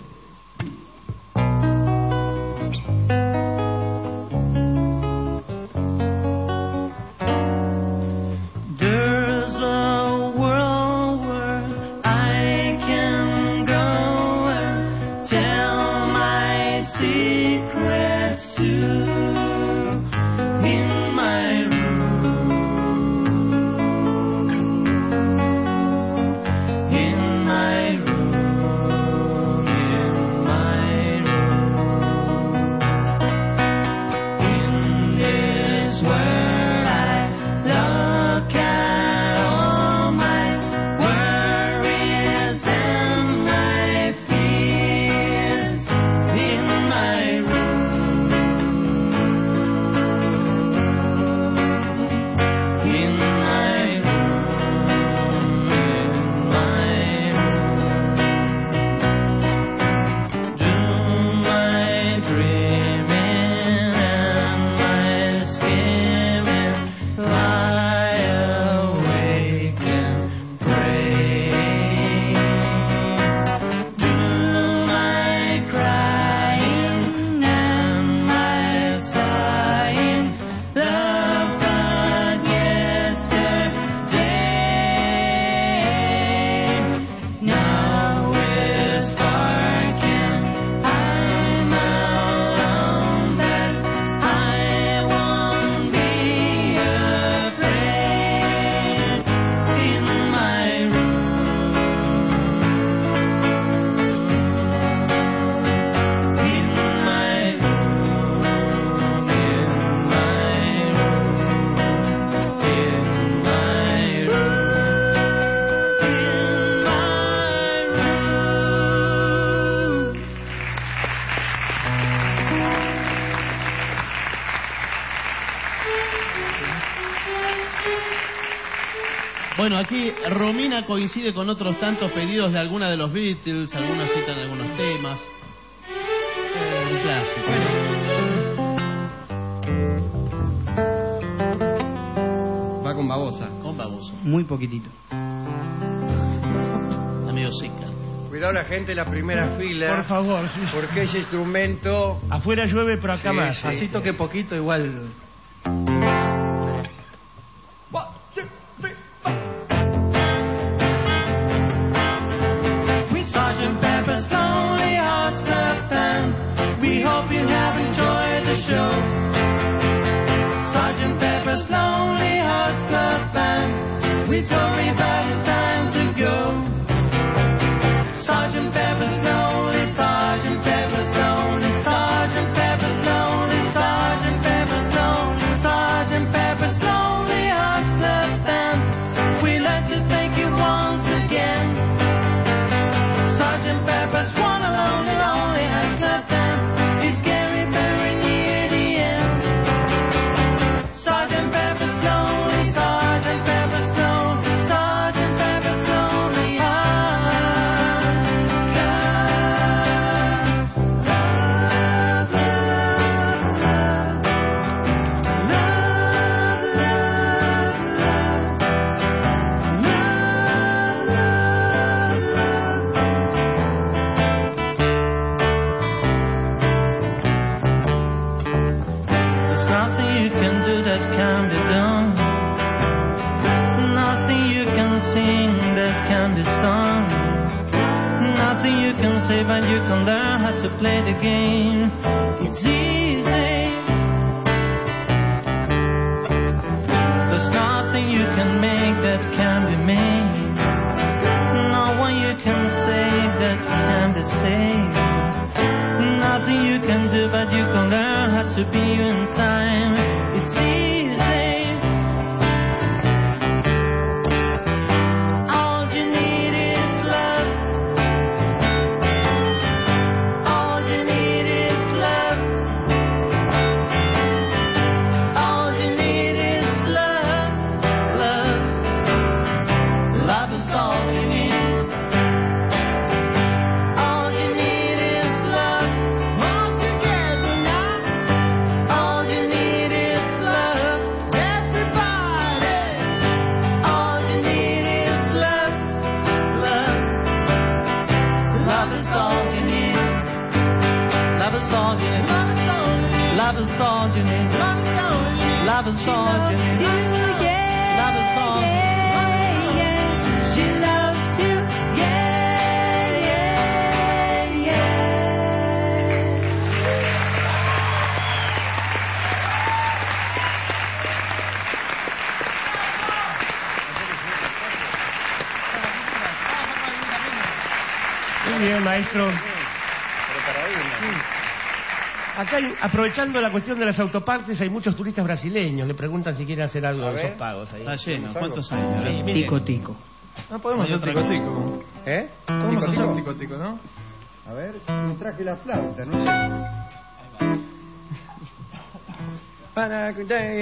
There's a world where I can go and tell my secrets to in my room.
Bueno, aquí Romina coincide con otros tantos pedidos de alguna de los Beatles, algunos citan algunos temas. Un clásico.
Va con babosa.
Con babosa.
Muy poquitito.
Amigo seca.
Cuidado la gente en la primera fila.
Por favor, sí.
Porque ese instrumento...
Afuera llueve, pero acá
Sí,
más.
sí.
Así toque poquito, igual.
Sergeant Pepper's Lonely Hearts Club Band. We hope you have enjoyed the show. Sergeant Pepper's Lonely Hearts Club Band. We're sorry, but it's time to go. Sergeant Pepper's Lonely, Sergeant Pepper's Lonely, Sergeant Pepper's Lonely, Sergeant Pepper's Lonely, Sergeant Pepper's Lonely Hearts Club Band. We'd like to thank you once again. Sergeant Pepper's one and only, lonely Hearts Club Band is getting very near the end. Sergeant Pepper's lonely, Sergeant Pepper's lonely, Sergeant Pepper's lonely Hearts There's nothing you can do that can be done. Nothing you can sing that can be sung. Nothing you can say, but you can learn how to play the game. It's easy. There's nothing you can make that can be made. No one you can save that can be saved. Nothing you can do, but you can learn how to be you in time. It's easy. All you need is love. All you need is love. All you need is love. Love. Love is all you need. All you need is love. All together now. All you need is love. Everybody. All you need is love. Love. Love is all you need. Love is all you need. Love is all you need. Love is all you need. Love is all you need. Love is all you need. She loves you. Yeah, yeah, yeah.
Muy bien, maestro. Acá, aprovechando la cuestión de las autopartes, hay muchos turistas brasileños. Le preguntan si quieren hacer algo de esos pagos ahí.
Está lleno. ¿Cuántos hay?
Sí, mire.
Tico, tico.
No podemos hacer tico-tico.
¿Eh?
Podemos
Tico,
hacer
tico.
tico-tico, ¿no?
A ver, me traje la flauta, no sé.
Para...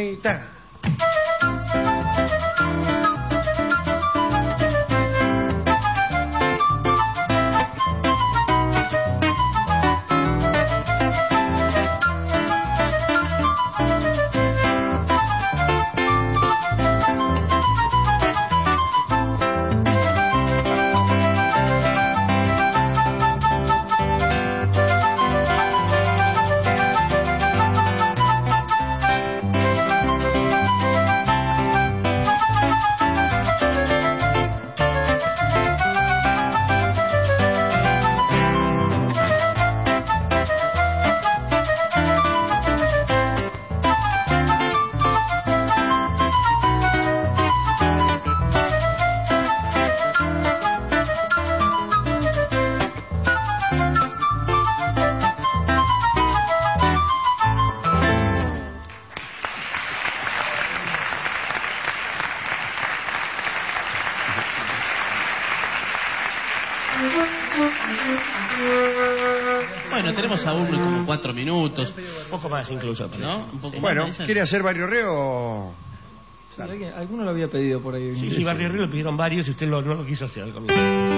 Bueno, tenemos aún como 4 minutos.
Un poco más incluso.
¿No? Un poco
Bueno,
más, me dicen.
¿quiere hacer Barrio Reo?
Alguno lo había pedido por ahí.
Sí, Barrio Río lo pidieron varios y usted no lo quiso hacer al comienzo.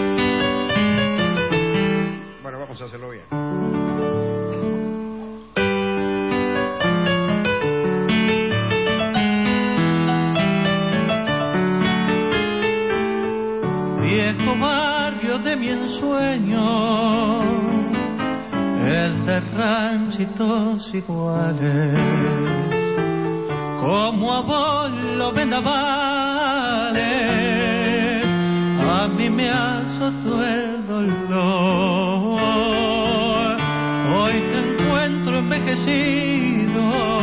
Bueno, vamos a hacerlo bien.
Viejo barrio de mi ensueño, el de ranchitos iguales, como a vos los vendavales, a mí me azotó el dolor. Hoy te encuentro envejecido,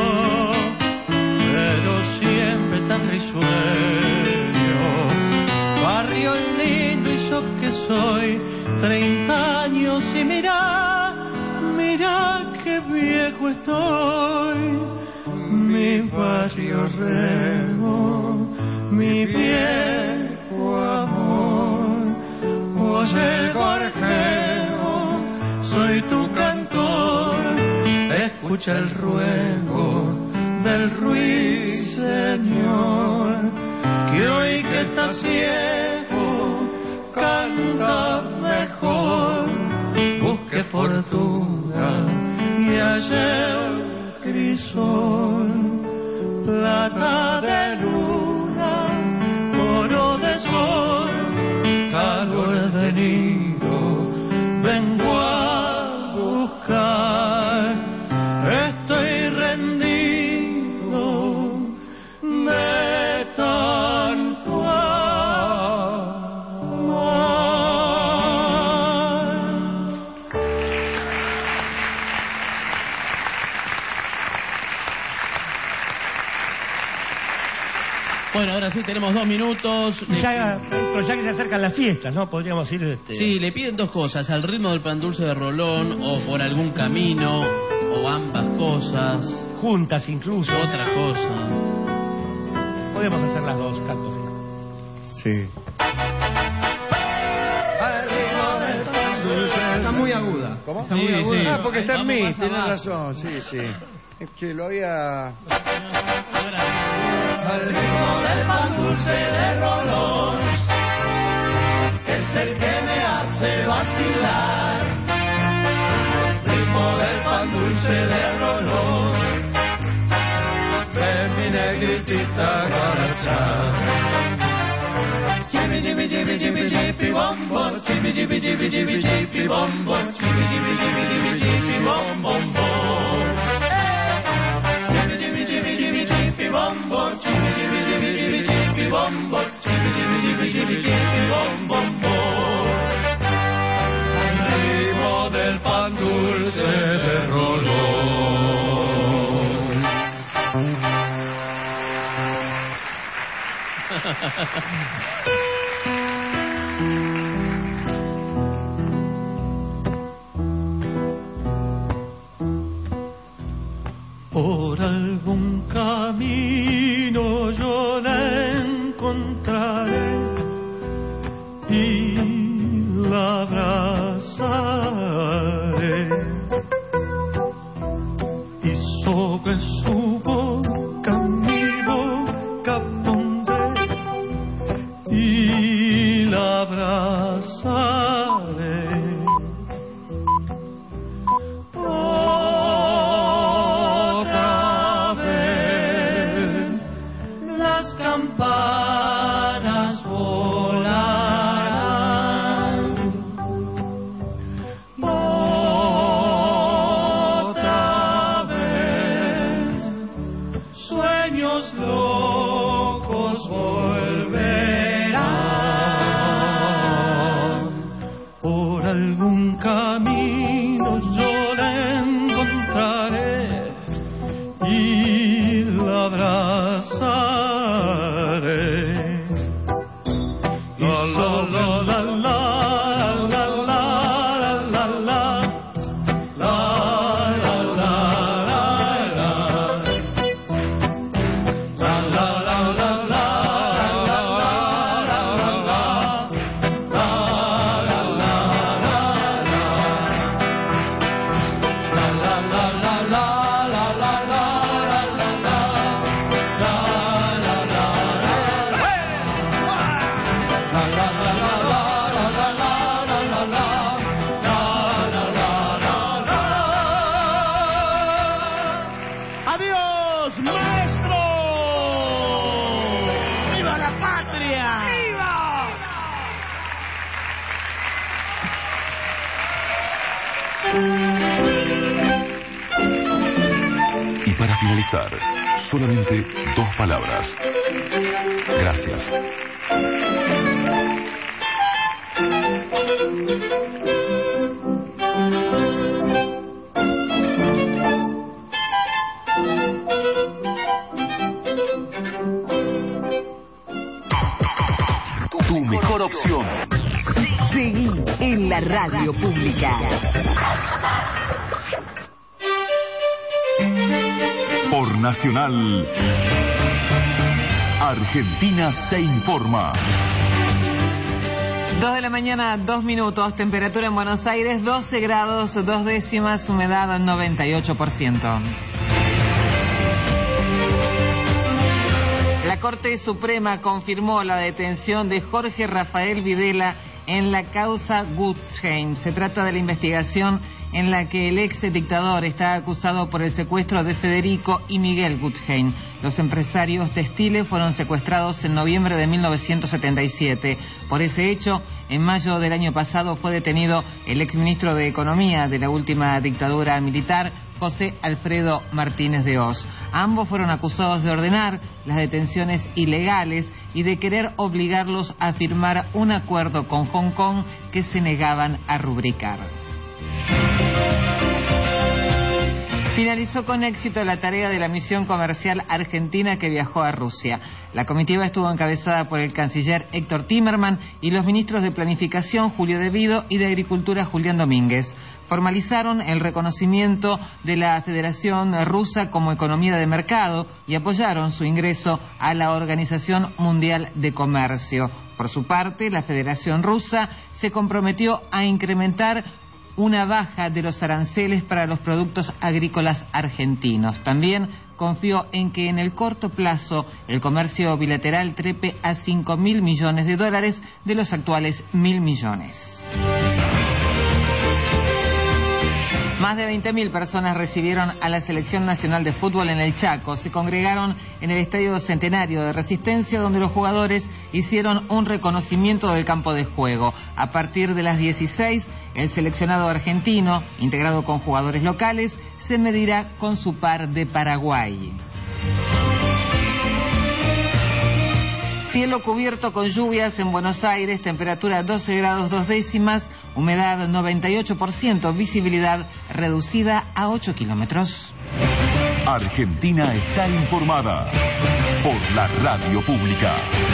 pero siempre tan risueño. Barrio lindo y yo que soy 30 años y mira que viejo estoy. Mi barrio rego, mi viejo amor. Oye el gorjeo, soy tu cantor. Escucha el ruego del ruiseñor, que hoy que está ciego canta mejor. Busque fortuna y ayer crisol, plata de luna, oro de sol, calor de nido, vengo a buscar. Estoy rendido de tanto
Bueno, ahora sí tenemos 2 minutos.
Ya que se acercan las fiestas, ¿no? Podríamos ir...
Sí, le piden 2 cosas, al ritmo del pan dulce de Rolón, o por algún camino, o ambas cosas.
Juntas incluso.
Otra cosa.
Podríamos hacer las 2, cantos.
Sí.
Está muy aguda.
¿Cómo?
Está muy aguda.
Sí.
Ah, porque está en mí,
Vamos más
tenés
abajo.
razón, sí. Que lo había...
al ritmo del pan dulce de Rolón, es el que me hace vacilar. Ritmo del pan dulce de Rolón, de mi negritita garachá. Chibi chibi chibi chibi chibi bombo, chibi chibi chibi chibi chibi bombo, chibi chibi chibi chibi chibi bombo. Chibi chibi chibi chibi chibi bombo, chibi chibi chibi chibi chibi bombo, chibi chibi chibi chibi chibi bombo. Ritmo del pan dulce de Rolón. Por algún camino yo la encontraré y la abrazaré, y sobre su boca mi boca pondré y la abrazaré. Otra vez las campanas volarán. Otra vez sueños locos volverán. Por algún camino yo la encontraré y la abrazaré. La la la la la la la la la la la la la la la
para finalizar, solamente 2 palabras. Gracias. Tu mejor opción.
Seguí en la radio pública.
Por Nacional, Argentina se informa.
2 de la mañana, 2 minutos, temperatura en Buenos Aires, 12 grados, 2 décimas, humedad 98%. La Corte Suprema confirmó la detención de Jorge Rafael Videla en la causa Guggenheim. Se trata de la investigación en la que el ex dictador está acusado por el secuestro de Federico y Miguel Guggenheim. Los empresarios textiles fueron secuestrados en noviembre de 1977. Por ese hecho, en mayo del año pasado fue detenido el exministro de Economía de la última dictadura militar, José Alfredo Martínez de Hoz. Ambos fueron acusados de ordenar las detenciones ilegales y de querer obligarlos a firmar un acuerdo con Hong Kong que se negaban a rubricar. Finalizó con éxito la tarea de la misión comercial argentina que viajó a Rusia. La comitiva estuvo encabezada por el canciller Héctor Timerman y los ministros de Planificación Julio De Vido y de Agricultura Julián Domínguez. Formalizaron el reconocimiento de la Federación Rusa como economía de mercado y apoyaron su ingreso a la Organización Mundial de Comercio. Por su parte, la Federación Rusa se comprometió a incrementar una baja de los aranceles para los productos agrícolas argentinos. También confió en que en el corto plazo el comercio bilateral trepe a $5.000 millones de los actuales 1.000 millones. Más de 20.000 personas recibieron a la Selección Nacional de Fútbol en el Chaco. Se congregaron en el Estadio Centenario de Resistencia, donde los jugadores hicieron un reconocimiento del campo de juego. A partir de las 16, el seleccionado argentino, integrado con jugadores locales, se medirá con su par de Paraguay. Cielo cubierto con lluvias en Buenos Aires, temperatura 12 grados 2 décimas, humedad 98%, visibilidad reducida a 8 kilómetros.
Argentina está informada por la radio pública.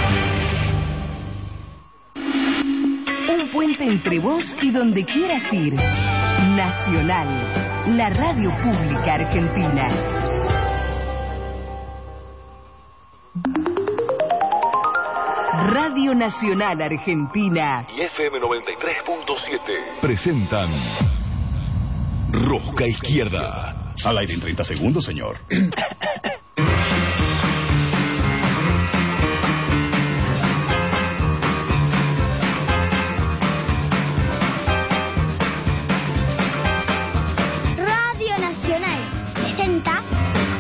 Un puente entre vos y donde quieras ir. Nacional, la radio pública argentina. Radio Nacional Argentina
y FM 93.7 presentan Rosca Izquierda.
Al aire en 30 segundos, señor.